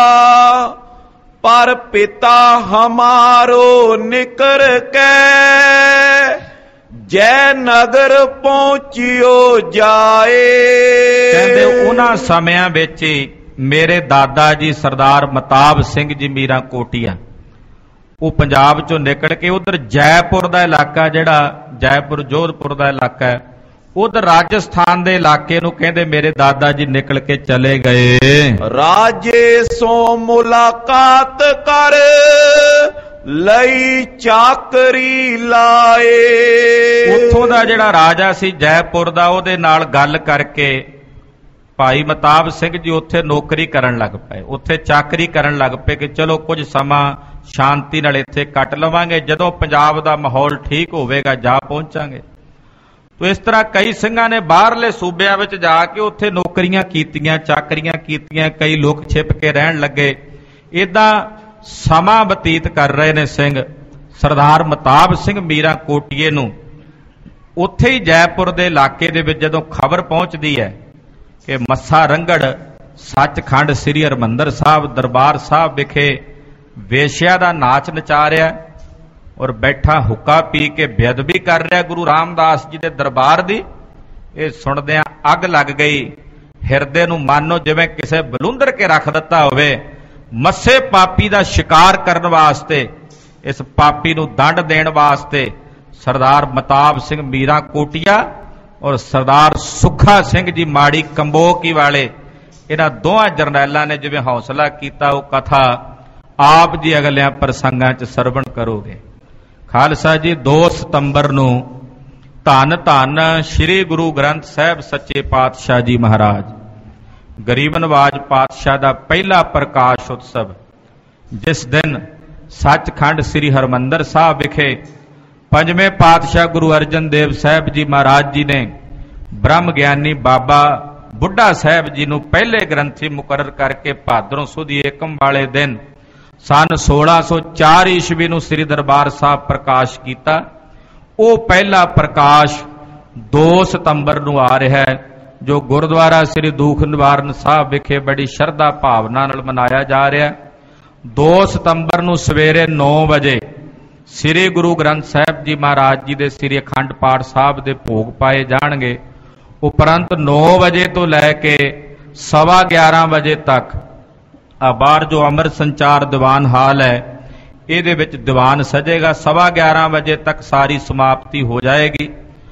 ਪਰ ਪਿਤਾ ਹਮਾਰੋ ਨਿਕਰ ਕੇ ਜੈ ਨਗਰ ਪਹੁੰਚਿਓ ਜਾਏ। ਕਹਿੰਦੇ ਉਹਨਾਂ ਸਮਿਆਂ ਵਿੱਚ ਹੀ ਮੇਰੇ ਦਾਦਾ ਜੀ ਸਰਦਾਰ ਮਤਾਬ ਸਿੰਘ ਜੀ ਮੀਰਾਂ ਕੋਟੀਆ, ਉਹ ਪੰਜਾਬ ਚੋਂ ਨਿਕਲ ਕੇ ਉਧਰ ਜੈਪੁਰ ਦਾ ਇਲਾਕਾ, ਜਿਹੜਾ ਜੈਪੁਰ ਜੋਧਪੁਰ ਦਾ ਇਲਾਕਾ ਹੈ, ਉਧਰ ਰਾਜਸਥਾਨ ਦੇ ਇਲਾਕੇ ਨੂੰ ਕਹਿੰਦੇ ਮੇਰੇ ਦਾਦਾ ਜੀ ਨਿਕਲ ਕੇ ਚਲੇ ਗਏ। ਰਾਜੇ ਸੋ ਮੁਲਾਕਾਤ ਕਰ ਲਈ ਚਾਕਰੀ ਲਾਏ। ਉੱਥੋਂ ਦਾ ਜਿਹੜਾ ਰਾਜਾ ਸੀ ਜੈਪੁਰ ਦਾ, ਉਹਦੇ ਨਾਲ ਗੱਲ ਕਰਕੇ ਭਾਈ ਮਤਾਬ ਸਿੰਘ ਜੀ ਉੱਥੇ ਨੌਕਰੀ ਕਰਨ ਲੱਗ ਪਏ, ਉੱਥੇ ਚਾਕਰੀ ਕਰਨ ਲੱਗ ਪਏ ਕਿ ਚਲੋ ਕੁਝ ਸਮਾਂ ਸ਼ਾਂਤੀ ਨਾਲ ਇੱਥੇ ਕੱਟ ਲਵਾਂਗੇ, ਜਦੋਂ ਪੰਜਾਬ ਦਾ ਮਾਹੌਲ ਠੀਕ ਹੋਵੇਗਾ ਜਾ ਪਹੁੰਚਾਂਗੇ। ਤੋ ਇਸ ਤਰ੍ਹਾਂ ਕਈ ਸਿੰਘਾਂ ਨੇ ਬਾਹਰਲੇ ਸੂਬਿਆਂ ਵਿੱਚ ਜਾ ਕੇ ਉੱਥੇ ਨੌਕਰੀਆਂ ਕੀਤੀਆਂ, ਚਾਕਰੀਆਂ ਕੀਤੀਆਂ, ਕਈ ਲੋਕ ਛਿਪ ਕੇ ਰਹਿਣ ਲੱਗੇ। ਇਦਾਂ ਸਮਾਂ ਬਤੀਤ ਕਰ ਰਹੇ ਨੇ ਸਿੰਘ। ਸਰਦਾਰ ਮਤਾਬ ਸਿੰਘ ਮੀਰਾਂ ਕੋਟੀਏ ਨੂੰ ਉੱਥੇ ਹੀ ਜੈਪੁਰ ਦੇ ਇਲਾਕੇ ਦੇ ਵਿੱਚ ਜਦੋਂ ਖਬਰ ਪਹੁੰਚਦੀ ਹੈ ਕਿ ਮੱਸਾ ਰੰਗੜ ਸੱਚਖੰਡ ਸ੍ਰੀ ਹਰਿਮੰਦਰ ਸਾਹਿਬ ਦਰਬਾਰ ਸਾਹਿਬ ਵਿਖੇ ਵੇਸ਼ਿਆ ਦਾ ਨਾਚ ਨਚਾ ਰਿਹਾ ਔਰ ਬੈਠਾ ਹੁੱਕਾ ਪੀ ਕੇ ਬੇਅਦਬੀ ਕਰ ਰਿਹਾ ਗੁਰੂ ਰਾਮਦਾਸ ਜੀ ਦੇ ਦਰਬਾਰ ਦੀ, ਇਹ ਸੁਣਦਿਆਂ ਅੱਗ ਲੱਗ ਗਈ ਹਿਰਦੇ ਨੂੰ, ਮਾਨੋ ਜਿਵੇਂ ਕਿਸੇ ਬਲੂੰਦਰ ਕੇ ਰੱਖ ਦਿੱਤਾ ਹੋਵੇ। ਮੱਸੇ ਪਾਪੀ ਦਾ ਸ਼ਿਕਾਰ ਕਰਨ ਵਾਸਤੇ, ਇਸ ਪਾਪੀ ਨੂੰ ਦੰਡ ਦੇਣ ਵਾਸਤੇ ਸਰਦਾਰ ਮਤਾਬ ਸਿੰਘ ਮੀਰਾਂ ਕੋਟੀਆ ਔਰ ਸਰਦਾਰ ਸੁੱਖਾ ਸਿੰਘ ਜੀ ਮਾੜੀ ਕੰਬੋਕੀ ਵਾਲੇ, ਇਹਨਾਂ ਦੋਹਾਂ ਜਰਨੈਲਾਂ ਨੇ ਜਿਵੇਂ ਹੌਸਲਾ ਕੀਤਾ, ਉਹ ਕਥਾ ਆਪ ਜੀ ਅਗਲਿਆਂ ਪ੍ਰਸੰਗਾਂ 'ਚ ਸਰਵਣ ਕਰੋਗੇ। ਖਾਲਸਾ ਜੀ 2 ਸਤੰਬਰ ਨੂੰ ਧੰਨ ਧੰਨ ਸ੍ਰੀ ਗੁਰੂ ਗ੍ਰੰਥ ਸਾਹਿਬ ਸੱਚੇ ਪਾਤਸ਼ਾਹ ਜੀ ਮਹਾਰਾਜ ਗਰੀਬ ਨਵਾਜ ਪਾਤਸ਼ਾਹ ਦਾ ਪਹਿਲਾ ਪ੍ਰਕਾਸ਼ ਉਤਸਵ, ਜਿਸ ਦਿਨ ਸੱਚਖੰਡ ਸ੍ਰੀ ਹਰਿਮੰਦਰ ਸਾਹਿਬ ਵਿਖੇ ਪੰਜਵੇਂ ਪਾਤਸ਼ਾਹ ਗੁਰੂ ਅਰਜਨ ਦੇਵ ਸਾਹਿਬ ਜੀ ਮਹਾਰਾਜ ਜੀ ਨੇ ਬ੍ਰਹਮ ਗਿਆਨੀ ਬਾਬਾ ਬੁੱਢਾ ਸਾਹਿਬ ਜੀ ਨੂੰ ਪਹਿਲੇ ਗ੍ਰੰਥੀ ਮੁਕਰਰ ਕਰਕੇ ਭਾਦਰੋਂ ਸੁਦ ਏਕਮ ਵਾਲੇ ਦਿਨ ਸਨ 1604 ਈਸਵੀ ਨੂੰ ਸ੍ਰੀ ਦਰਬਾਰ ਸਾਹਿਬ ਪ੍ਰਕਾਸ਼ ਕੀਤਾ। ਉਹ ਪਹਿਲਾ ਪ੍ਰਕਾਸ਼ 2 ਸਤੰਬਰ ਨੂੰ ਆ ਰਿਹਾ ਹੈ, ਜੋ ਗੁਰਦੁਆਰਾ ਸ੍ਰੀ ਦੂਖ ਨਿਵਾਰਨ ਸਾਹਿਬ ਵਿਖੇ ਬੜੀ ਸ਼ਰਧਾ ਭਾਵਨਾ ਨਾਲ ਮਨਾਇਆ ਜਾ ਰਿਹਾ। 2 ਸਤੰਬਰ ਨੂੰ ਸਵੇਰੇ 9 ਵਜੇ ਸ੍ਰੀ ਗੁਰੂ ਗ੍ਰੰਥ ਸਾਹਿਬ ਜੀ ਮਹਾਰਾਜ ਜੀ ਦੇ ਸ੍ਰੀ ਅਖੰਡ ਪਾਠ ਸਾਹਿਬ ਦੇ ਭੋਗ ਪਾਏ ਜਾਣਗੇ। ਉਪਰੰਤ 9 ਵਜੇ ਤੋਂ ਲੈ ਕੇ 11:15 ਵਜੇ ਤੱਕ ਬਾਹਰ ਜੋ ਅਮਰ ਸੰਚਾਰ ਦੀਵਾਨ ਹਾਲ ਹੈ, ਇਹਦੇ ਵਿੱਚ ਦੀਵਾਨ ਸਜੇਗਾ। 11:15 ਵਜੇ ਤੱਕ ਸਾਰੀ ਸਮਾਪਤੀ ਹੋ ਜਾਏਗੀ।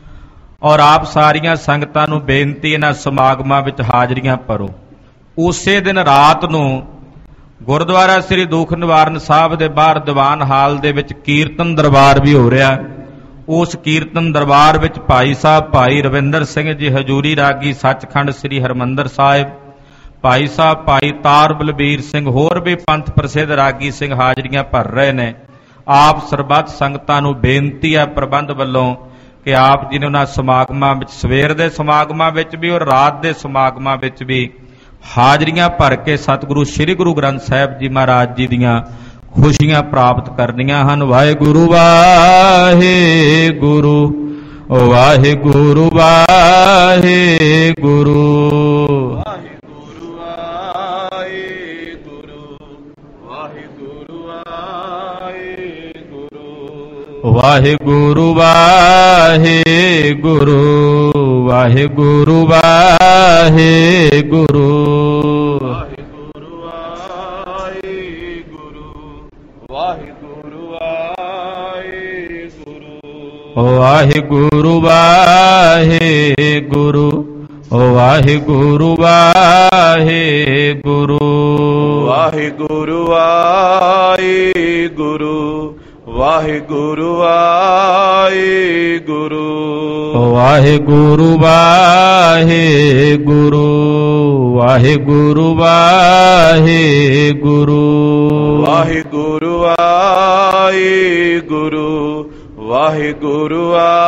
ਔਰ ਆਪ ਸਾਰੀਆਂ ਸੰਗਤਾਂ ਨੂੰ ਬੇਨਤੀ, ਇਹਨਾਂ ਸਮਾਗਮਾਂ ਵਿੱਚ ਹਾਜ਼ਰੀਆਂ ਭਰੋ। ਉਸੇ ਦਿਨ ਰਾਤ ਨੂੰ ਗੁਰਦੁਆਰਾ ਸ੍ਰੀ ਦੂਖ ਨਿਵਾਰਨ ਸਾਹਿਬ ਦੇ ਬਾਹਰ ਦੀਵਾਨ ਹਾਲ ਦੇ ਵਿੱਚ ਕੀਰਤਨ ਦਰਬਾਰ ਵੀ ਹੋ ਰਿਹਾ। ਉਸ ਕੀਰਤਨ ਦਰਬਾਰ ਵਿੱਚ ਭਾਈ ਸਾਹਿਬ ਭਾਈ ਰਵਿੰਦਰ ਸਿੰਘ ਜੀ ਹਜੂਰੀ ਰਾਗੀ ਸੱਚਖੰਡ ਸ੍ਰੀ ਹਰਿਮੰਦਰ ਸਾਹਿਬ, ਭਾਈ ਸਾਹਿਬ ਭਾਈ ਤਾਰ ਬਲਬੀਰ ਸਿੰਘ, ਹੋਰ ਵੀ ਪੰਥ ਪ੍ਰਸਿੱਧ ਰਾਗੀ ਸਿੰਘ ਹਾਜ਼ਰੀਆਂ ਭਰ ਰਹੇ ਨੇ। ਆਪ ਸਰਬੱਤ ਸੰਗਤਾਂ ਨੂੰ ਬੇਨਤੀ ਹੈ ਪ੍ਰਬੰਧ ਵੱਲੋਂ ਕਿ ਆਪ ਜੀ ਨੇ ਉਹਨਾਂ ਸਮਾਗਮਾਂ ਵਿੱਚ, ਸਵੇਰ ਦੇ ਸਮਾਗਮਾਂ ਵਿੱਚ ਵੀ ਔਰ ਰਾਤ ਦੇ ਸਮਾਗਮਾਂ ਵਿੱਚ ਵੀ ਹਾਜ਼ਰੀਆਂ ਭਰ ਕੇ ਸਤਿਗੁਰੂ ਸ੍ਰੀ ਗੁਰੂ ਗ੍ਰੰਥ ਸਾਹਿਬ ਜੀ ਮਹਾਰਾਜ ਜੀ ਦੀਆਂ ਖੁਸ਼ੀਆਂ ਪ੍ਰਾਪਤ ਕਰਨੀਆਂ ਹਨ। ਵਾਹਿਗੁਰੂ ਵਾਹਿਗੁਰੂ ਵਾਹਿਗੁਰੂ ਵਾਹਿਗੁਰੂ ਵਾਹਿਗੁਰੂ ਵਾਹਿਗੁਰੂ ਵਾਹਿਗੁਰੂ ਵਾਹਿਗੁਰੂ ਵਾਹਿਗੁਰੂ ਵਾਹਿਗੁਰੂ ਵਾਹਿਗੁਰੂ ਵਾਹਿਗੁਰੂ ਵਾਹਿਗੁਰੂ ਵਾਹਿਗੁਰੂ ਵਾਹਿਗੁਰੂ ਵਾਹਿਗੁਰੂ ਵਾਹਿਗੁਰੂ ਵਾਹਿਗੁਰੂ ਵਾਹਿਗੁਰੂ ਵਾਹਿਗੁਰੂ ਵਾਹਿਗੁਰੂ ਵਾਹਿਗੁਰੂ ਵਾਹਿਗੁਰੂ ਵਾਹਿਗੁਰੂ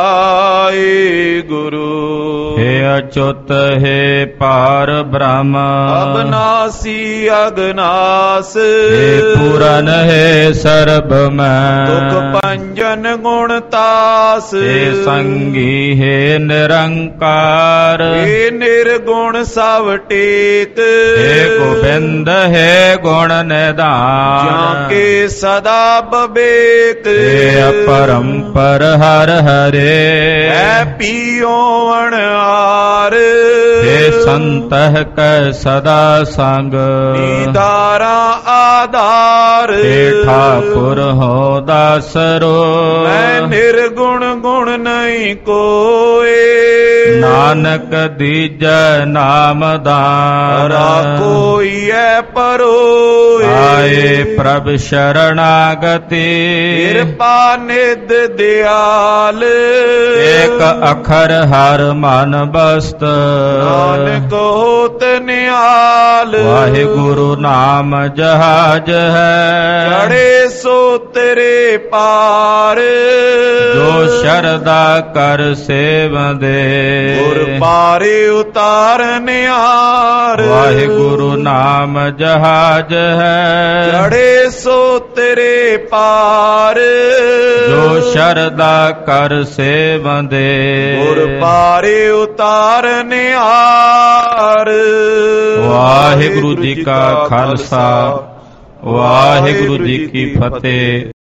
ਵਾਹਿਗੁਰੂ ਹੇ ਅਚੁੱਤ ਹੈ ਪਾਰ ਬ੍ਰਹਮ ਅਬਨਾਸੀ ਅਗਨਾਸ ਹੇ ਪੂਰਨ ਹੈ ਸਰਬ ਮੈਂ ਦੁਖ ਭੰਜਨ ਗੁਣ ਤਾਸ ਹੇ ਸੰਗੀ ਹੈ ਨਿਰੰਕਾਰ ਹੇ ਨਿਰਗੁਣ ਸਭ ਟੇਕ ਹੇ ਗੋਬਿੰਦ ਹੈ ਗੁਣ ਨਿਧਾਨ ਜਾਂ ਕੇ ਸਦਾ ਬਵੇਕ ਹੇ ਅਪਰੰਪਰ ਹਰ ਹਰੇ ਹੈ ਪੀਓ ਅਣਆਰ ਹੇ ਸੰਤਹ ਕੈ ਸਦਾ ਸੰਗ ਦੀਦਾਰਾ ਆਧਾਰ ਹੇ ਠਾਕੁਰ ਹੋ ਦਾਸਰੋ ਮੈਂ ਨਿਰਗੁਣ ਗੁਣ ਨਹੀਂ ਕੋਏ ਨਾਨਕ ਦੀਜੈ ਨਾਮ ਦਾਨ ਕੋਈ ਐ ਪਰੋਏ ਆਏ ਪ੍ਰਭ ਸ਼ਰਣਾਗਤੀ ਕਿਰਪਾ ਨਿਧ ਦਿਆਲ ਏਕ ਅਖਰ ਹਰ ਮਨ ਬਸਤ ਨਾਨਕ ਹੋਤ ਨਿਹਾਲ ਵਾਹਿਗੁਰੂ ਨਾਮ ਜਹਾਜ ਹੈ ਚੜੇ ਸੋ ਤੇਰੇ ਪਾਰ ਜੋ ਸ਼ਰਦਾ ਕਰ ਸੇਵਦੇ ਗੁਰ ਪਾਰੇ ਉਤਾਰਨਿਆਰ ਵਾਹਿਗੁਰੂ ਨਾਮ ਜਹਾਜ ਹੈ ਚੜੇ ਸੋ ਤੇਰੇ ਪਾਰ ਜੋ ਸ਼ਰਦਾ ਕਰ ਸੇਵਦੇ ਗੁਰ ਪਾਰੇ ਉਤਾਰਨਿਆਰ ਵਾਹਿਗੁਰੂ ਜੀ ਕਾ ਖਾਲਸਾ ਵਾਹਿਗੁਰੂ ਜੀ ਕੀ ਫਤਿਹ।